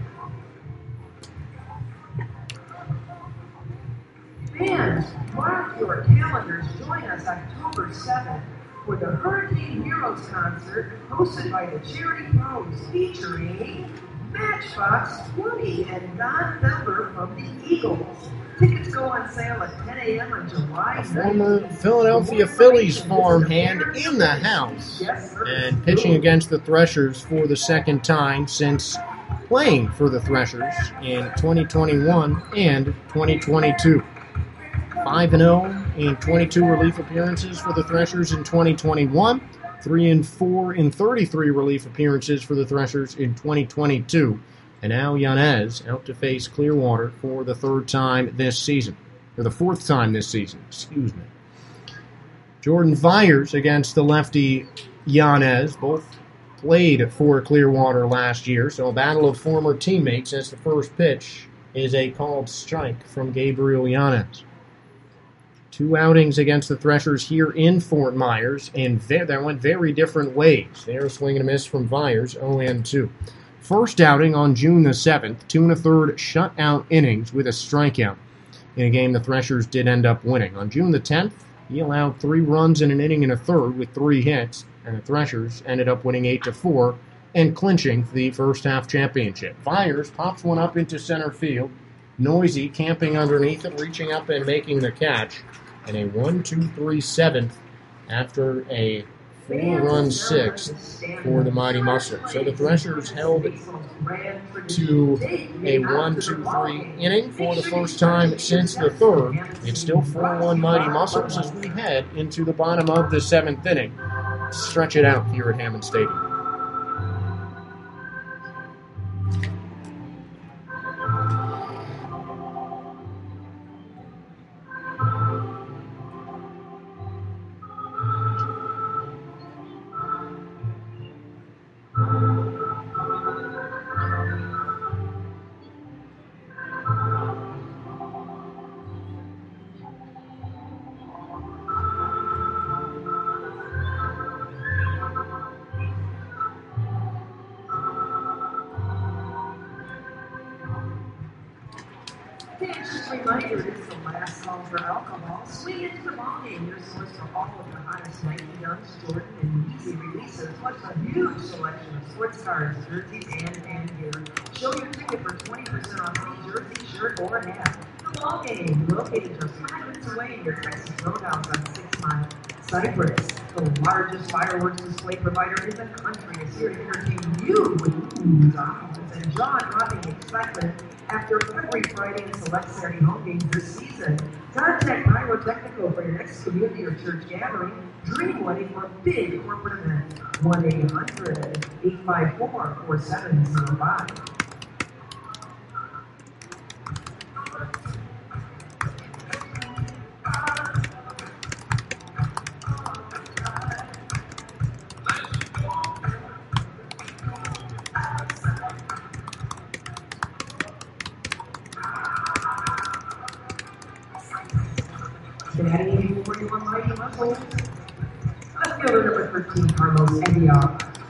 And mark your calendars. Join us October seventh for the Hurricane Heroes concert hosted by the Charity Pros, featuring Matchbox twenty and Don Denver from the Eagles. Tickets go on sale at ten a.m. on July ninth. Former Philadelphia Phillies farmhand in the house and pitching against the Threshers for the second time since playing for the Threshers in twenty twenty-one and twenty twenty-two. five and oh in twenty-two relief appearances for the Threshers in twenty twenty-one. three and four in thirty-three relief appearances for the Threshers in twenty twenty-two. And now Yanez out to face Clearwater for the third time this season. Or the fourth time this season, excuse me. Jordan Byers against the lefty Yanez. Both played for Clearwater last year, so a battle of former teammates as the first pitch is a called strike from Gabriel Yanez. Two outings against the Threshers here in Fort Myers, and that went very different ways. They're a swing and a miss from Byers, oh and two. First outing on June the seventh, two and a third shutout innings with a strikeout in a game the Threshers did end up winning. On June the tenth, he allowed three runs in an inning and a third with three hits, and the Threshers ended up winning eight to four and clinching the first half championship. Byers pops one up into center field. Noisy camping underneath it, reaching up and making the catch. And a one two three seventh after a four-run sixth for the Mighty Muscles. So the Threshers held to a one two three inning for the first time since the third. It's still four one Mighty Muscles as we head into the bottom of the seventh inning. Stretch it out here at Hammond Stadium. And just a reminder, it is the last call for alcohol. Swing into the ballgame. Your source for all of the hottest Nike Dunks, Jordan, and Yeezy releases, plus a huge selection of sports cards, jerseys, and fan gear. Show your ticket for twenty percent off any jersey, shirt, or hat. The ballgame, located just five minutes away in your Texas Roadhouse on Six Mile. Cypress, the largest fireworks display provider in the country, is here to entertain you with news, offense, and jaw-dropping excitement after every Friday and select Saturday home games this season. Contact Pyrotechnico for your next community or church gathering, dream wedding, or big corporate event. one eight hundred, eight five four, four seven zero five. Batting for your mighty muscles. Let's go to number thirteen, Carlos Aguilar.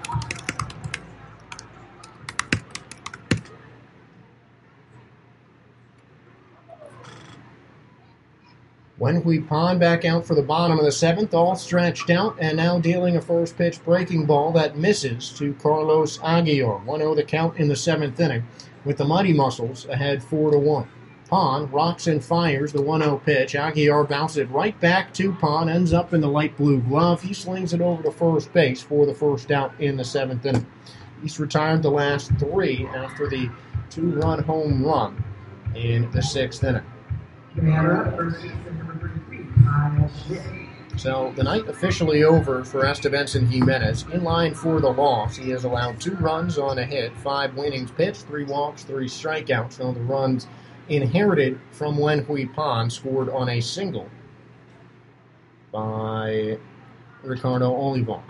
Wenhui Pond back out for the bottom of the seventh, all stretched out, and now dealing a first pitch breaking ball that misses to Carlos Aguilar. one oh the count in the seventh inning, with the Mighty Muscles ahead four to one. Pond rocks and fires the one oh pitch. Aguilar bounces it right back to Pond, ends up in the light blue glove. He slings it over to first base for the first out in the seventh inning. He's retired the last three after the two-run home run in the sixth inning. Commander, first baseman number thirty-three, Kyle Schmidt. So the night officially over for Estebanson Jimenez. In line for the loss, he has allowed two runs on a hit, five innings pitched, three walks, three strikeouts. So the runs inherited from Wenhui Pond scored on a single by Ricardo Olivar.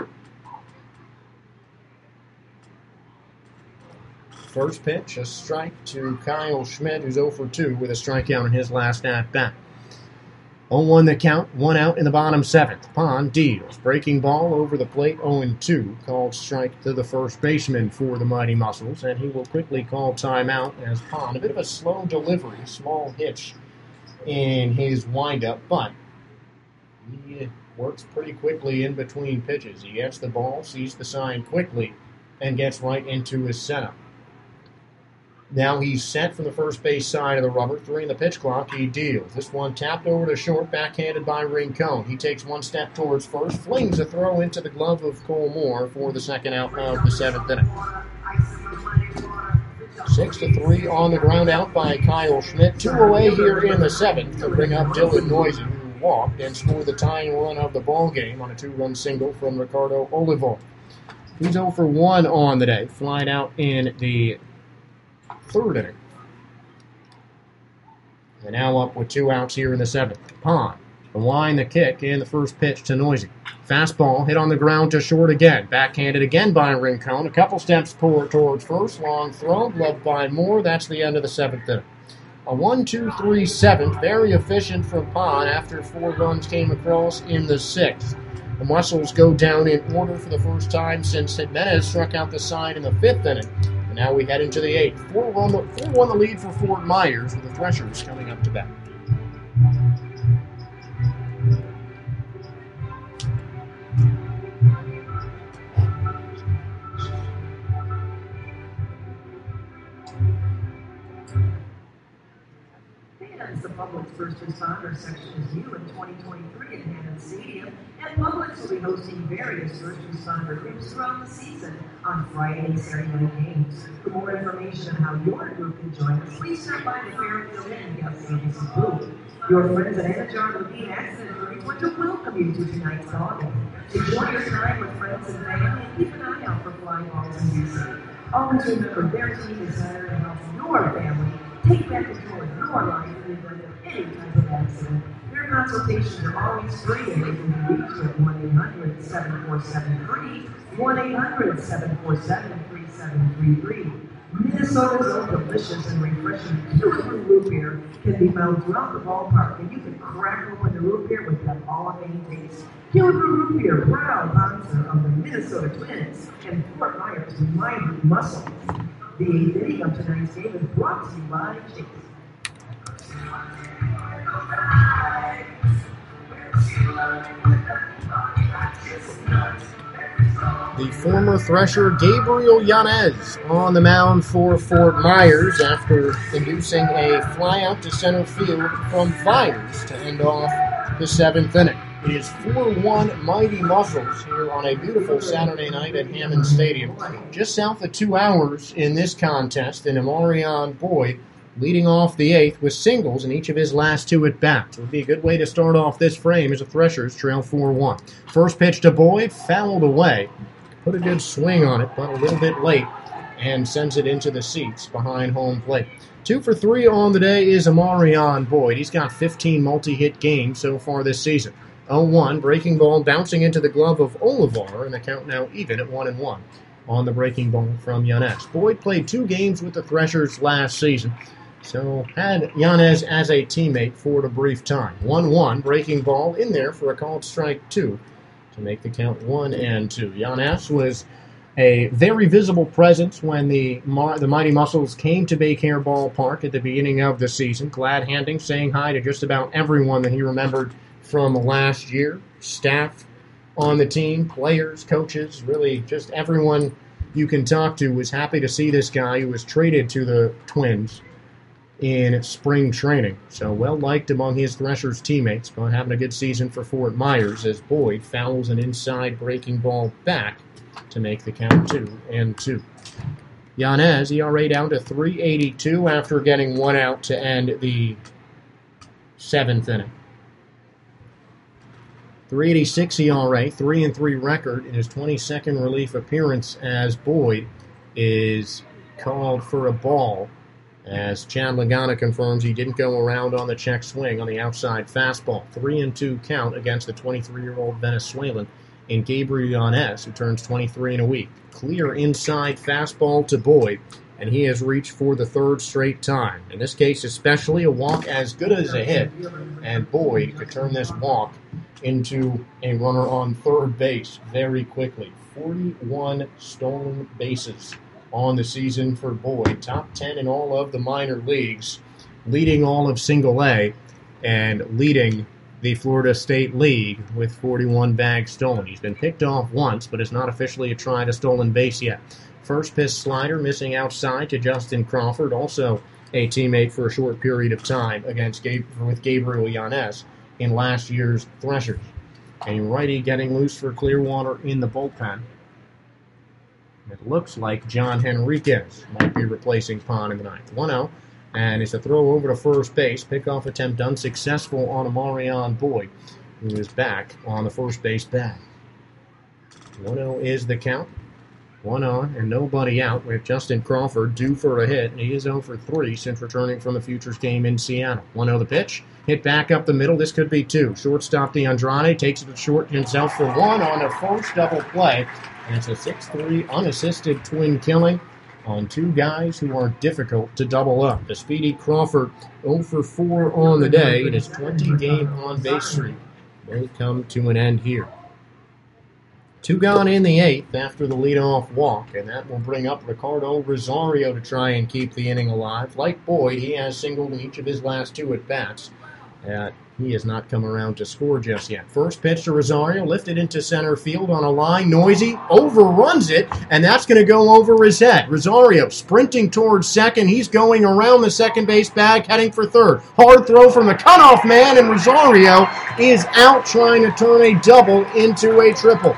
First pitch, a strike to Kyle Schmidt, who's oh for two with a strikeout in his last at-bat. oh one the count, one out in the bottom seventh. Pond deals. Breaking ball over the plate, oh two. Called strike to the first baseman for the Mighty Muscles, and he will quickly call timeout as Pond, a bit of a slow delivery, small hitch in his windup, but he works pretty quickly in between pitches. He gets the ball, sees the sign quickly, and gets right into his setup. Now he's set from the first base side of the rubber. Three in the pitch clock. He deals. This one tapped over to short, backhanded by Rincon. He takes one step towards first, flings a throw into the glove of Cole Moore for the second out of the seventh inning. Six to three on the ground out by Kyle Schmidt. Two away here in the seventh to bring up Dylan Noisen, who walked and scored the tying run of the ball game on a two-run single from Ricardo Olivar. He's oh for one on the day, flying out in the third inning. And now up with two outs here in the seventh. Pond, the line, the kick, and the first pitch to Noisy. Fastball hit on the ground to short again. Backhanded again by Rincon. A couple steps toward, towards first. Long throw, gloved by Moore. That's the end of the seventh inning. A one two three seventh. Very efficient from Pond after four runs came across in the sixth. The Muscles go down in order for the first time since Jimenez struck out the side in the fifth inning. And now we head into the eighth. four one the lead for Fort Myers with the Threshers coming up to bat. The Publix First Responder section is new in twenty twenty-three at Hammond Stadium, and Publix will be hosting various First Responder groups throughout the season on Friday and Saturday night games. For more information on how your group can join us, please stop by the Fairfield Inn Guest Services booth. Your friends at Anna John Levine Accident Group want to welcome you to tonight's ball game. Enjoy your time with friends and family, and keep an eye out for flying balls and music. Always remember, their team is there to help your family take back control of your life in the event of any type of accident. Their consultations are always free, and they can be reached at one eight hundred seven four seven three, one eight hundred seven four seven three seven three three. Minnesota's own delicious and refreshing Cuban root beer can be found throughout the ballpark, and you can crack open the root beer with that all-of-fame taste. Cuban root beer, proud sponsor of the Minnesota Twins and Fort Myers Mighty Muscles. The eighth inning of tonight's game is brought to you by Chase. The former Thresher Gabriel Yanez on the mound for Fort Myers after inducing a flyout to center field from Viners to end off the seventh inning. It is four one Mighty Muscles here on a beautiful Saturday night at Hammond Stadium. Just south of two hours in this contest, and Amarion Boyd leading off the eighth with singles in each of his last two at-bats. It would be a good way to start off this frame as the Threshers trail four one. First pitch to Boyd, fouled away. Put a good swing on it, but a little bit late, and sends it into the seats behind home plate. Two for three on the day is Amarion Boyd. He's got fifteen multi-hit games so far this season. oh one, breaking ball bouncing into the glove of Olivar, and the count now even at one and one on the breaking ball from Yanez. Boyd played two games with the Threshers last season, so had Yanez as a teammate for a brief time. one one, breaking ball in there for a called strike two to make the count one and two. Yanez was a very visible presence when the the Mighty Muscles came to Baycare Ballpark at the beginning of the season, glad-handing, saying hi to just about everyone that he remembered from last year. Staff on the team, players, coaches, really just everyone you can talk to was happy to see this guy who was traded to the Twins in spring training. So well-liked among his Threshers teammates, but having a good season for Fort Myers as Boyd fouls an inside breaking ball back to make the count two and two. Yanez, E R A down to three eighty-two after getting one out to end the seventh inning. three eighty-six E R A, three and three record in his twenty-second relief appearance as Boyd is called for a ball, as Chad Lagana confirms he didn't go around on the check swing on the outside fastball. Three and two count against the twenty-three-year-old Venezuelan in Gabriel Yanez, who turns twenty-three in a week. Clear inside fastball to Boyd, and he has reached for the third straight time. In this case, especially a walk as good as a hit, and Boyd could turn this walk into a runner on third base very quickly. forty-one stolen bases on the season for Boyd. Top ten in all of the minor leagues, leading all of single A, and leading the Florida State League with forty-one bags stolen. He's been picked off once, but has not officially tried a stolen base yet. First pitch slider missing outside to Justin Crawford, also a teammate for a short period of time against Gab- with Gabriel Yanez in last year's Threshers. A righty getting loose for Clearwater in the bullpen. It looks like John Henriquez might be replacing Pond in the ninth. one oh, and it's a throw over to first base. Pickoff attempt unsuccessful on Amarion Boyd, who is back on the first base bag. one oh is the count. One on and nobody out with Justin Crawford due for a hit. And he is oh for three since returning from the Futures game in Seattle. one oh the pitch. Hit back up the middle. This could be two. Shortstop DeAndrade takes it to short himself for one on a first double play. And it's a six three unassisted twin killing on two guys who are difficult to double up. The speedy Crawford oh for four on the day. It is twenty-game on-base streak may come to an end here. Two gone in the eighth after the leadoff walk, and that will bring up Ricardo Rosario to try and keep the inning alive. Like Boyd, he has singled in each of his last two at-bats. Uh, he has not come around to score just yet. First pitch to Rosario, lifted into center field on a line. Noisy overruns it, and that's going to go over his head. Rosario sprinting towards second. He's going around the second base bag, heading for third. Hard throw from the cutoff man, and Rosario is out trying to turn a double into a triple.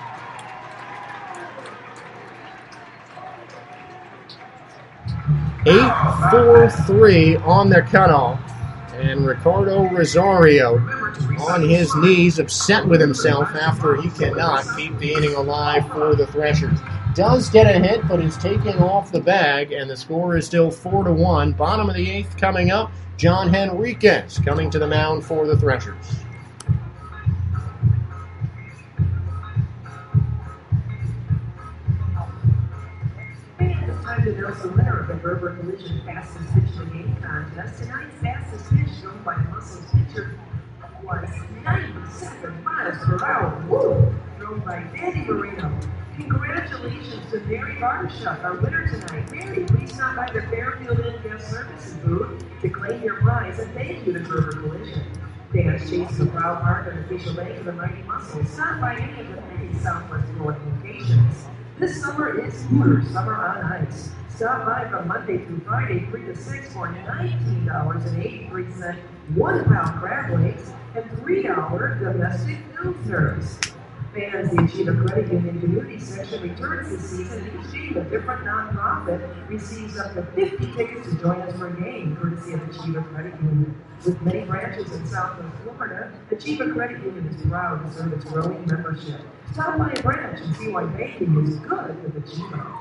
eight four three on the cutoff. And Ricardo Rosario on his knees, upset with himself after he cannot keep the inning alive for the Threshers. Does get a hit, but is taken off the bag, and the score is still four to one. Bottom of the eighth coming up. John Henriquez coming to the mound for the Threshers. Time to announce the winner of the Gerber Collision Fastest Pitch in the Game contest. Tonight's fastest pitch shown by the Muscles pitcher was ninety-seven miles per hour. Woo! Thrown by Andy Marino. Congratulations to Mary Barbershop, our winner tonight. Mary, please stop by the Fairfield Inn Olivar Services booth to claim your prize and thank you to Gerber Collision. Fans chasing the proud mark and official bank of the Mighty Muscles. Stop by any of the many Southwest Florida locations. This summer is Hooters Summer on Ice. Stop by from Monday through Friday, three to six for nineteen dollars and eighty-three cents one-pound crab legs and three dollars domestic pilsners. Fans, the Achieva Credit Union Community Section returns this season, and each team, a different nonprofit, receives up to fifty tickets to join us for a game, courtesy of Achieva Credit Union. With many branches in Southwest Florida, Achieva Credit Union is proud to serve its growing membership. Stop by a branch and see why banking is good with Achieva.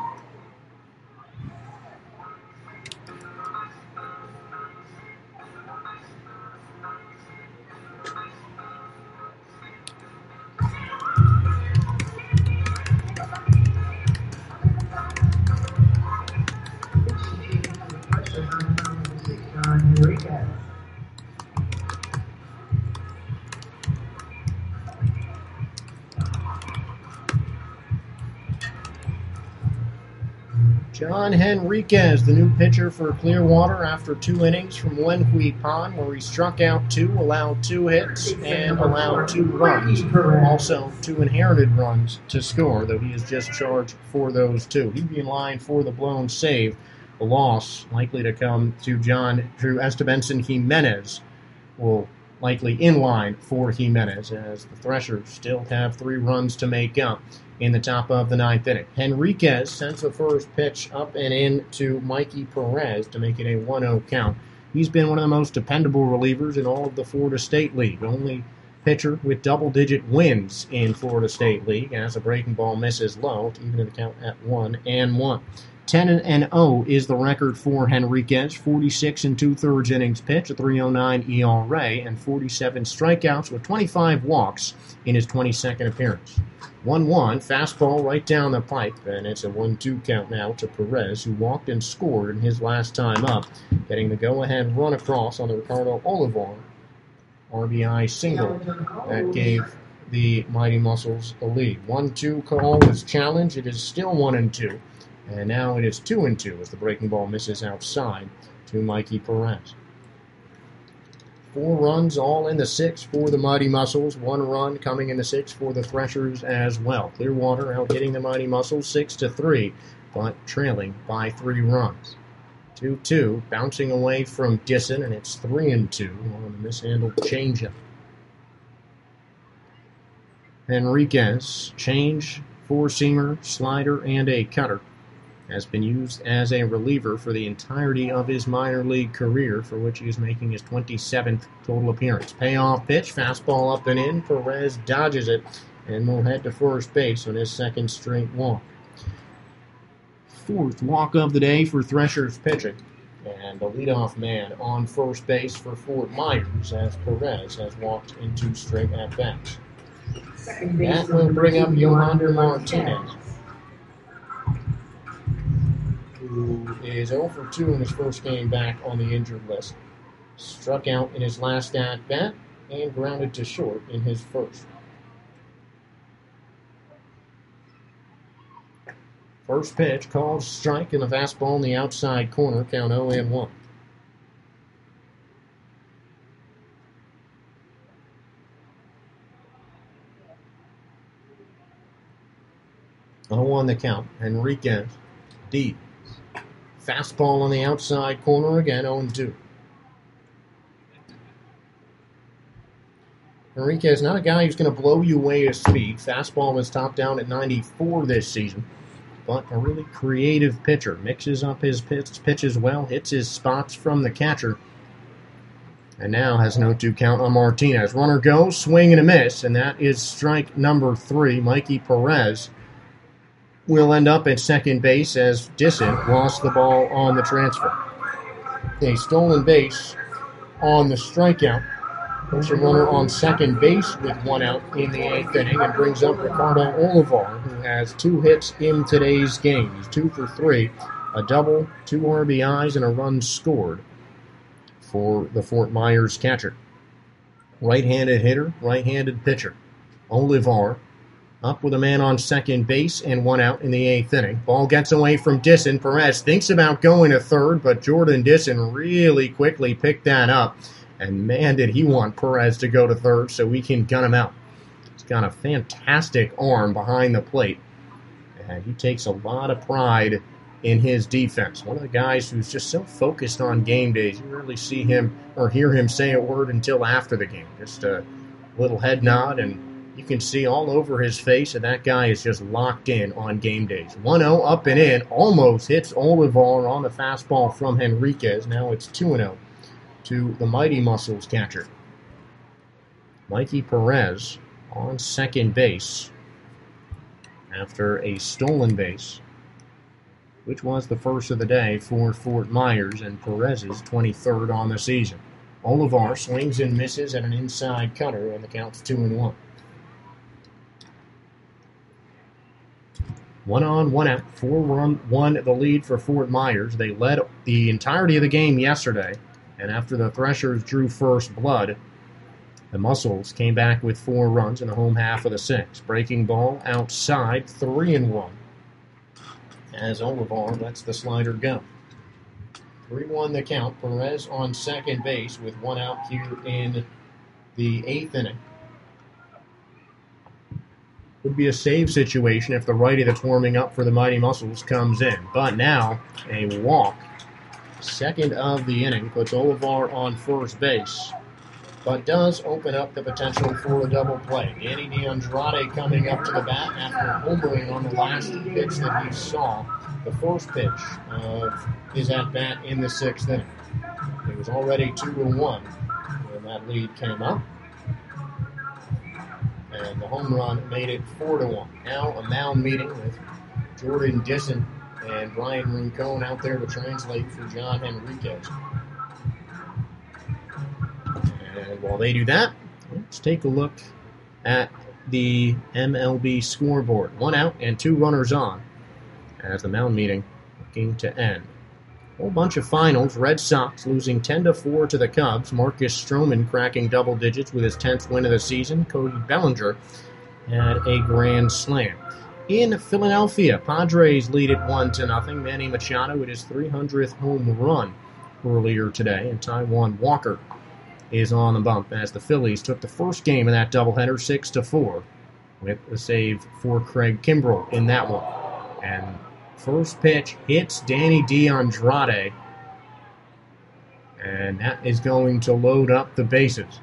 John Henriquez, the new pitcher for Clearwater after two innings from Wen Hui Pan, where he struck out two, allowed two hits, and allowed two runs. Also, two inherited runs to score, though he is just charged for those two. He'd be in line for the blown save. The loss likely to come to John Drew Estebanson Jimenez, will likely in line for Jimenez, as the Threshers still have three runs to make up in the top of the ninth inning. Henriquez sends the first pitch up and in to Mikey Perez to make it a one oh count. He's been one of the most dependable relievers in all of the Florida State League. Only pitcher with double-digit wins in Florida State League, as a breaking ball misses low to even the count at one and one. ten and oh is the record for Henriquez. forty-six and two-thirds innings pitched, a three oh nine E R A, and forty-seven strikeouts with twenty-five walks in his twenty-second appearance. one one, fastball right down the pipe, and it's a one two count now to Perez, who walked and scored in his last time up, getting the go-ahead run across on the Ricardo Olivar R B I single that gave the Mighty Muscles a lead. one two call was challenged. It is still one and two, and now it is two and two as the breaking ball misses outside to Mikey Perez. Four runs all in the sixth for the Mighty Muscles. One run coming in the sixth for the Threshers as well. Clearwater out hitting the Mighty Muscles six to three, but trailing by three runs. two two, bouncing away from Disson, and it's three and two on the mishandled changeup. Henriquez, change, four-seamer, slider, and a cutter, has been used as a reliever for the entirety of his minor league career, for which he is making his twenty-seventh total appearance. Payoff pitch, fastball up and in. Perez dodges it and will head to first base on his second straight walk. Fourth walk of the day for Threshers pitching, and the leadoff man on first base for Fort Myers, as Perez has walked in two straight at-bats. That will bring up Yohander Martinez, who is oh for two in his first game back on the injured list. Struck out in his last at-bat and grounded to short in his first. First pitch called strike, and a fastball in the outside corner, count oh and one. oh on the count. Henriquez, deep. Fastball on the outside corner again, oh and two. Henriquez, not a guy who's going to blow you away at speed. Fastball was topped down at ninety-four this season, but a really creative pitcher. Mixes up his pitch, pitches well, hits his spots from the catcher, and now has an oh two count on Martinez. Runner goes, swing and a miss, and that is strike number three. Mikey Perez will end up at second base as Disson lost the ball on the transfer. A stolen base on the strikeout. Puts a runner on second base with one out in the eighth inning and brings up Ricardo Olivar, who has two hits in today's game. He's two for three, a double, two R B Is, and a run scored for the Fort Myers catcher. Right-handed hitter, right-handed pitcher. Olivar up with a man on second base and one out in the eighth inning. Ball gets away from Disson. Perez thinks about going to third, but Jordan Disson really quickly picked that up. And man, did he want Perez to go to third so we can gun him out. He's got a fantastic arm behind the plate. And he takes a lot of pride in his defense. One of the guys who's just so focused on game days. You rarely see him or hear him say a word until after the game. Just a little head nod, and you can see all over his face that that guy is just locked in on game days. one oh up and in, almost hits Olivar on the fastball from Henriquez. Now it's two and oh to the Mighty Muscles catcher. Mikey Perez on second base after a stolen base, which was the first of the day for Fort Myers, and Perez's twenty-third on the season. Olivar swings and misses at an inside cutter, and the count's two and one. One on, one out, four run, one the lead for Fort Myers. They led the entirety of the game yesterday, and after the Threshers drew first blood, the Muscles came back with four runs in the home half of the sixth. Breaking ball outside, three and one, as Olivar lets the slider go. three one the count. Perez on second base with one out here in the eighth inning. Would be a save situation if the righty that's warming up for the Mighty Muscles comes in. But now, a walk. Second of the inning puts Olivar on first base, but does open up the potential for a double play. Danny DeAndrade coming up to the bat after homering on the last pitch that he saw, the first pitch of his at-bat in the sixth inning. It was already two to one when that lead came up, and the home run made it four to one. Now a mound meeting with Jordan Disson and Brian Rincon out there to translate for John Henriquez. And while they do that, let's take a look at the M L B scoreboard. One out and two runners on as the mound meeting looking to end. A whole bunch of finals. Red Sox losing ten to four to the Cubs. Marcus Stroman cracking double digits with his tenth win of the season. Cody Bellinger had a grand slam. In Philadelphia, Padres lead it one to nothing. Manny Machado with his three hundredth home run earlier today, and Taijuan Walker is on the bump as the Phillies took the first game of that doubleheader six to four with a save for Craig Kimbrell in that one. And first pitch hits Danny DeAndrade, and that is going to load up the bases.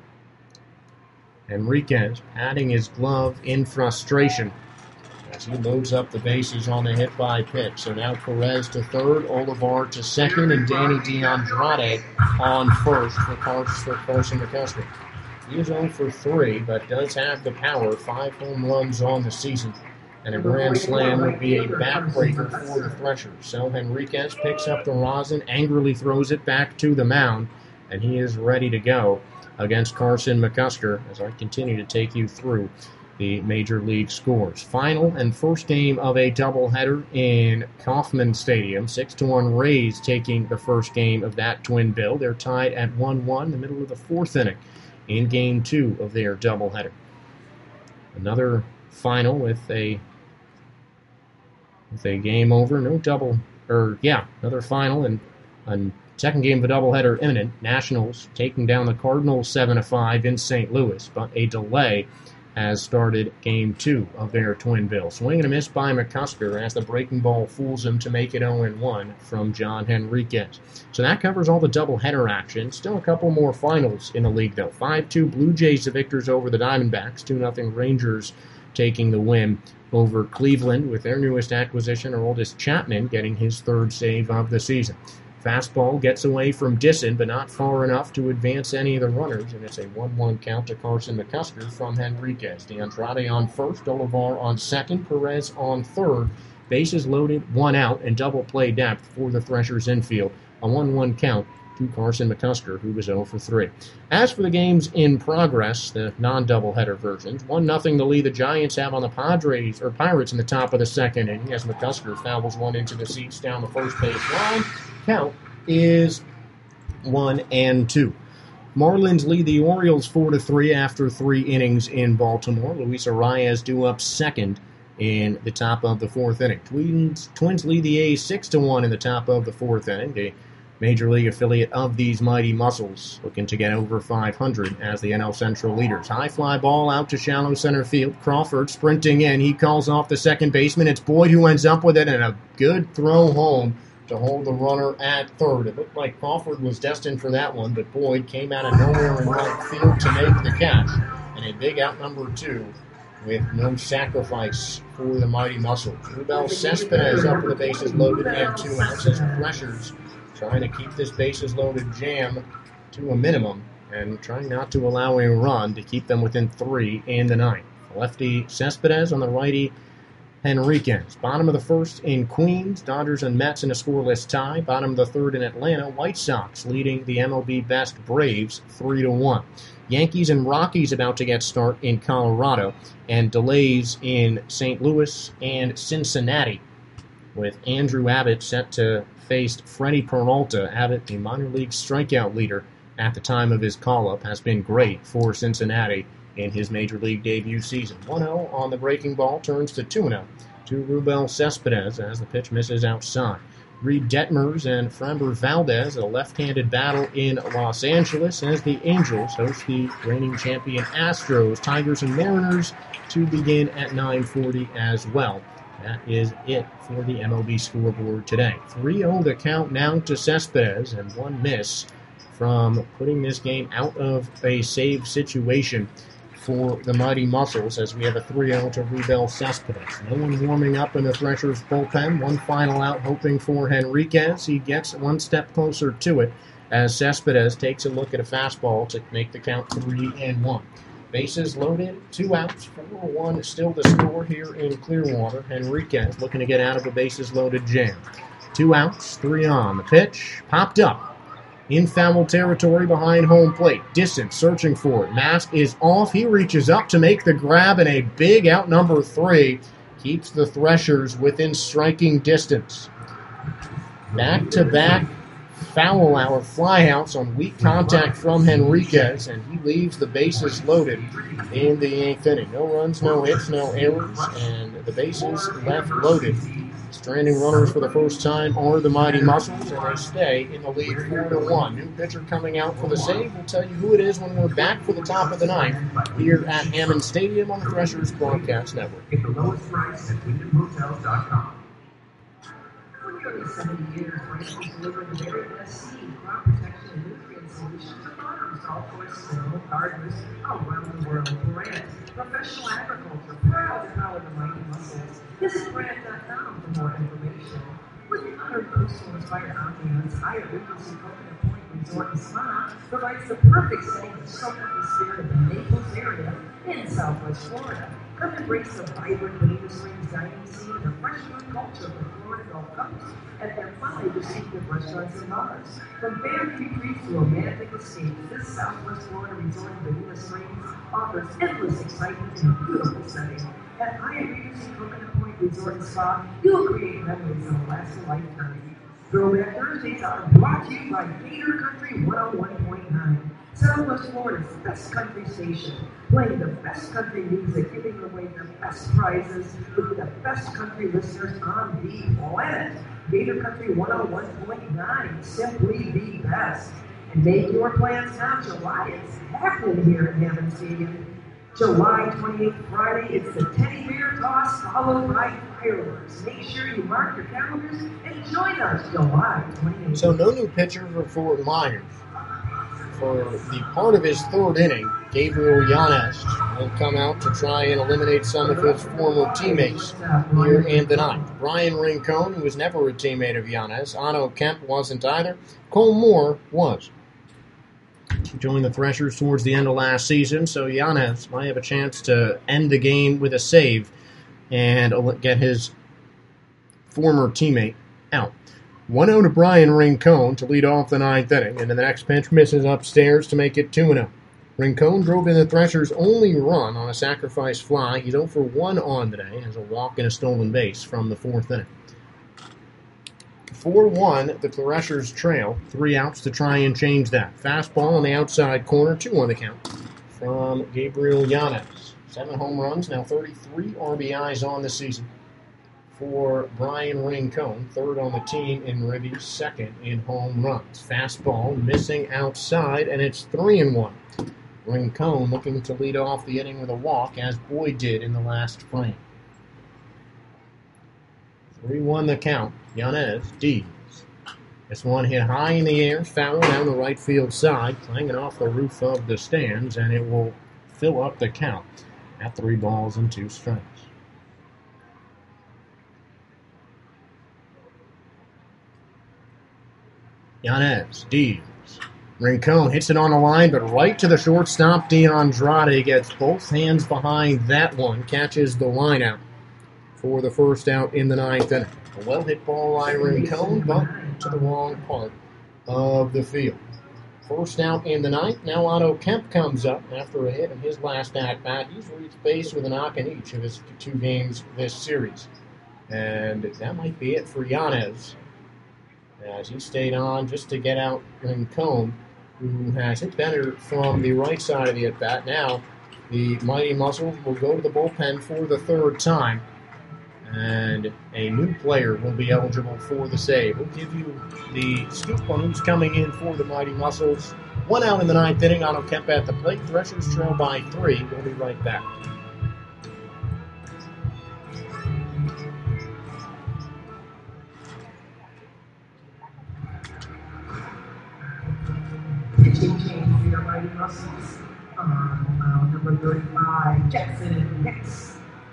Henriquez patting his glove in frustration as he loads up the bases on the hit by pitch. So now Perez to third, Olivar to second, and Danny DeAndrade on first for Carson McCusker. He is oh for three, but does have the power, five home runs on the season. And a grand slam would be a backbreaker for the Threshers. So Henriquez picks up the rosin, angrily throws it back to the mound, and he is ready to go against Carson McCusker as I continue to take you through the Major League scores. Final and first game of a doubleheader in Kauffman Stadium. six to one Rays taking the first game of that twin bill. They're tied at one one in the middle of the fourth inning in game two of their doubleheader. Another final with a with a game over, no double, or yeah, another final and a second game of a doubleheader imminent. Nationals taking down the Cardinals seven to five in Saint Louis, but a delay has started game two of their twin bill. Swing and a miss by McCusker as the breaking ball fools him to make it oh and one from John Henriquez. So that covers all the doubleheader action. Still a couple more finals in the league, though. five two Blue Jays the victors over the Diamondbacks. two nothing Rangers taking the win over Cleveland with their newest acquisition, Aroldis Chapman, getting his third save of the season. Fastball gets away from Disson, but not far enough to advance any of the runners, and it's a one one count to Carson McCusker from Henriquez. DeAndrade on first, Olivar on second, Perez on third. Bases loaded, one out, and double play depth for the Threshers infield. A one one count to Carson McCusker, who was oh for three. As for the games in progress, the non-doubleheader versions, one nothing the lead the Giants have on the Padres, or Pirates in the top of the second inning as McCusker fouls one into the seats down the first base line. Count is one and two. Marlins lead the Orioles four to three after three innings in Baltimore. Luis Arias due up second in the top of the fourth inning. Twins, Twins lead the A's six to one in the top of the fourth inning. The Major League affiliate of these mighty muscles, looking to get over five hundred as the N L Central leaders. High fly ball out to shallow center field. Crawford sprinting in. He calls off the second baseman. It's Boyd who ends up with it, and a good throw home to hold the runner at third. It looked like Crawford was destined for that one, but Boyd came out of nowhere in right field to make the catch. And a big out number two with no sacrifice for the mighty muscles. Rubel Cespedes up with the bases loaded and two outs as the Threshers trying to keep this bases loaded jam to a minimum and trying not to allow a run to keep them within three in the ninth. Lefty Cespedes on the righty Henriquez. Bottom of the first in Queens, Dodgers and Mets in a scoreless tie. Bottom of the third in Atlanta, White Sox leading the M L B best Braves three to one. Yankees and Rockies about to get start in Colorado, and delays in Saint Louis and Cincinnati, with Andrew Abbott set to face Freddie Peralta. Abbott, the minor league strikeout leader at the time of his call-up, has been great for Cincinnati in his major league debut season. one oh on the breaking ball, turns to two oh to Rubel Cespedes as the pitch misses outside. Reed Detmers and Framber Valdez, a left-handed battle in Los Angeles as the Angels host the reigning champion Astros. Tigers and Mariners to begin at nine forty as well. That is it for the M L B scoreboard today. three oh the count now to Cespedes, and one miss from putting this game out of a save situation for the mighty muscles, as we have a three oh to Rubel Cespedes. No one warming up in the Threshers bullpen. One final out hoping for Henriquez. He gets one step closer to it as Cespedes takes a look at a fastball to make the count three and one. Bases loaded, two outs, four one still to score here in Clearwater. Henriquez looking to get out of a bases loaded jam. Two outs, three on. The pitch popped up in foul territory behind home plate. Distance searching for it. Mask is off. He reaches up to make the grab, and a big out number three keeps the Threshers within striking distance. Back-to-back foul hour flyouts on weak contact from Henriquez, and he leaves the bases loaded in the eighth inning. No runs, no hits, no errors, and the bases left loaded. Stranding runners for the first time are the mighty muscles, and they stay in the lead four to one. New pitcher coming out for the save. We'll tell you who it is when we're back for the top of the ninth here at Hammond Stadium on the Threshers Broadcast Network. Get the lowest price at wyndham hotels dot com. For nearly seventy years, Branch has delivered the very best seed, crop protection, and nutrient solutions to farmers all for small gardeners around the world. Branch, professional agriculture, proud to power the mighty muscles. Visit brand dot com for more information. With the honored coastal-inspired ambiance, Hyatt Regency Coconut Point Resort and Spa provides the perfect setting to soak up the spirit of the Naples area in Southwest Florida. Come embrace the vibrant Bonita Springs dining scene and the restaurant culture of the Florida Gulf Coast at their five distinctive restaurants and bars. From family retreats to romantic escapes, this Southwest Florida resort in Bonita Springs offers endless excitement in a beautiful setting. At Hyatt Regency Coconut Point Resort and Spa, you'll create memories that will last a lifetime. Throwback Thursdays are brought to you by Gator Country one oh one point nine, Southwest Florida's best country station, playing the best country music, giving away the best prizes with the best country listeners on the planet. Gator Country one oh one point nine, simply the best. And make your plans now. July is happening here at Hammond Stadium. July twenty-eighth, Friday, it's the teddy bear toss followed by fireworks. Make sure you mark your calendars and join us July twenty-eighth. So no new pitcher for Fort Myers. For the part of his third inning, Gabriel Yanez will come out to try and eliminate some of his former teammates here in the ninth. Brian Rincon, who was never a teammate of Yanez. Otto Kemp wasn't either. Cole Moore was. He joined the Threshers towards the end of last season, so Yanez might have a chance to end the game with a save and get his former teammate out. one oh to Brian Rincon to lead off the ninth inning, and in the next pitch misses upstairs to make it two oh. Rincon drove in the Threshers' only run on a sacrifice fly. He's oh for one on today, has a walk and a stolen base from the fourth inning. four one, the Threshers trail. Three outs to try and change that. Fastball on the outside corner, two on the count from Gabriel Yanez. Seven home runs, now thirty-three R B Is on the season for Brian Rincon. Third on the team in ribbies, second in home runs. Fastball missing outside, and it's three and one. Rincon looking to lead off the inning with a walk, as Boyd did in the last frame. three one the count. Yanez Dees. This one hit high in the air, foul down the right field side, clanging off the roof of the stands, and it will fill up the count at three balls and two strikes. Yanez Dees. Rincon hits it on the line, but right to the shortstop. DeAndrade gets both hands behind that one, catches the line out for the first out in the ninth inning. A well-hit ball by Rincon, but to the wrong part of the field. First out in the ninth. Now Otto Kemp comes up after a hit in his last at-bat. He's reached base with a knock in each of his two games this series. And that might be it for Yanez, as he stayed on just to get out Rincon, who has hit better from the right side of the at-bat. Now the Mighty Muscles will go to the bullpen for the third time, and a new player will be eligible for the save. We'll give you the scoop on who's coming in for the Mighty Muscles. One out in the ninth inning. Otto Kemp at the plate. Threshers trail by three. We'll be right back. Pitching change for your Mighty Muscles. On uh, number thirty-five, Jackson Hicks.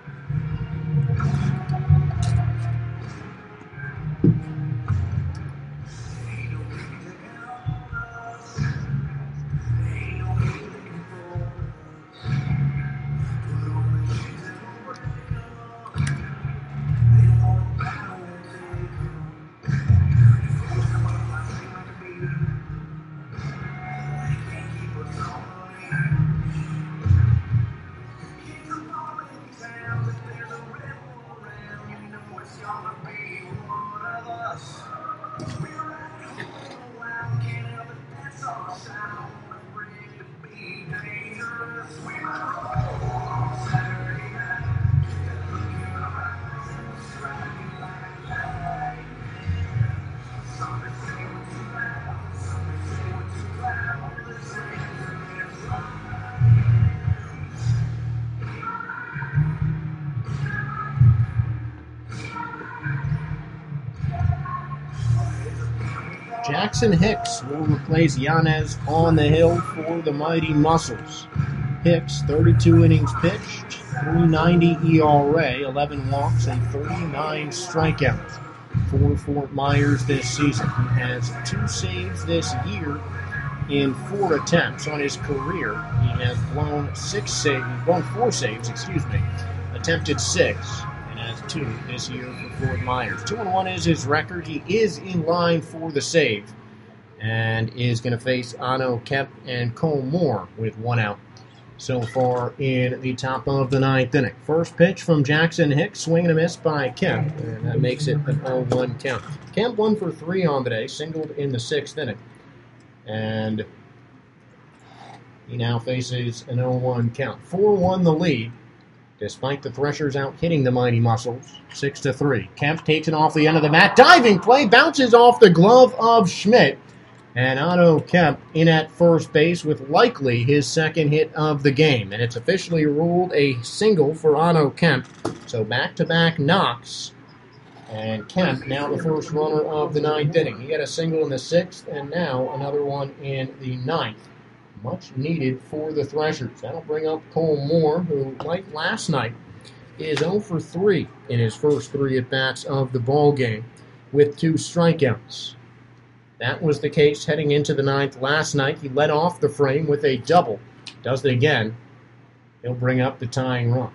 Jackson Hicks will replace Yanez on the hill for the Mighty Muscles. Hicks, thirty-two innings pitched, three ninety E R A, eleven walks, and thirty-nine strikeouts for Fort Myers this season. He has two saves this year in four attempts. On his career, he has blown six saves, blown four saves, excuse me, attempted six, and has two this year for Fort Myers. Two and one is his record. He is in line for the save, and is going to face Otto Kemp and Cole Moore with one out so far in the top of the ninth inning. First pitch from Jackson Hicks, swing and a miss by Kemp, and that makes it an oh one count. Kemp one for three on the day, singled in the sixth inning, and he now faces an oh one count. four one the lead, despite the Threshers out hitting the Mighty Muscles, six to three. Kemp takes it off the end of the mat, diving play, bounces off the glove of Schmidt, and Otto Kemp in at first base with likely his second hit of the game. And it's officially ruled a single for Otto Kemp. So back-to-back knocks. And Kemp now the first runner of the ninth inning. He had a single in the sixth, and now another one in the ninth. Much needed for the Threshers. That'll bring up Cole Moore, who, like last night, is oh for three in his first three at-bats of the ball game with two strikeouts. That was the case heading into the ninth last night. He led off the frame with a double. Does it again. He'll bring up the tying run.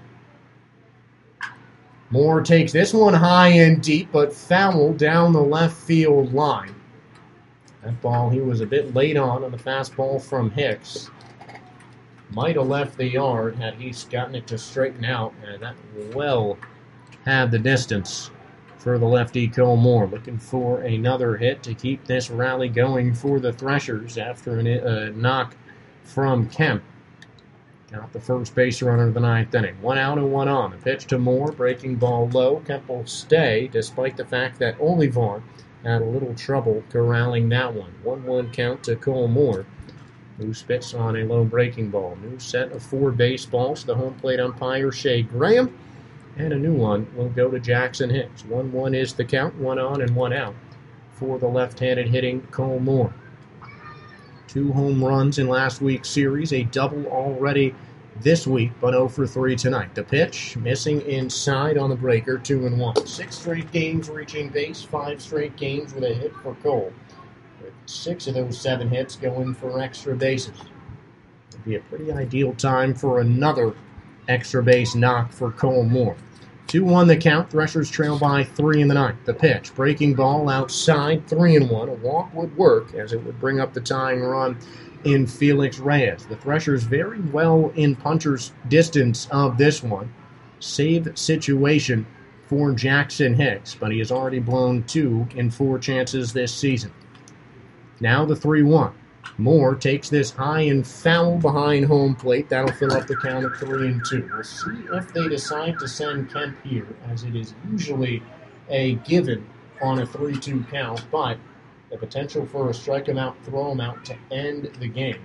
Moore takes this one high and deep, but foul down the left field line. That ball he was a bit late on on the fastball from Hicks. Might have left the yard had he gotten it to straighten out, and that will have the distance for the lefty Cole Moore, looking for another hit to keep this rally going for the Threshers after a uh, knock from Kemp. Got the first base runner of the ninth inning. One out and one on. The pitch to Moore, breaking ball low. Kemp will stay, despite the fact that Olivar had a little trouble corralling that one. one one count to Cole Moore, who spits on a low breaking ball. New set of four baseballs. The home plate umpire, Shea Graham. And a new one will go to Jackson Hicks. one one is the count, one on and one out for the left-handed hitting Cole Moore. Two home runs in last week's series, a double already this week, but oh for three tonight. The pitch, missing inside on the breaker, two and one. Six straight games reaching base, five straight games with a hit for Cole. With six of those seven hits going for extra bases. It'd be a pretty ideal time for another extra base knock for Cole Moore. two one the count. Threshers trail by three in the ninth. The pitch, breaking ball outside, three and one. A walk would work as it would bring up the tying run in Felix Reyes. The Threshers very well in puncher's distance of this one. Save situation for Jackson Hicks, but he has already blown two in four chances this season. Now the three one. Moore takes this high and foul behind home plate. That'll fill up the count of three and two. We'll see if they decide to send Kemp here, as it is usually a given on a three two count, but the potential for a strike him out, throw him out to end the game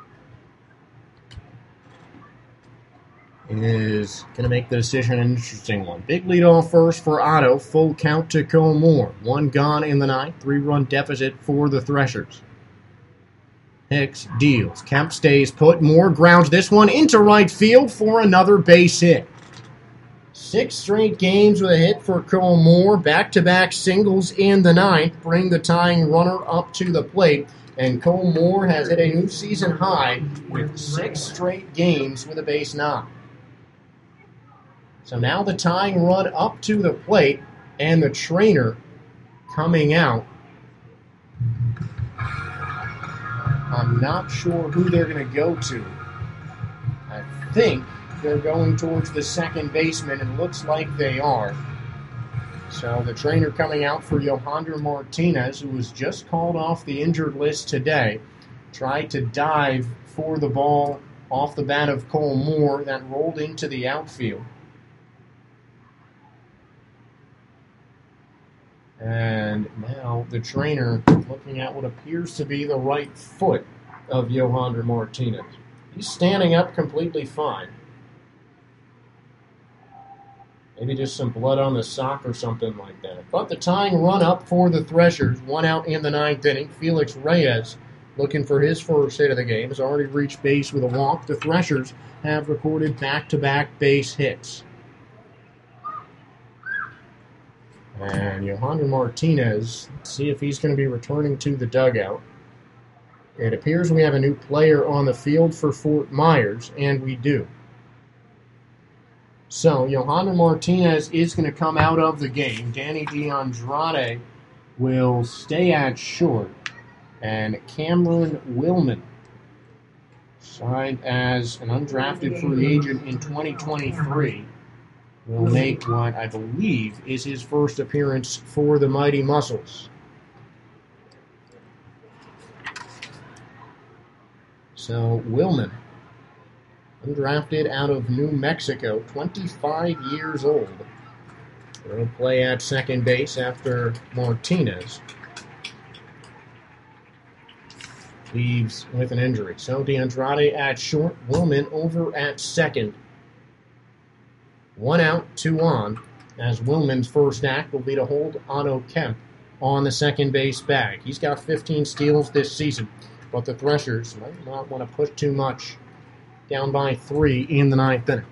is going to make the decision an interesting one. Big lead off first for Otto. Full count to Cole Moore. One gone in the ninth. Three-run deficit for the Threshers. Hicks deals. Kemp stays put. Moore grounds this one into right field for another base hit. Six straight games with a hit for Cole Moore. Back-to-back singles in the ninth bring the tying runner up to the plate. And Cole Moore has hit a new season high with six straight games with a base knock. So now the tying run up to the plate and the trainer coming out. I'm not sure who they're going to go to. I think they're going towards the second baseman. It looks like they are. So the trainer coming out for Yohander Martinez, who was just called off the injured list today, tried to dive for the ball off the bat of Cole Moore that rolled into the outfield. And now the trainer looking at what appears to be the right foot of Yohander Martinez. He's standing up completely fine. Maybe just some blood on the sock or something like that. But the tying run up for the Threshers, one out in the ninth inning. Felix Reyes, looking for his first hit of the game, has already reached base with a walk. The Threshers have recorded back-to-back base hits. And Yohander Martinez, let's see if he's going to be returning to the dugout. It appears we have a new player on the field for Fort Myers, and we do. So, Yohander Martinez is going to come out of the game. Danny DeAndrade will stay at short. And Cameron Willman, signed as an undrafted free agent in twenty twenty-three, will make what I believe is his first appearance for the Mighty Muscles. So, Willman, undrafted out of New Mexico, twenty-five years old. Will play at second base after Martinez leaves with an injury. So, DeAndrade at short, Willman over at second. One out, two on, as Willman's first act will be to hold Otto Kemp on the second base bag. He's got fifteen steals this season, but the Threshers might not want to push too much. Down by three in the ninth inning.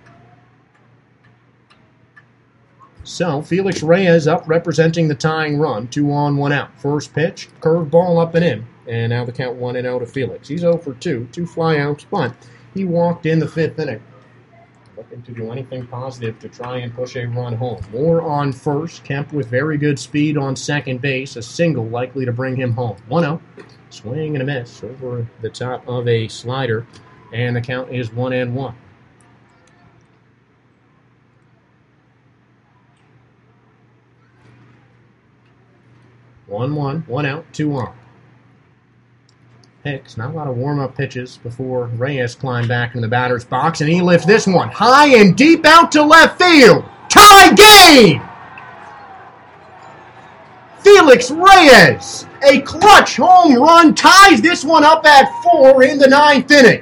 So, Felix Reyes up representing the tying run, two on, one out. First pitch, curveball up and in, and now the count one and oh to Felix. He's oh for two, two flyouts, but he walked in the fifth inning. Looking to do anything positive to try and push a run home. Moore on first. Kemp with very good speed on second base. A single likely to bring him home. one oh. Swing and a miss over the top of a slider. And the count is one and one. one one, one out, two on. Hicks, not a lot of warm-up pitches before Reyes climbed back in the batter's box, and he lifts this one high and deep out to left field. Tie game! Felix Reyes, a clutch home run, ties this one up at four in the ninth inning.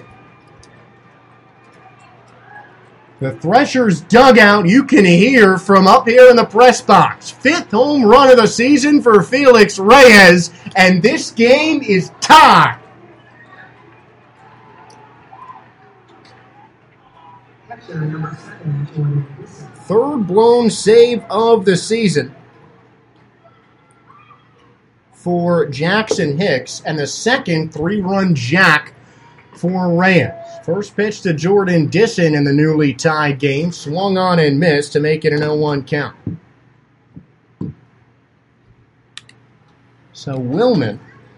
The Threshers dugout you can hear from up here in the press box. Fifth home run of the season for Felix Reyes, and this game is tied. Third blown save of the season for Jackson Hicks, and the second three-run jack for Reyes. First pitch to Jordan Disson in the newly tied game. Swung on and missed to make it an oh one count. So Willman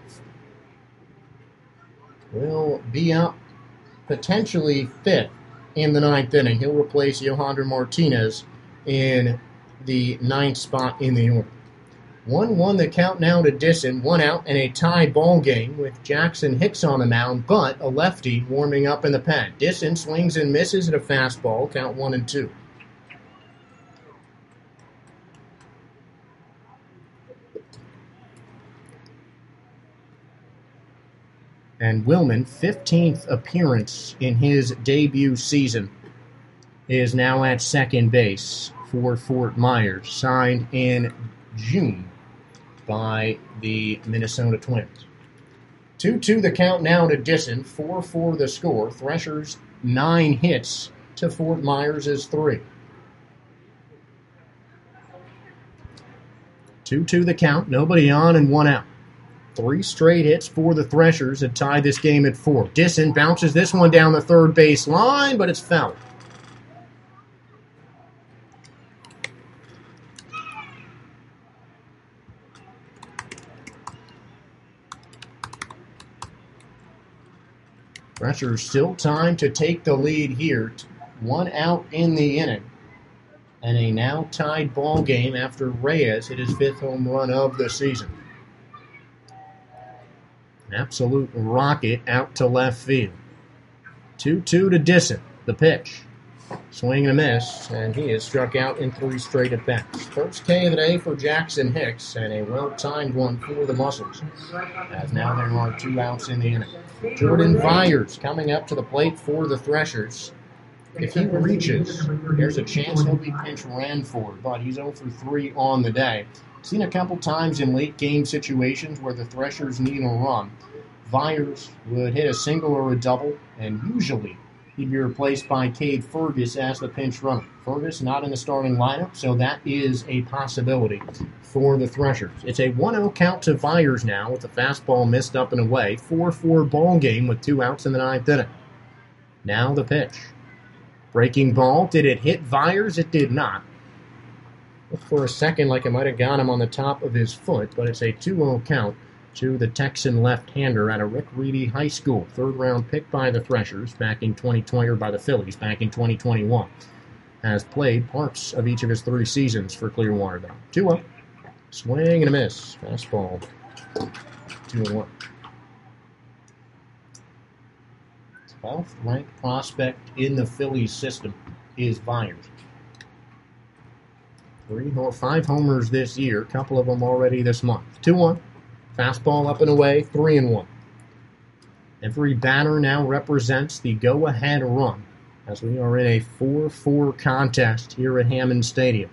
will be up potentially fifth in the ninth inning. He'll replace Yohander Martinez in the ninth spot in the order. one one the count now to Disson, one out, and a tie ball game with Jackson Hicks on the mound, but a lefty warming up in the pen. Disson swings and misses at a fastball, count one and two. And Willman, fifteenth appearance in his debut season, is now at second base for Fort Myers, signed in June by the Minnesota Twins. two two the count now to Disson, four four the score. Threshers, nine hits to Fort Myers' three. two two the count, nobody on and one out. Three straight hits for the Threshers had tied this game at four. Disson bounces this one down the third base line, but it's foul. Threshers still time to take the lead here. One out in the inning. And a now tied ball game after Reyes hit his fifth home run of the season. An absolute rocket out to left field. two two to Disson, the pitch. Swing and a miss, and he is struck out in three straight at-bats. First K of the day for Jackson Hicks, and a well-timed one for the Muscles, as now there are two outs in the inning. Jordan Vyers coming up to the plate for the Threshers. If he reaches, there's a chance he'll be pinch ran for, but he's oh for three on the day. Seen a couple times in late game situations where the Threshers need a run. Vyers would hit a single or a double, and usually he'd be replaced by Cade Fergus as the pinch runner. Fergus not in the starting lineup, so that is a possibility for the Threshers. It's a one oh count to Vyers now with the fastball missed up and away. four four ball game with two outs in the ninth inning. Now the pitch. Breaking ball. Did it hit Vyers? It did not. Looked for a second like it might have got him on the top of his foot, but it's a two oh count to the Texan left-hander out of Rick Reedy High School. Third-round pick by the Threshers back in twenty twenty, or by the Phillies back in twenty twenty-one. Has played parts of each of his three seasons for Clearwater, though. two oh. Swing and a miss. Fastball. two and one. twelfth ranked prospect in the Phillies system is Vyers. Three or five homers this year, a couple of them already this month. two one. Fastball up and away, three and one. Every batter now represents the go-ahead run as we are in a four four contest here at Hammond Stadium.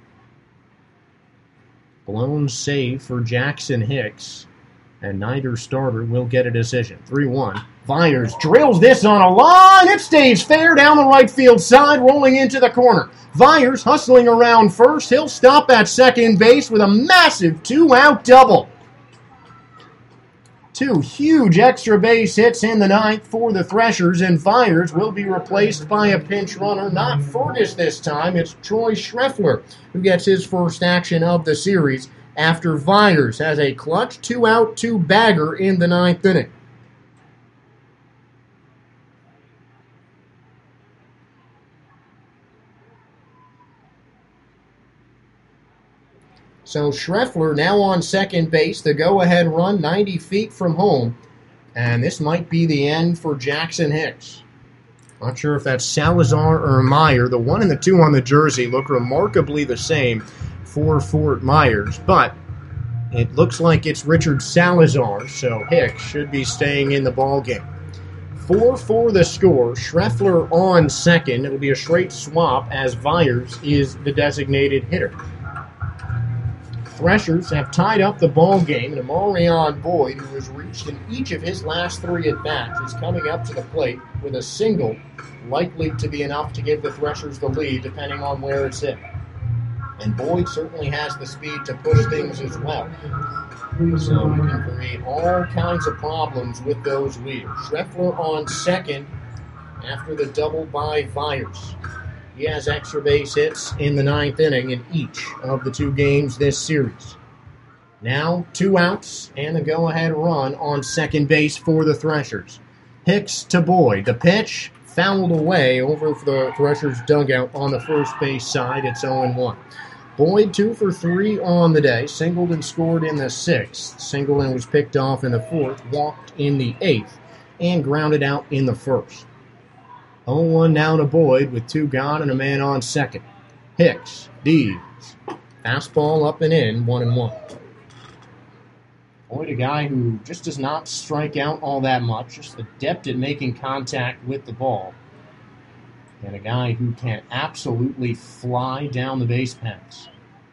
Blown save for Jackson Hicks, and neither starter will get a decision. three one. Vyers drills this on a line. It stays fair down the right field side, rolling into the corner. Vyers hustling around first. He'll stop at second base with a massive two-out double. Two huge extra base hits in the ninth for the Threshers, and Vyers will be replaced by a pinch runner. Not Fergus this time. It's Troy Schreffler who gets his first action of the series after Vyers has a clutch two-out, two-bagger in the ninth inning. So Schreffler now on second base. The go-ahead run ninety feet from home. And this might be the end for Jackson Hicks. Not sure if that's Salazar or Meyer. The one and the two on the jersey look remarkably the same for Fort Myers, but it looks like it's Richard Salazar, so Hicks should be staying in the ballgame. four four the score. Schreffler on second. It'll be a straight swap as Myers is the designated hitter. Threshers have tied up the ball game, and Amarion Boyd, who has reached in each of his last three at-bats, is coming up to the plate with a single, likely to be enough to give the Threshers the lead, depending on where it's hit. And Boyd certainly has the speed to push things as well. So you can create all kinds of problems with those leaders. Schreffler on second after the double by Myers. He has extra base hits in the ninth inning in each of the two games this series. Now, two outs and a go-ahead run on second base for the Threshers. Hicks to Boyd. The pitch fouled away over the Threshers' dugout on the first base side. It's oh one. Boyd, two for three on the day. Singled and scored in the sixth. Singled and was picked off in the fourth. Walked in the eighth. And grounded out in the first. oh one now to Boyd with two gone and a man on second. Hicks, Dees. Fastball up and in, one and one. Boyd, a guy who just does not strike out all that much, just adept at making contact with the ball. And a guy who can absolutely fly down the base paths.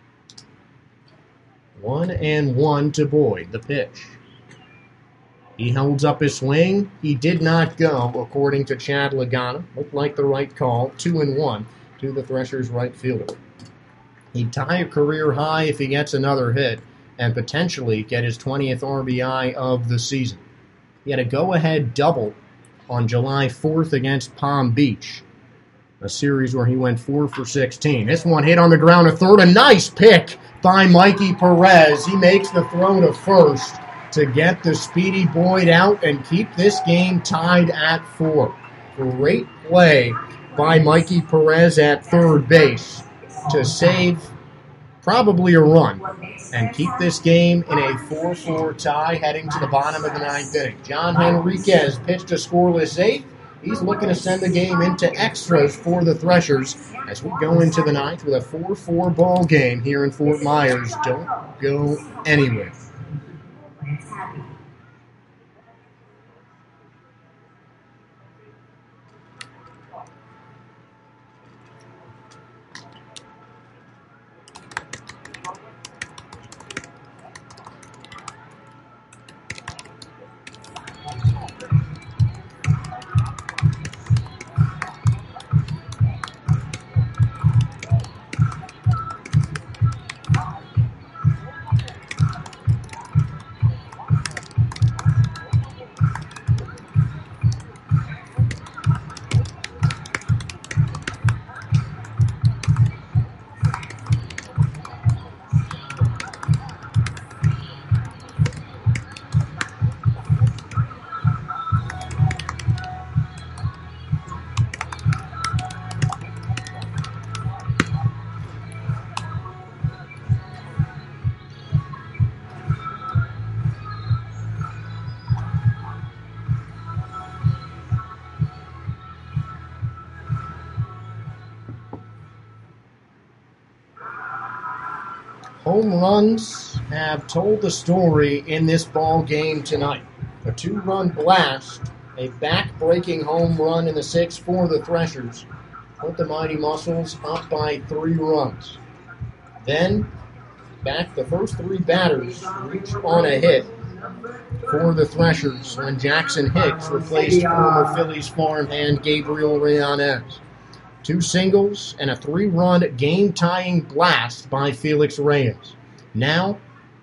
One and one to Boyd, the pitch. He holds up his swing. He did not go, according to Chad Lagana. Looked like the right call. Two and one to the Threshers' right fielder. He'd tie a career high if he gets another hit and potentially get his twentieth R B I of the season. He had a go-ahead double on July fourth against Palm Beach, a series where he went four for sixteen. This one hit on the ground to third. A nice pick by Mikey Perez. He makes the throw to first to get the speedy Boyd out and keep this game tied at four. Great play by Mikey Perez at third base to save probably a run and keep this game in a four four tie heading to the bottom of the ninth inning. John Henriquez pitched a scoreless eighth. He's looking to send the game into extras for the Threshers as we go into the ninth with a four four ball game here in Fort Myers. Don't go anywhere. Home runs have told the story in this ball game tonight. A two-run blast, a back-breaking home run in the sixth for the Threshers, put the Mighty Muscles up by three runs. Then, back the first three batters reached on a hit for the Threshers when Jackson Hicks replaced former Phillies farmhand Gabriel Reyanes. Two singles and a three-run game-tying blast by Felix Reyes. Now,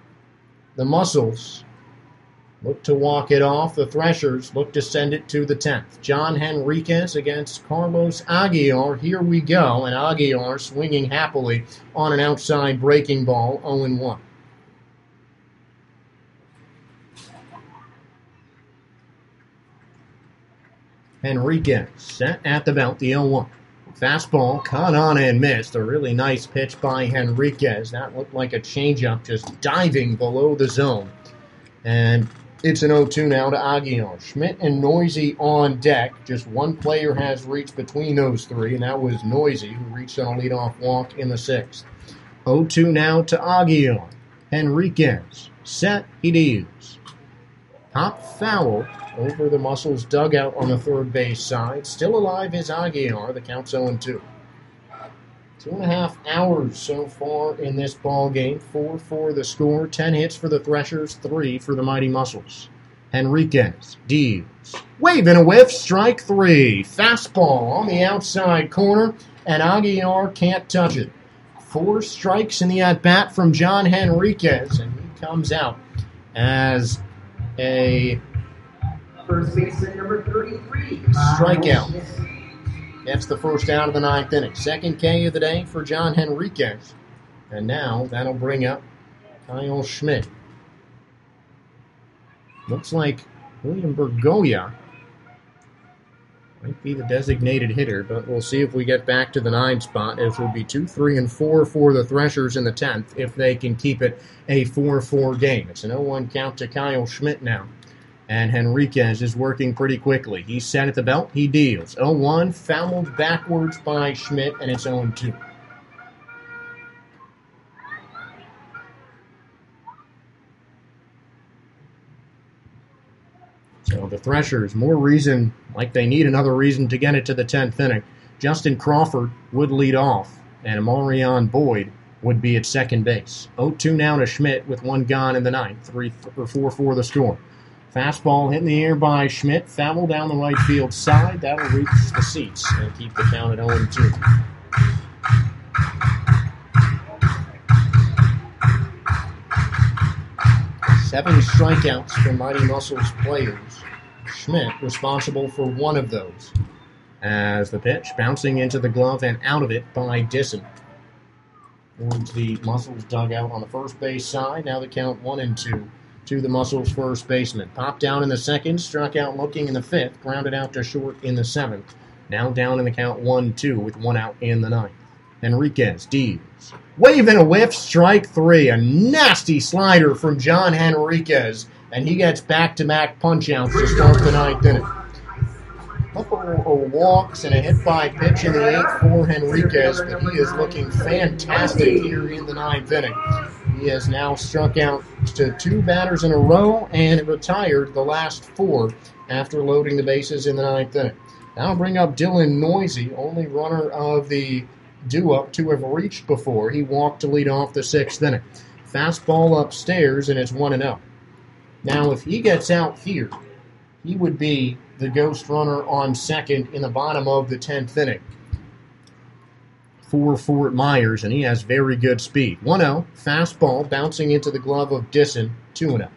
the Muscles look to walk it off. The Threshers look to send it to the tenth. John Henriquez against Carlos Aguilar. Here we go, and Aguilar swinging happily on an outside breaking ball, oh one. Henriquez set at the belt, the oh one. Fastball caught on and missed. A really nice pitch by Henriquez. That looked like a changeup just diving below the zone. And it's an oh two now to Aguilar. Schmidt and Noisy on deck. Just one player has reached between those three, and that was Noisy, who reached on a leadoff walk in the sixth. oh two now to Aguilar. Henriquez. Set. He deals. Pop foul over the Muscles dugout on the third base side. Still alive is Aguilar. The count's oh two. Two and a half hours so far in this ball game. Four for the score. Ten hits for the Threshers. Three for the Mighty Muscles. Henriquez deals. Wave and a whiff. Strike three. Fastball on the outside corner, and Aguilar can't touch it. Four strikes in the at-bat from John Henriquez, and he comes out as a First baseman number thirty-three. strikeout. That's the first out of the ninth inning. Second K of the day for John Henriquez. And now that'll bring up Kyle Schmidt. Looks like William Bergoya might be the designated hitter, but we'll see if we get back to the nine spot. It will be two, three, and four for the Threshers in the tenth if they can keep it a four four game. It's an oh one count to Kyle Schmidt now. And Henriquez is working pretty quickly. He's set at the belt. He deals. oh one, fouled backwards by Schmidt, and it's oh two. So the Threshers, more reason, like they need another reason to get it to the tenth inning. Justin Crawford would lead off, and Amarion Boyd would be at second base. oh two now to Schmidt with one gone in the ninth. Three or four for the score. Fastball hit in the air by Schmidt. Foul down the right field side. That will reach the seats and keep the count at oh two. Seven strikeouts for Mighty Muscles players. Schmidt responsible for one of those. As the pitch bouncing into the glove and out of it by Disson. Towards the Muscles dugout on the first base side. Now the count one and two to the Muscles first baseman. Popped down in the second, struck out looking in the fifth, grounded out to short in the seventh. Now down in the count one two with one out in the ninth. Henriquez deals. Wave and a whiff, strike three. A nasty slider from John Henriquez, and he gets back-to-back punch-outs to start the ninth inning. A couple of walks and a hit-by pitch in the eighth for Henriquez, but he is looking fantastic here in the ninth inning. He has now struck out to two batters in a row and retired the last four after loading the bases in the ninth inning. Now I'll bring up Dylan Noisy, only runner of the due-up to have reached before. He walked to lead off the sixth inning. Fastball upstairs, and it's one and oh. Now, if he gets out here, he would be the ghost runner on second in the bottom of the tenth inning for Fort Myers, and he has very good speed. one oh, fastball bouncing into the glove of Disson, two and oh.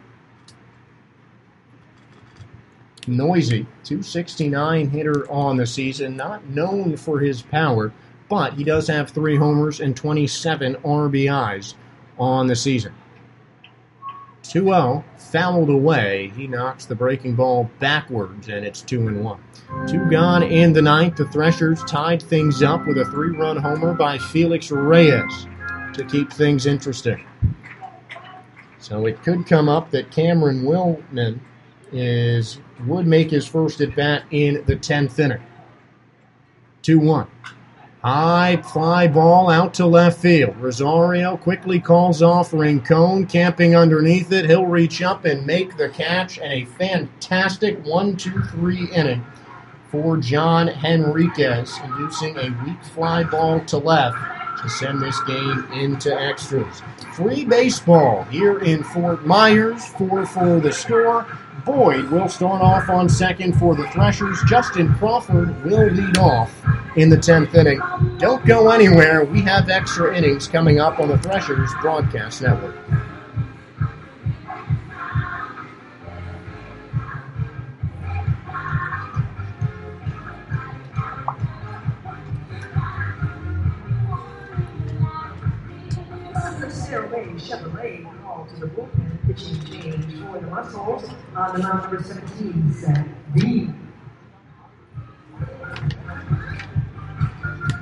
Noisy, two sixty-nine hitter on the season, not known for his power, but he does have three homers and twenty-seven R B Is on the season. two oh, fouled away. He knocks the breaking ball backwards, and it's two and one. Two gone in the ninth. The Threshers tied things up with a three-run homer by Felix Reyes to keep things interesting. So it could come up that Cameron Willman is would make his first at-bat in the tenth inning. two one. High fly ball out to left field. Rosario quickly calls off Rincon, camping underneath it. He'll reach up and make the catch, and a fantastic one two three inning for John Henriquez, inducing a weak fly ball to left to send this game into extras. Free baseball here in Fort Myers, four for the score. Boyd will start off on second for the Threshers. Justin Crawford will lead off in the tenth inning. Don't go anywhere. We have extra innings coming up on the Threshers Broadcast Network. Chevrolet called to the bullpen pitching change for the Muscles on the mound number seventeen, Zach B.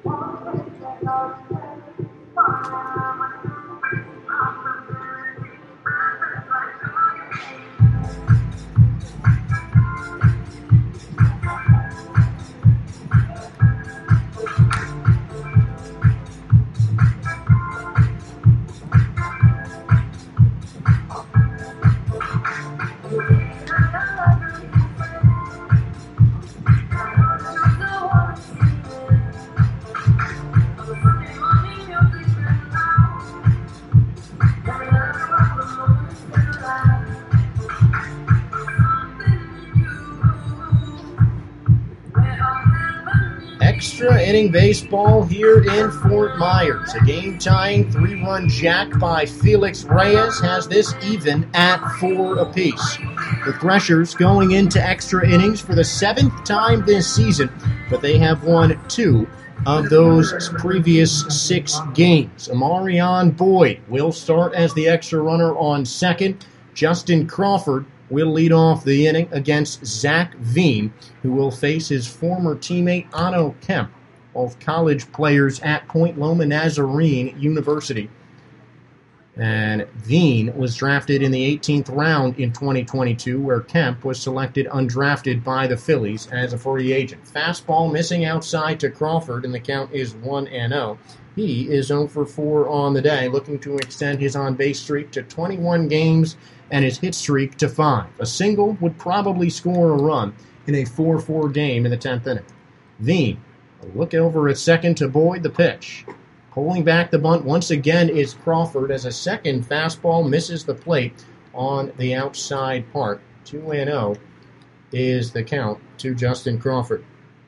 Extra inning baseball here in Fort Myers. A game-tying three-run jack by Felix Reyes has this even at four apiece. The Threshers going into extra innings for the seventh time this season, but they have won two of those previous six games. Amarion Boyd will start as the extra runner on second. Justin Crawford will lead off the inning against Zach Veen, who will face his former teammate Otto Kemp, both college players at Point Loma Nazarene University. And Veen was drafted in the eighteenth round in twenty twenty-two, where Kemp was selected undrafted by the Phillies as a free agent. Fastball missing outside to Crawford, and the count is one and oh. He is oh for four on the day, looking to extend his on-base streak to twenty-one games and his hit streak to five. A single would probably score a run in a four four game in the tenth inning. Veen, a look over at second to Boyd, the pitch. Pulling back the bunt once again is Crawford as a second fastball misses the plate on the outside part. two and oh is the count to Justin Crawford.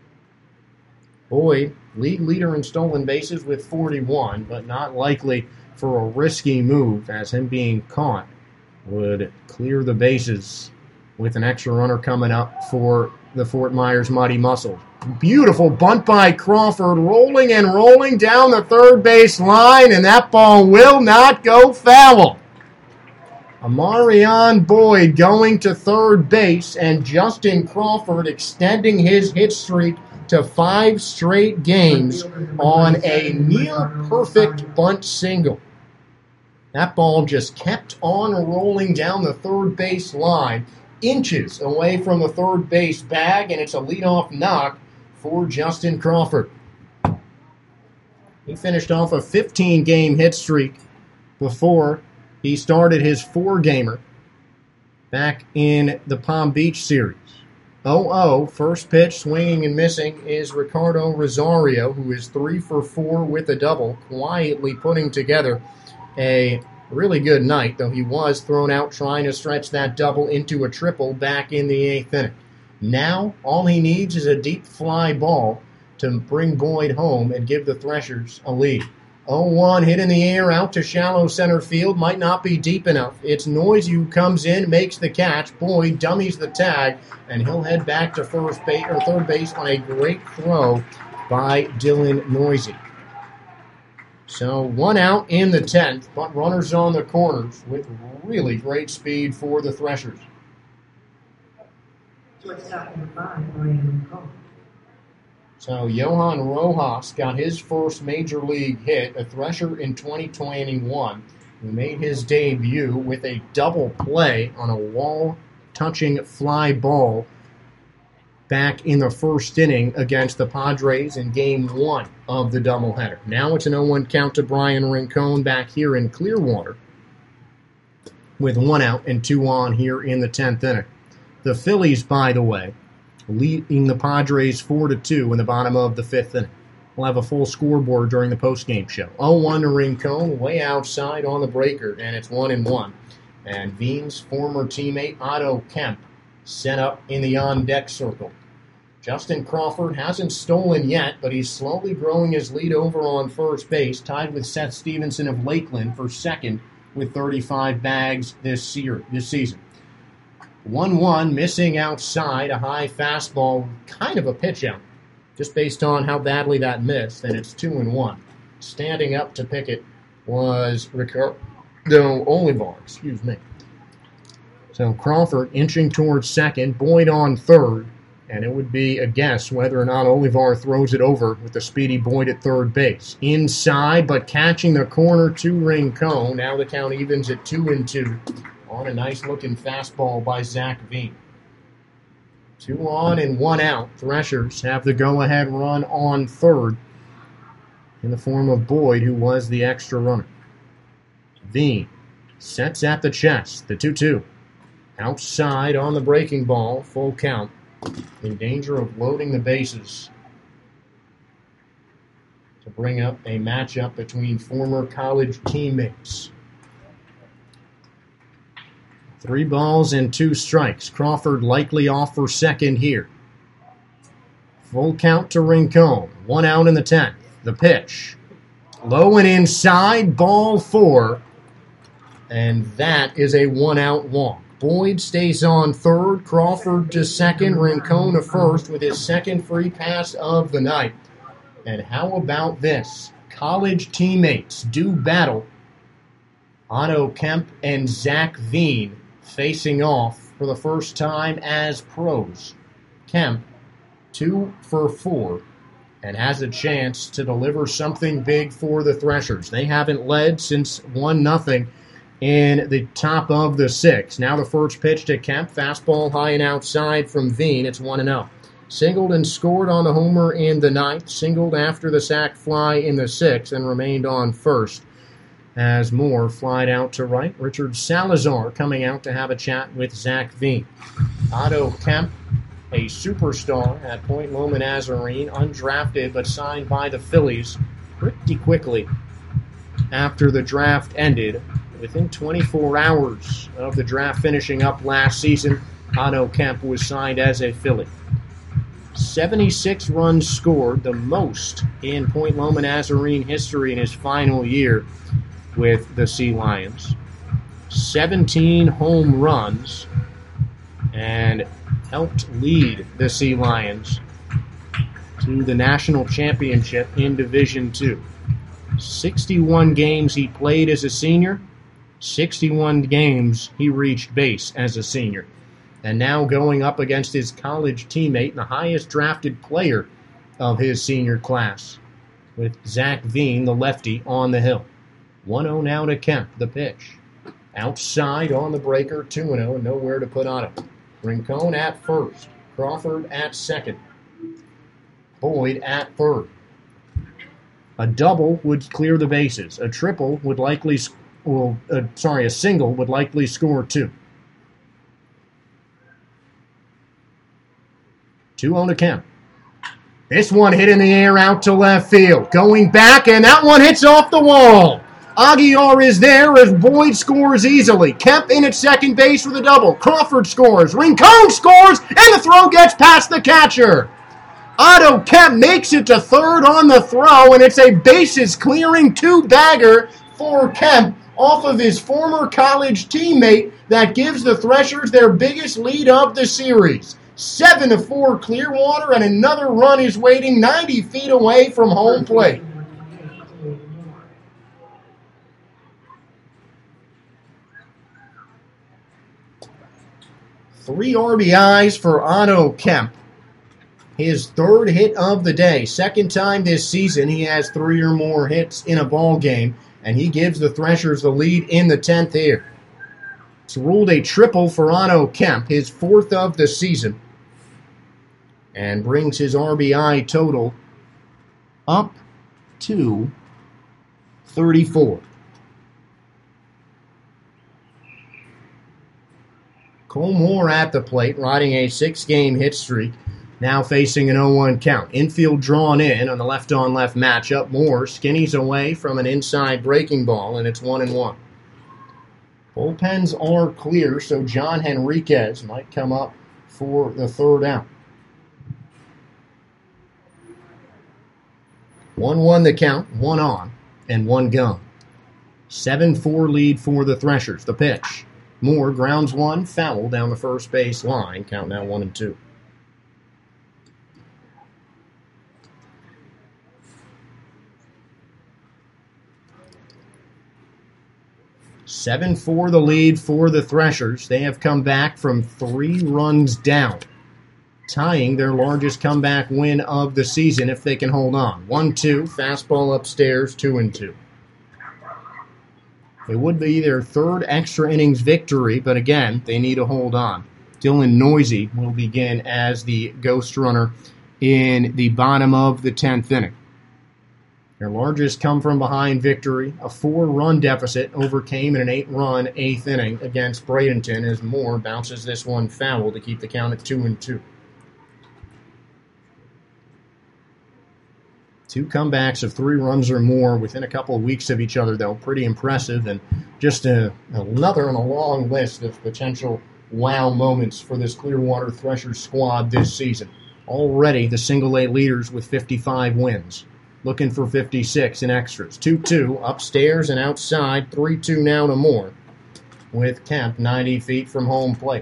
Boyd, league leader in stolen bases with forty-one, but not likely for a risky move, as him being caught would clear the bases with an extra runner coming up for the Fort Myers Mighty Muscles. Beautiful bunt by Crawford, rolling and rolling down the third base line, and that ball will not go foul. Amarion Boyd going to third base, and Justin Crawford extending his hit streak to five straight games on a near-perfect bunt single. That ball just kept on rolling down the third base line, inches away from the third base bag, and it's a leadoff knock for Justin Crawford. He finished off a fifteen-game hit streak before he started his four-gamer back in the Palm Beach series. oh oh, first pitch, swinging and missing, is Ricardo Rosario, who is three for four with a double, quietly putting together a really good night, though he was thrown out trying to stretch that double into a triple back in the eighth inning. Now, all he needs is a deep fly ball to bring Boyd home and give the Threshers a lead. oh one hit in the air out to shallow center field. Might not be deep enough. It's Noisy who comes in, makes the catch. Boyd dummies the tag, and he'll head back to first base or third base on a great throw by Dylan Noisy. So one out in the tenth, but runners on the corners with really great speed for the Threshers. Shortstop number five, Brian Rincon. So Johan Rojas got his first major league hit, a Thresher in twenty twenty-one, who made his debut with a double play on a wall-touching fly ball back in the first inning against the Padres in game one of the doubleheader. Now it's an oh one count to Brian Rincon back here in Clearwater with one out and two on here in the tenth inning. The Phillies, by the way, leading the Padres four to two in the bottom of the fifth inning. We'll have a full scoreboard during the postgame show. oh one to Rincon, way outside on the breaker, and it's one and one. And Veen's former teammate Otto Kemp set up in the on-deck circle. Justin Crawford hasn't stolen yet, but he's slowly growing his lead over on first base, tied with Seth Stevenson of Lakeland for second with thirty-five bags this year, this season. one one, missing outside, a high fastball, kind of a pitch out, just based on how badly that missed, and it's two and one. Standing up to pick it was Ricardo Olivar, excuse me. So Crawford inching towards second, Boyd on third, And it would be a guess whether or not Olivar throws it over with the speedy Boyd at third base. Inside, but catching the corner to Rincon. Now the count evens at two and two on a nice-looking fastball by Zach Veen. Two on and one out. Threshers have the go-ahead run on third in the form of Boyd, who was the extra runner. Veen sets at the chest, the two two. Outside on the breaking ball, full count. In danger of loading the bases to bring up a matchup between former college teammates. Three balls and two strikes. Crawford likely off for second here. Full count to Rincon. One out in the tenth. The pitch. Low and inside, ball four. And that is a one-out walk. Boyd stays on third, Crawford to second, Rincon to first with his second free pass of the night. And how about this? College teammates do battle. Otto Kemp and Zach Veen facing off for the first time as pros. Kemp, two for four, and has a chance to deliver something big for the Threshers. They haven't led since one nothing in the top of the sixth. Now the first pitch to Kemp. Fastball high and outside from Veen. It's one and oh. Singled and scored on the homer in the ninth. Singled after the sac fly in the sixth and remained on first as Moore flied out to right. Richard Salazar coming out to have a chat with Zach Veen. Otto Kemp, a superstar at Point Loma Nazarene, undrafted but signed by the Phillies pretty quickly after the draft ended. Within twenty-four hours of the draft finishing up last season, Otto Kemp was signed as a Philly. seventy-six runs scored, the most in Point Loma Nazarene history in his final year with the Sea Lions. seventeen home runs, and helped lead the Sea Lions to the national championship in Division two. sixty-one games he played as a senior. sixty-one games he reached base as a senior. And now going up against his college teammate and the highest drafted player of his senior class, with Zach Veen, the lefty, on the hill. one oh now to Kemp, the pitch. Outside on the breaker, two and oh, nowhere to put on it. Rincon at first. Crawford at second. Boyd at third. A double would clear the bases. A triple would likely score. Well, uh, sorry, a single would likely score two. two oh to Kemp. This one hit in the air out to left field. Going back, and that one hits off the wall. Aguiar is there as Boyd scores easily. Kemp in at second base with a double. Crawford scores. Rincon scores, and the throw gets past the catcher. Otto Kemp makes it to third on the throw, and it's a bases-clearing two-bagger for Kemp off of his former college teammate that gives the Threshers their biggest lead of the series. seven to four Clearwater, and another run is waiting ninety feet away from home plate. Three R B Is for Otto Kemp. His third hit of the day. Second time this season he has three or more hits in a ball game, and he gives the Threshers the lead in the tenth here. It's ruled a triple for Otto Kemp, his fourth of the season, and brings his R B I total up to thirty-four. Cole Moore at the plate, riding a six-game hit streak, now facing an oh one count. Infield drawn in on the left-on-left matchup. Moore skinnies away from an inside breaking ball, and it's one and one. Bullpens are clear, so John Henriquez might come up for the third out. one one the count, one on, and one gone. seven four lead for the Threshers. The pitch. Moore grounds one, foul down the first base line. Count now one and two. seven four the lead for the Threshers. They have come back from three runs down. tying their largest comeback win of the season if they can hold on. one two, fastball upstairs, two and two. It would be their third extra innings victory, but again, they need to hold on. Dylan Noisy will begin as the ghost runner in the bottom of the tenth inning. Their largest come-from-behind victory, a four-run deficit, overcame in an eight-run eighth inning against Bradenton as Moore bounces this one foul to keep the count at two and two. Two comebacks of three runs or more within a couple of weeks of each other, though. Pretty impressive, and just a, another on a long list of potential wow moments for this Clearwater Threshers squad this season. Already the single-A leaders with fifty-five wins. Looking for fifty-six in extras. two two, upstairs and outside, three two now to Moore, with Kemp ninety feet from home plate.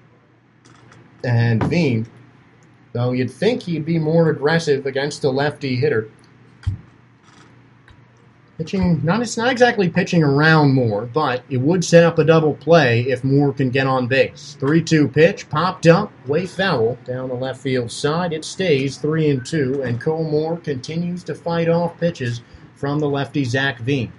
And Veen, though you'd think he'd be more aggressive against a lefty hitter, pitching, not, it's not exactly pitching around Moore, but it would set up a double play if Moore can get on base. three two pitch, popped up, way foul, down the left field side. It stays three and two, and Cole Moore continues to fight off pitches from the lefty Zach Veen.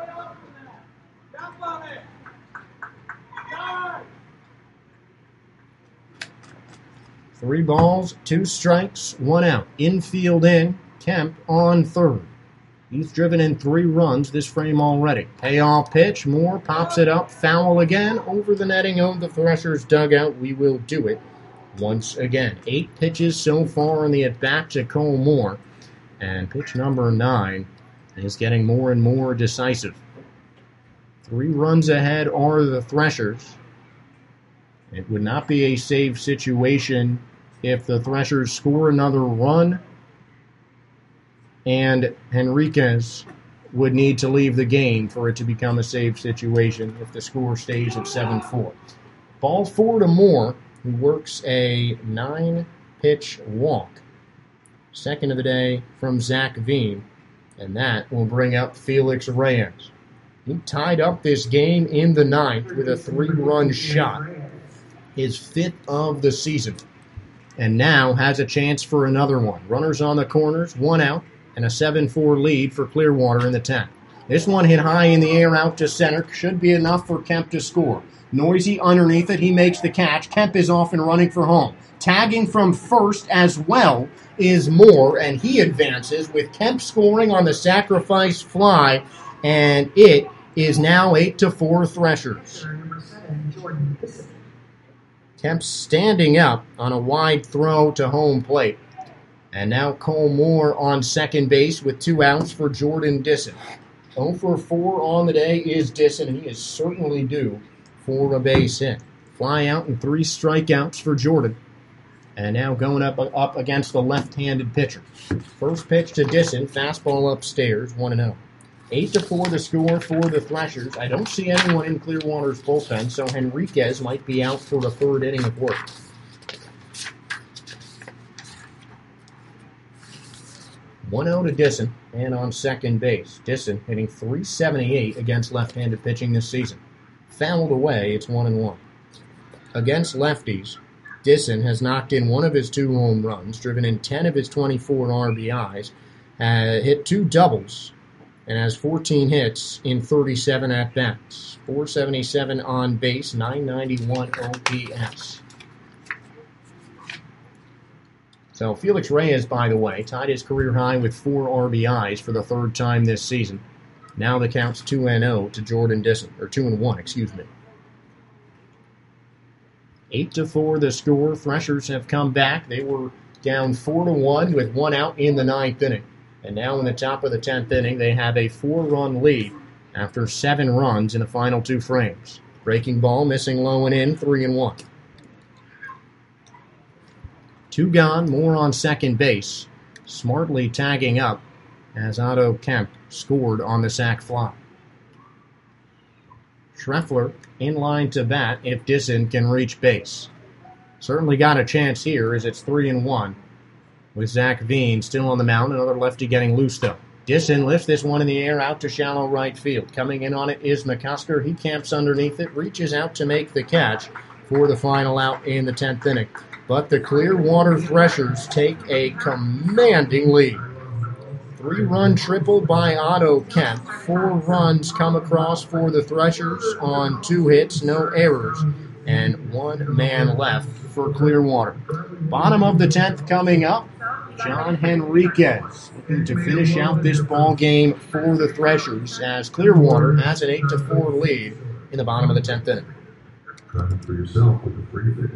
Three balls, two strikes, one out. Infield in, Kemp on third. He's driven in three runs this frame already. Payoff pitch, Moore pops it up, foul again, over the netting of the Threshers dugout. We will do it once again. Eight pitches so far in the at-bat to Cole Moore, and pitch number nine is getting more and more decisive. Three runs ahead are the Threshers. It would not be a save situation if the Threshers score another run, and Henriquez would need to leave the game for it to become a save situation if the score stays at seven four. Ball four to Moore, who works a nine-pitch walk. Second of the day from Zach Veen, and that will bring up Felix Reyes. He tied up this game in the ninth with a three-run shot, his fifth of the season, and now has a chance for another one. Runners on the corners, one out, and a seven four lead for Clearwater in the tenth. This one hit high in the air out to center. Should be enough for Kemp to score. Noisy underneath it. He makes the catch. Kemp is off and running for home. Tagging from first as well is Moore, and he advances with Kemp scoring on the sacrifice fly, and it is now eight to four Threshers. Kemp standing up on a wide throw to home plate. And now Cole Moore on second base with two outs for Jordan Disson. oh for four on the day is Disson, and he is certainly due for a base hit. Fly out and three strikeouts for Jordan. And now going up up against the left-handed pitcher. First pitch to Disson, fastball upstairs, one and oh. eight to four the score for the Threshers. I don't see anyone in Clearwater's bullpen, so Henriquez might be out for the third inning of work. one oh to Disson, and on second base. Disson hitting three seventy-eight against left-handed pitching this season. Fouled away, it's one and one. Against lefties, Disson has knocked in one of his two home runs, driven in ten of his twenty-four R B Is, uh, hit two doubles, and has fourteen hits in thirty-seven at-bats. four seventy-seven on base, nine ninety-one O P S. So Felix Reyes, by the way, tied his career high with four R B Is for the third time this season. Now the count's two and oh to Jordan Disson, or two and one, excuse me. eight to four the score. Threshers have come back. They were down four to one with one out in the ninth inning. And now in the top of the tenth inning, they have a four-run lead after seven runs in the final two frames. Breaking ball, missing low and in, three and one. Two gone, Moore on second base, smartly tagging up as Otto Kemp scored on the sac fly. Schreffler in line to bat if Disson can reach base. Certainly got a chance here as it's three and one. With Zach Veen still on the mound, another lefty getting loose though. Disson lifts this one in the air out to shallow right field. Coming in on it is McCusker. He camps underneath it, reaches out to make the catch for the final out in the tenth inning. but the Clearwater Threshers take a commanding lead. Three-run triple by Otto Kemp. Four runs come across for the Threshers on two hits, no errors, and one man left for Clearwater. Bottom of the tenth coming up. John Henriquez looking to finish out this ball game for the Threshers as Clearwater has an eight to four lead in the bottom of the tenth inning. Try it for yourself with a free pick.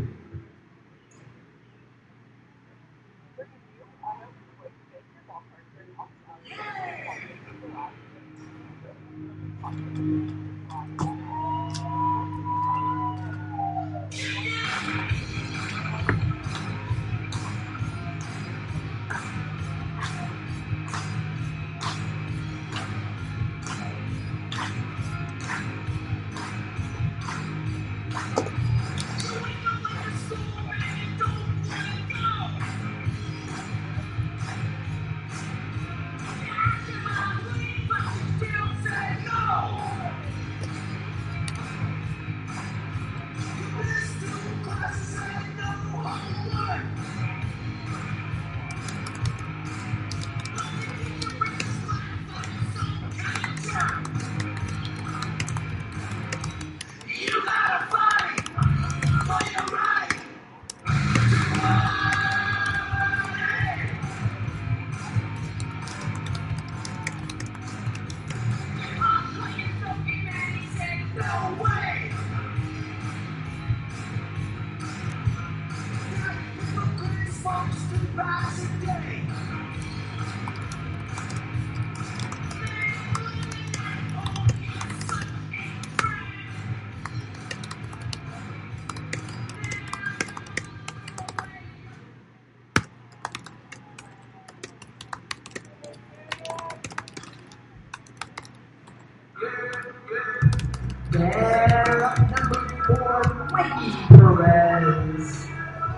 They're up number four, Mikey Perez.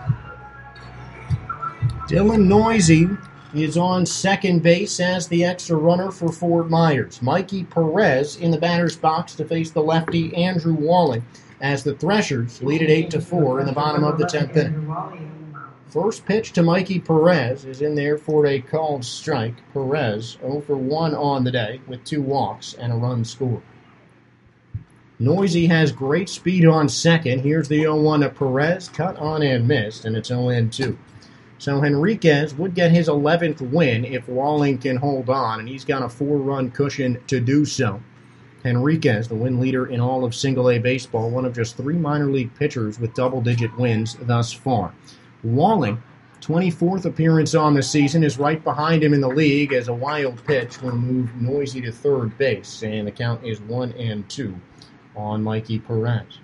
Dylan Noisy is on second base as the extra runner for Fort Myers. Mikey Perez in the batter's box to face the lefty Andrew Walling as the Threshers lead at eight to four in the bottom of the tenth inning. First pitch to Mikey Perez is in there for a called strike. Perez oh for one on the day with two walks and a run scored. Noisy has great speed on second. Here's the oh one to Perez, cut on and missed, and it's oh and two. So Henriquez would get his eleventh win if Walling can hold on, and he's got a four-run cushion to do so. Henriquez, the win leader in all of single-A baseball, one of just three minor league pitchers with double-digit wins thus far. Walling, twenty-fourth appearance on the season, is right behind him in the league as a wild pitch will move Noisy to third base, and the count is one and two on Mikey Perez.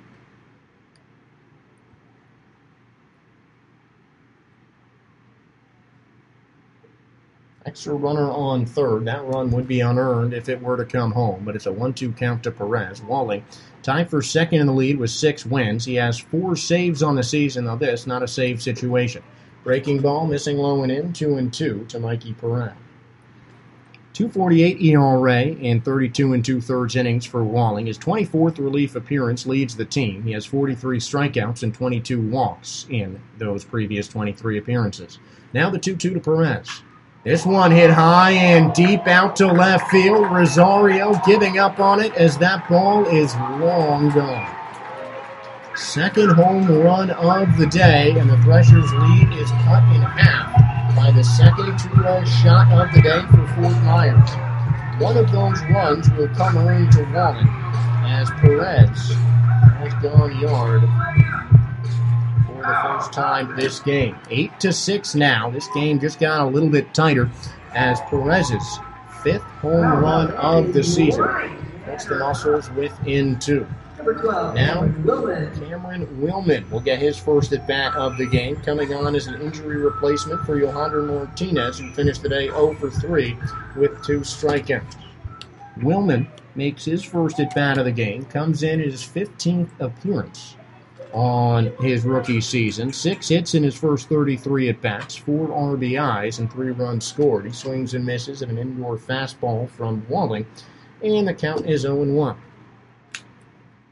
Extra runner on third. That run would be unearned if it were to come home, but it's a one two count to Perez. Walling tied for second in the lead with six wins. He has four saves on the season, though this not a save situation. Breaking ball, missing low and in, two and two to Mikey Perez. two forty-eight E R A in thirty-two and two-thirds innings for Walling. His twenty-fourth relief appearance leads the team. He has forty-three strikeouts and twenty-two walks in those previous twenty-three appearances. Now the two two to Perez. This one hit high and deep out to left field. Rosario giving up on it as that ball is long gone. Second home run of the day, and the Threshers' lead is cut in half by the second two-run shot of the day for Fort Myers. One of those runs will come earned to Walling as Perez has gone yard for the first time this game. Eight to six now. This game just got a little bit tighter as Perez's fifth home run of the season puts the Muscles within two. Now, Cameron Willman will get his first at-bat of the game, coming on as an injury replacement for Yohander Martinez, who finished the day oh for three with two strikeouts. Willman makes his first at-bat of the game, comes in his fifteenth appearance on his rookie season. Six hits in his first thirty-three at-bats, four R B Is, and three runs scored. He swings and misses at an indoor fastball from Walling, and the count is oh and one.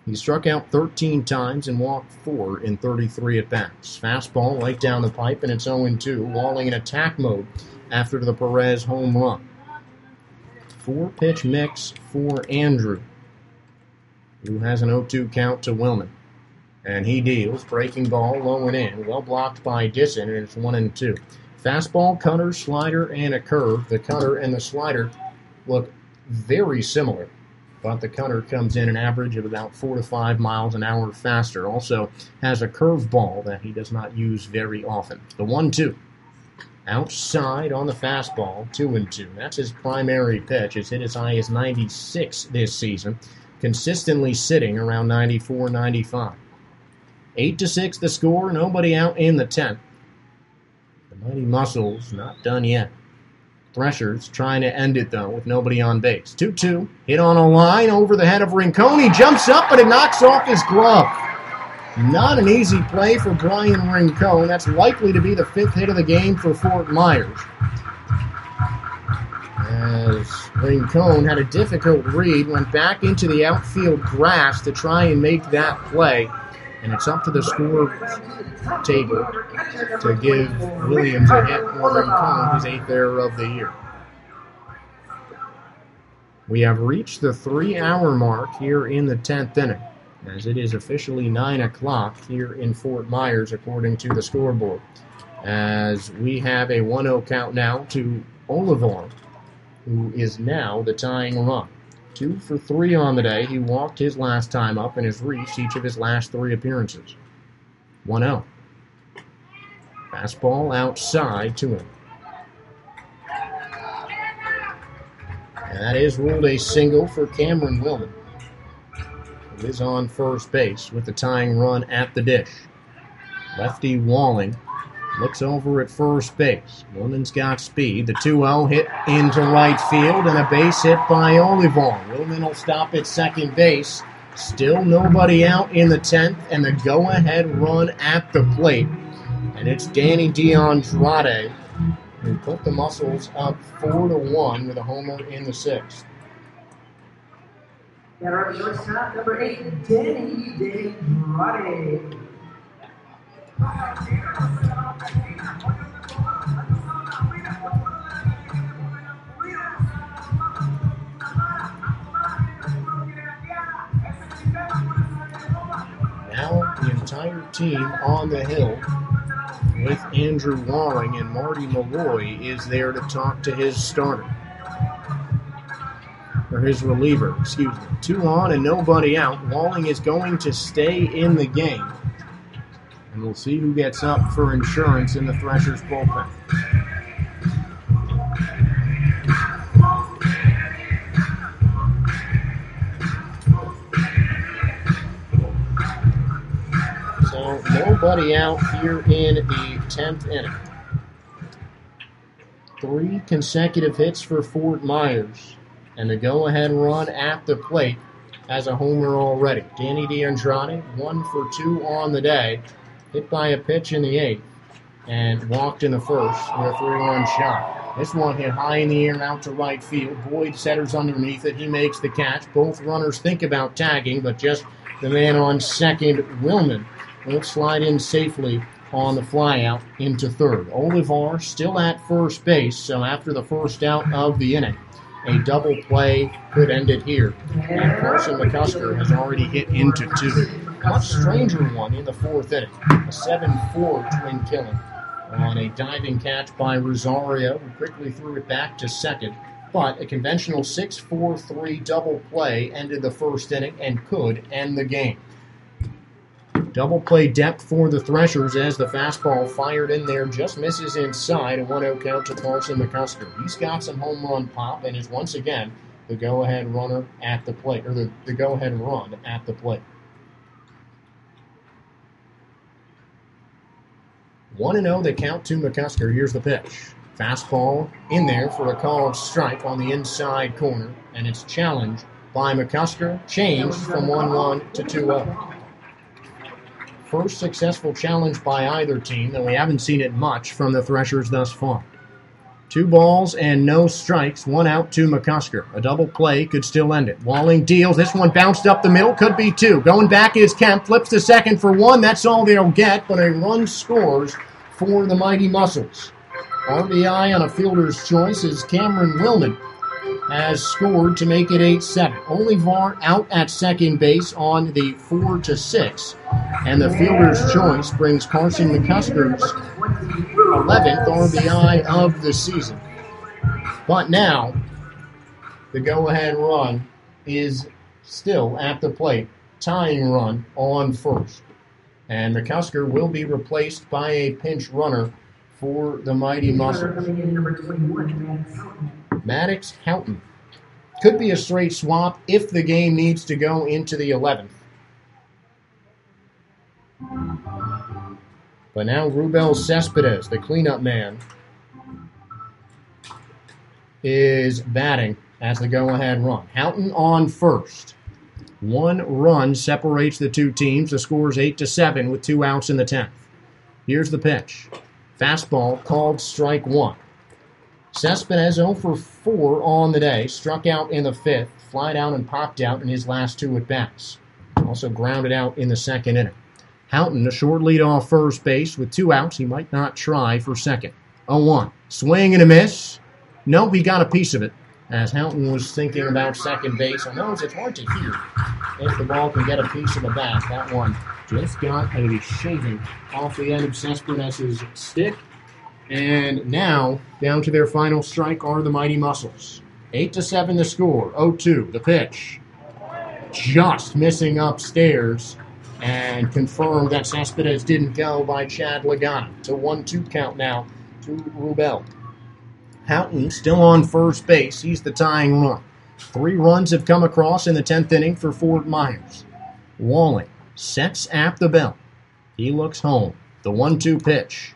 He struck out thirteen times and walked four in thirty-three at-bats. Fastball right down the pipe, and it's oh and two. Walling in attack mode after the Perez home run. Four-pitch mix for Andrew, who has an oh two count to Willman. And he deals. Breaking ball low and in. Well blocked by Disson, and it's one and two. Fastball, cutter, slider, and a curve. The cutter and the slider look very similar, but the cutter comes in an average of about four to five miles an hour faster. Also has a curveball that he does not use very often. The one two. Outside on the fastball, two and two. That's his primary pitch. It's hit as high as ninety-six this season, consistently sitting around ninety-four, ninety-five. Eight to six the score, nobody out in the tenth. The Mighty Muscles not done yet. Threshers trying to end it, though, with nobody on base. two two, hit on a line over the head of Rincon. He jumps up, but it knocks off his glove. Not an easy play for Brian Rincon. That's likely to be the fifth hit of the game for Fort Myers, as Rincon had a difficult read, went back into the outfield grass to try and make that play. And it's up to the score table to give Williams a hit for Rincon, his eighth error of the year. We have reached the three-hour mark here in the tenth inning, as it is officially nine o'clock here in Fort Myers, according to the scoreboard. As we have a one oh count now to Olivar, who is now the tying run. Two for three on the day. He walked his last time up and has reached each of his last three appearances. one oh. Fastball outside to him. And that is ruled a single for Cameron Willman, who is on first base with the tying run at the dish. Lefty Walling looks over at first base. Willman's got speed. The two oh hit into right field and a base hit by Olivar. Willman will stop at second base. Still nobody out in the tenth, and the go-ahead run at the plate. And it's Danny DeAndrade who put the Muscles up four to one with a homer in the sixth. Got our shortstop, number eight, Danny DeAndrade. Now the entire team on the hill with Andrew Walling, and Marty Malloy is there to talk to his starter. Or his reliever, excuse me. Two on and nobody out. Walling is going to stay in the game. And we'll see who gets up for insurance in the Threshers bullpen. So nobody out here in the tenth inning. Three consecutive hits for Fort Myers, and the go-ahead run at the plate has a homer already. Danny DeAndrade, one for two on the day, hit by a pitch in the eighth, and walked in the first with a three-run shot. This one hit high in the air out to right field. Boyd centers underneath it. He makes the catch. Both runners think about tagging, but just the man on second, Willman, will slide in safely on the flyout into third. Olivar still at first base, so after the first out of the inning, a double play could end it here. And Carson McCusker has already hit into two. A much stranger one in the fourth inning. A seven four twin killing on a diving catch by Rosario, who quickly threw it back to second. But a conventional six four three double play ended the first inning and could end the game. Double play depth for the Threshers as the fastball fired in there just misses inside. A one oh count to Carson McCusker. He's got some home run pop and is once again the go-ahead runner at the plate, or the, the go-ahead run at the plate. one and oh the count to McCusker. Here's the pitch. Fastball in there for a called strike on the inside corner, and it's challenged by McCusker. Changed from one one to two oh. First successful challenge by either team, though we haven't seen it much from the Threshers thus far. Two balls and no strikes. One out to McCusker. A double play could still end it. Walling deals. This one bounced up the middle. Could be two. Going back is Kemp. Flips to second for one. That's all they'll get, but a run scores for the Mighty Muscles. R B I on a fielder's choice is Cameron Willman has scored to make it eight seven. Olivar out at second base on the four to six. And the fielder's choice brings Carson McCusker's eleventh R B I of the season. But now, the go-ahead run is still at the plate. Tying run on first. And McCusker will be replaced by a pinch runner for the Mighty Muscles. Maddox Houghton. Could be a straight swap if the game needs to go into the eleventh. But now Rubel Cespedes, the cleanup man, is batting as the go-ahead run. Houghton on first. One run separates the two teams. The score is eight to seven with two outs in the tenth. Here's the pitch. Fastball called strike one. Cespedes oh for four on the day. Struck out in the fifth. Flied out and popped out in his last two at-bats. Also grounded out in the second inning. Houghton, a short lead off first base with two outs. He might not try for second. oh one. Swing and a miss. Nope, he got a piece of it. As Houghton was thinking about second base. I know it's hard to hear if the ball can get a piece of the bat. That one just got a shaving off the end of Cespedes' stick. And now, down to their final strike are the Mighty Muscles. eight to seven the score. oh two, the pitch. Just missing upstairs. And confirmed that Cespedes didn't go by Chad Lagana. It's a one two count now to Rubel. Houghton still on first base. He's the tying run. Three runs have come across in the tenth inning for Fort Myers. Walling sets at the belt. He looks home. The one two pitch.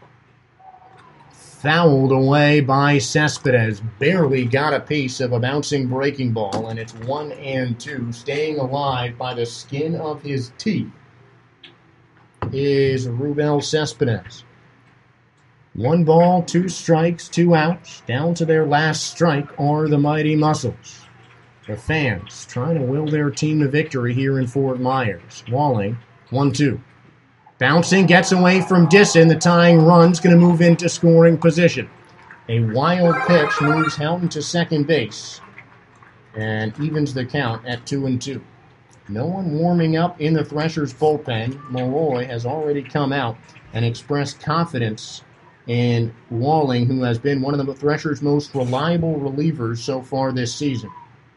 Fouled away by Cespedes. Barely got a piece of a bouncing breaking ball, and it's one and two. Staying alive by the skin of his teeth is Rubel Cespedes. One ball, two strikes, two outs. Down to their last strike are the Mighty Muscles. The fans trying to will their team to victory here in Fort Myers. Walling, one two. Bouncing, gets away from Disson. The tying run's going to move into scoring position. A wild pitch moves Houghton to second base and evens the count at two and two. No one warming up in the Threshers bullpen. Malloy has already come out and expressed confidence in Walling, who has been one of the Threshers' most reliable relievers so far this season.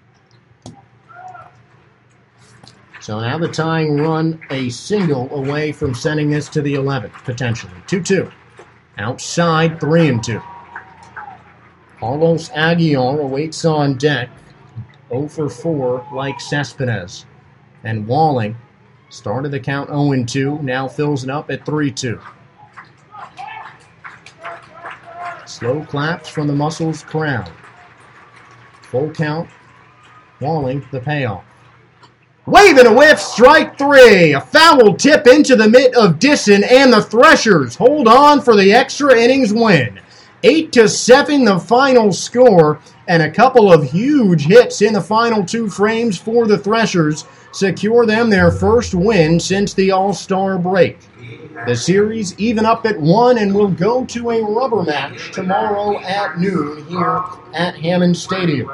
So now the tying run, a single away from sending this to the eleventh, potentially. two two. Outside, three and two. Carlos Aguilar awaits on deck. oh for four like Cespedes. And Walling started the count oh and two, now fills it up at three two. Slow claps from the Muscles crowd. Full count. Walling the payoff. Waving a whiff, strike three. A foul tip into the mitt of Disson, and the Threshers hold on for the extra innings win. Eight to seven, the final score, and a couple of huge hits in the final two frames for the Threshers secure them their first win since the All-Star break. The series even up at one and will go to a rubber match tomorrow at noon here at Hammond Stadium.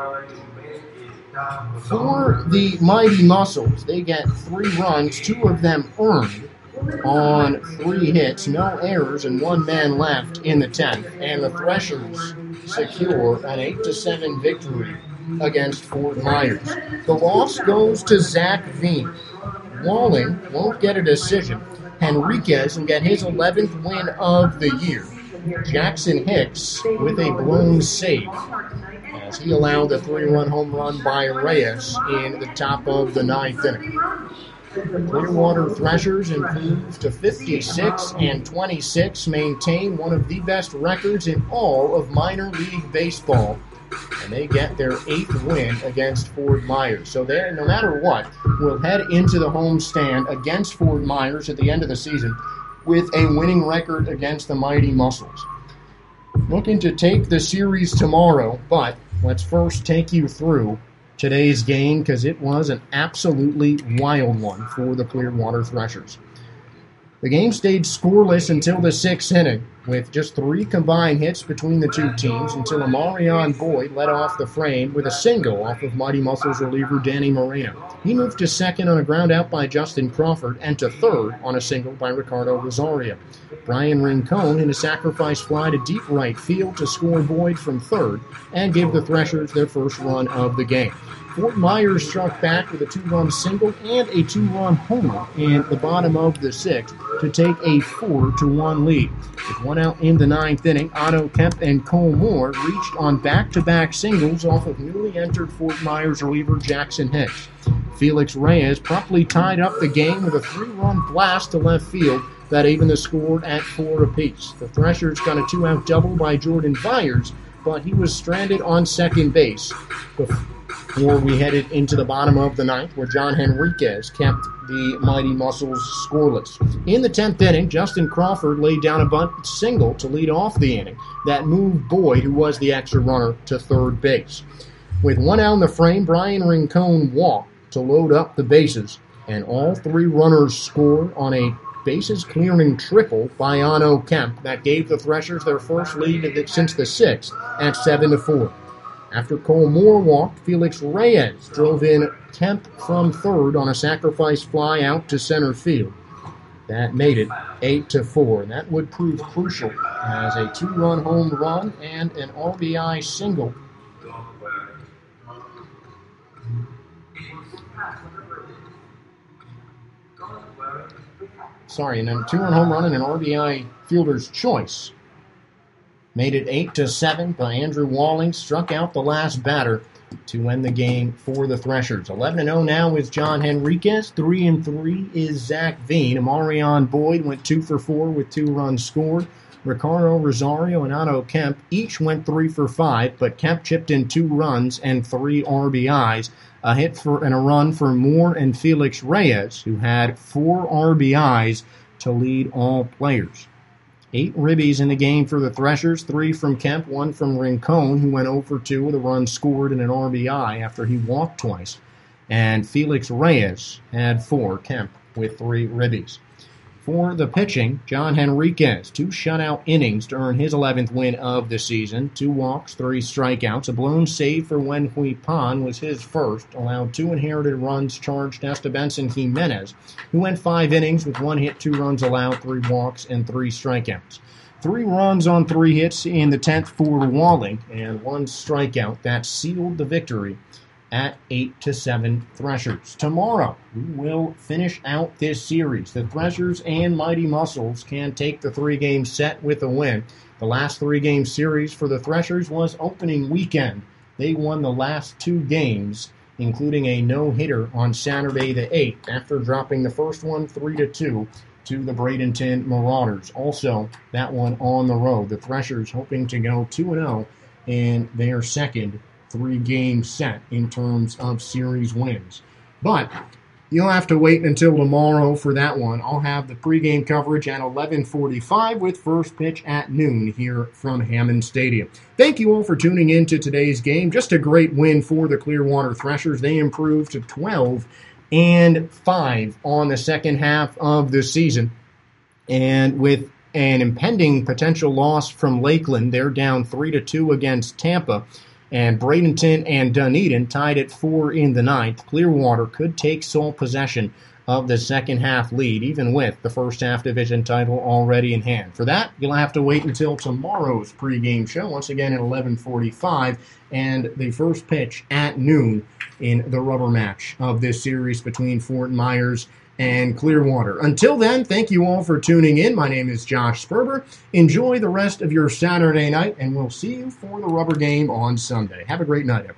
For the Mighty Muscles, they get three runs, two of them earned on three hits, no errors, and one man left in the tenth. And the Threshers secure an eight to seven victory against Fort Myers. The loss goes to Zach Veen. Walling won't get a decision. Henriquez will get his eleventh win of the year. Jackson Hicks with a blown save, as he allowed the three-run home run by Reyes in the top of the ninth inning. Clearwater Threshers improve to fifty-six and twenty-six, maintain one of the best records in all of minor league baseball, and they get their eighth win against Fort Myers. So they, no matter what, will head into the homestand against Fort Myers at the end of the season with a winning record against the Mighty Muscles. looking to take the series tomorrow, but let's first take you through today's game because it was an absolutely wild one for the Clearwater Threshers. The game stayed scoreless until the sixth inning, with just three combined hits between the two teams until Amarion Boyd led off the frame with a single off of Mighty Muscles reliever Danny Moreno. He moved to second on a ground out by Justin Crawford and to third on a single by Ricardo Rosario. Brian Rincon hit a sacrifice fly to deep right field to score Boyd from third and give the Threshers their first run of the game. Fort Myers struck back with a two-run single and a two-run homer in the bottom of the sixth to take a four to one lead. With one out in the ninth inning, Otto Kemp and Cole Moore reached on back-to-back singles off of newly entered Fort Myers reliever Jackson Hicks. Felix Reyes promptly tied up the game with a three-run blast to left field that evened the score at four apiece. The Threshers got a two-out double by Jordan Byers, but he was stranded on second base before we headed into the bottom of the ninth, where John Henriquez kept the Mighty Muscles scoreless. In the tenth inning, Justin Crawford laid down a bunt single to lead off the inning that moved Boyd, who was the extra runner, to third base. With one out in the frame, Brian Rincon walked to load up the bases, and all three runners scored on a bases-clearing triple by Otto Kemp that gave the Threshers their first lead since the sixth at seven to four. After Cole Moore walked, Felix Reyes drove in Kemp from third on a sacrifice fly out to center field. That made it eight to four, and that would prove crucial as a two-run home run and an R B I single Sorry, and then a two-run home run and an R B I fielder's choice made it eight to seven, but Andrew Walling struck out the last batter to end the game for the Threshers. eleven and oh now is John Henriquez. three and three is Zach Veen. Amarion Boyd went two for four with two runs scored. Ricardo Rosario and Otto Kemp each went three for five, but Kemp chipped in two runs and three R B Is. A hit for and a run for Moore and Felix Reyes, who had four R B Is to lead all players. Eight ribbies in the game for the Threshers, three from Kemp, one from Rincon, who went oh for two with a run scored and an R B I after he walked twice. And Felix Reyes had four, Kemp with three ribbies. For the pitching, John Henriquez, two shutout innings to earn his eleventh win of the season. Two walks, three strikeouts. A blown save for Wen Hui Pan was his first. Allowed two inherited runs, charged Estebanson Jimenez, who went five innings with one hit, two runs allowed, three walks, and three strikeouts. Three runs on three hits in the tenth for Walling, and one strikeout that sealed the victory at eight to seven Threshers. Tomorrow, we will finish out this series. The Threshers and Mighty Muscles can take the three-game set with a win. The last three-game series for the Threshers was opening weekend. They won the last two games, including a no-hitter on Saturday the eighth, after dropping the first one three to two to the Bradenton Marauders. Also, that one on the road. The Threshers hoping to go two and oh in their second three-game set in terms of series wins. But you'll have to wait until tomorrow for that one. I'll have the pregame coverage at eleven forty-five with first pitch at noon here from Hammond Stadium. Thank you all for tuning in to today's game. Just a great win for the Clearwater Threshers. They improved to twelve and five on the second half of the season. And with an impending potential loss from Lakeland, they're down three to two against Tampa. And Bradenton and Dunedin tied at four in the ninth. Clearwater could take sole possession of the second half lead, even with the first half division title already in hand. For that, you'll have to wait until tomorrow's pregame show, once again at eleven forty-five, and the first pitch at noon in the rubber match of this series between Fort Myers and Clearwater. Until then, thank you all for tuning in. My name is Josh Sperber. Enjoy the rest of your Saturday night, and we'll see you for the rubber game on Sunday. Have a great night, everyone.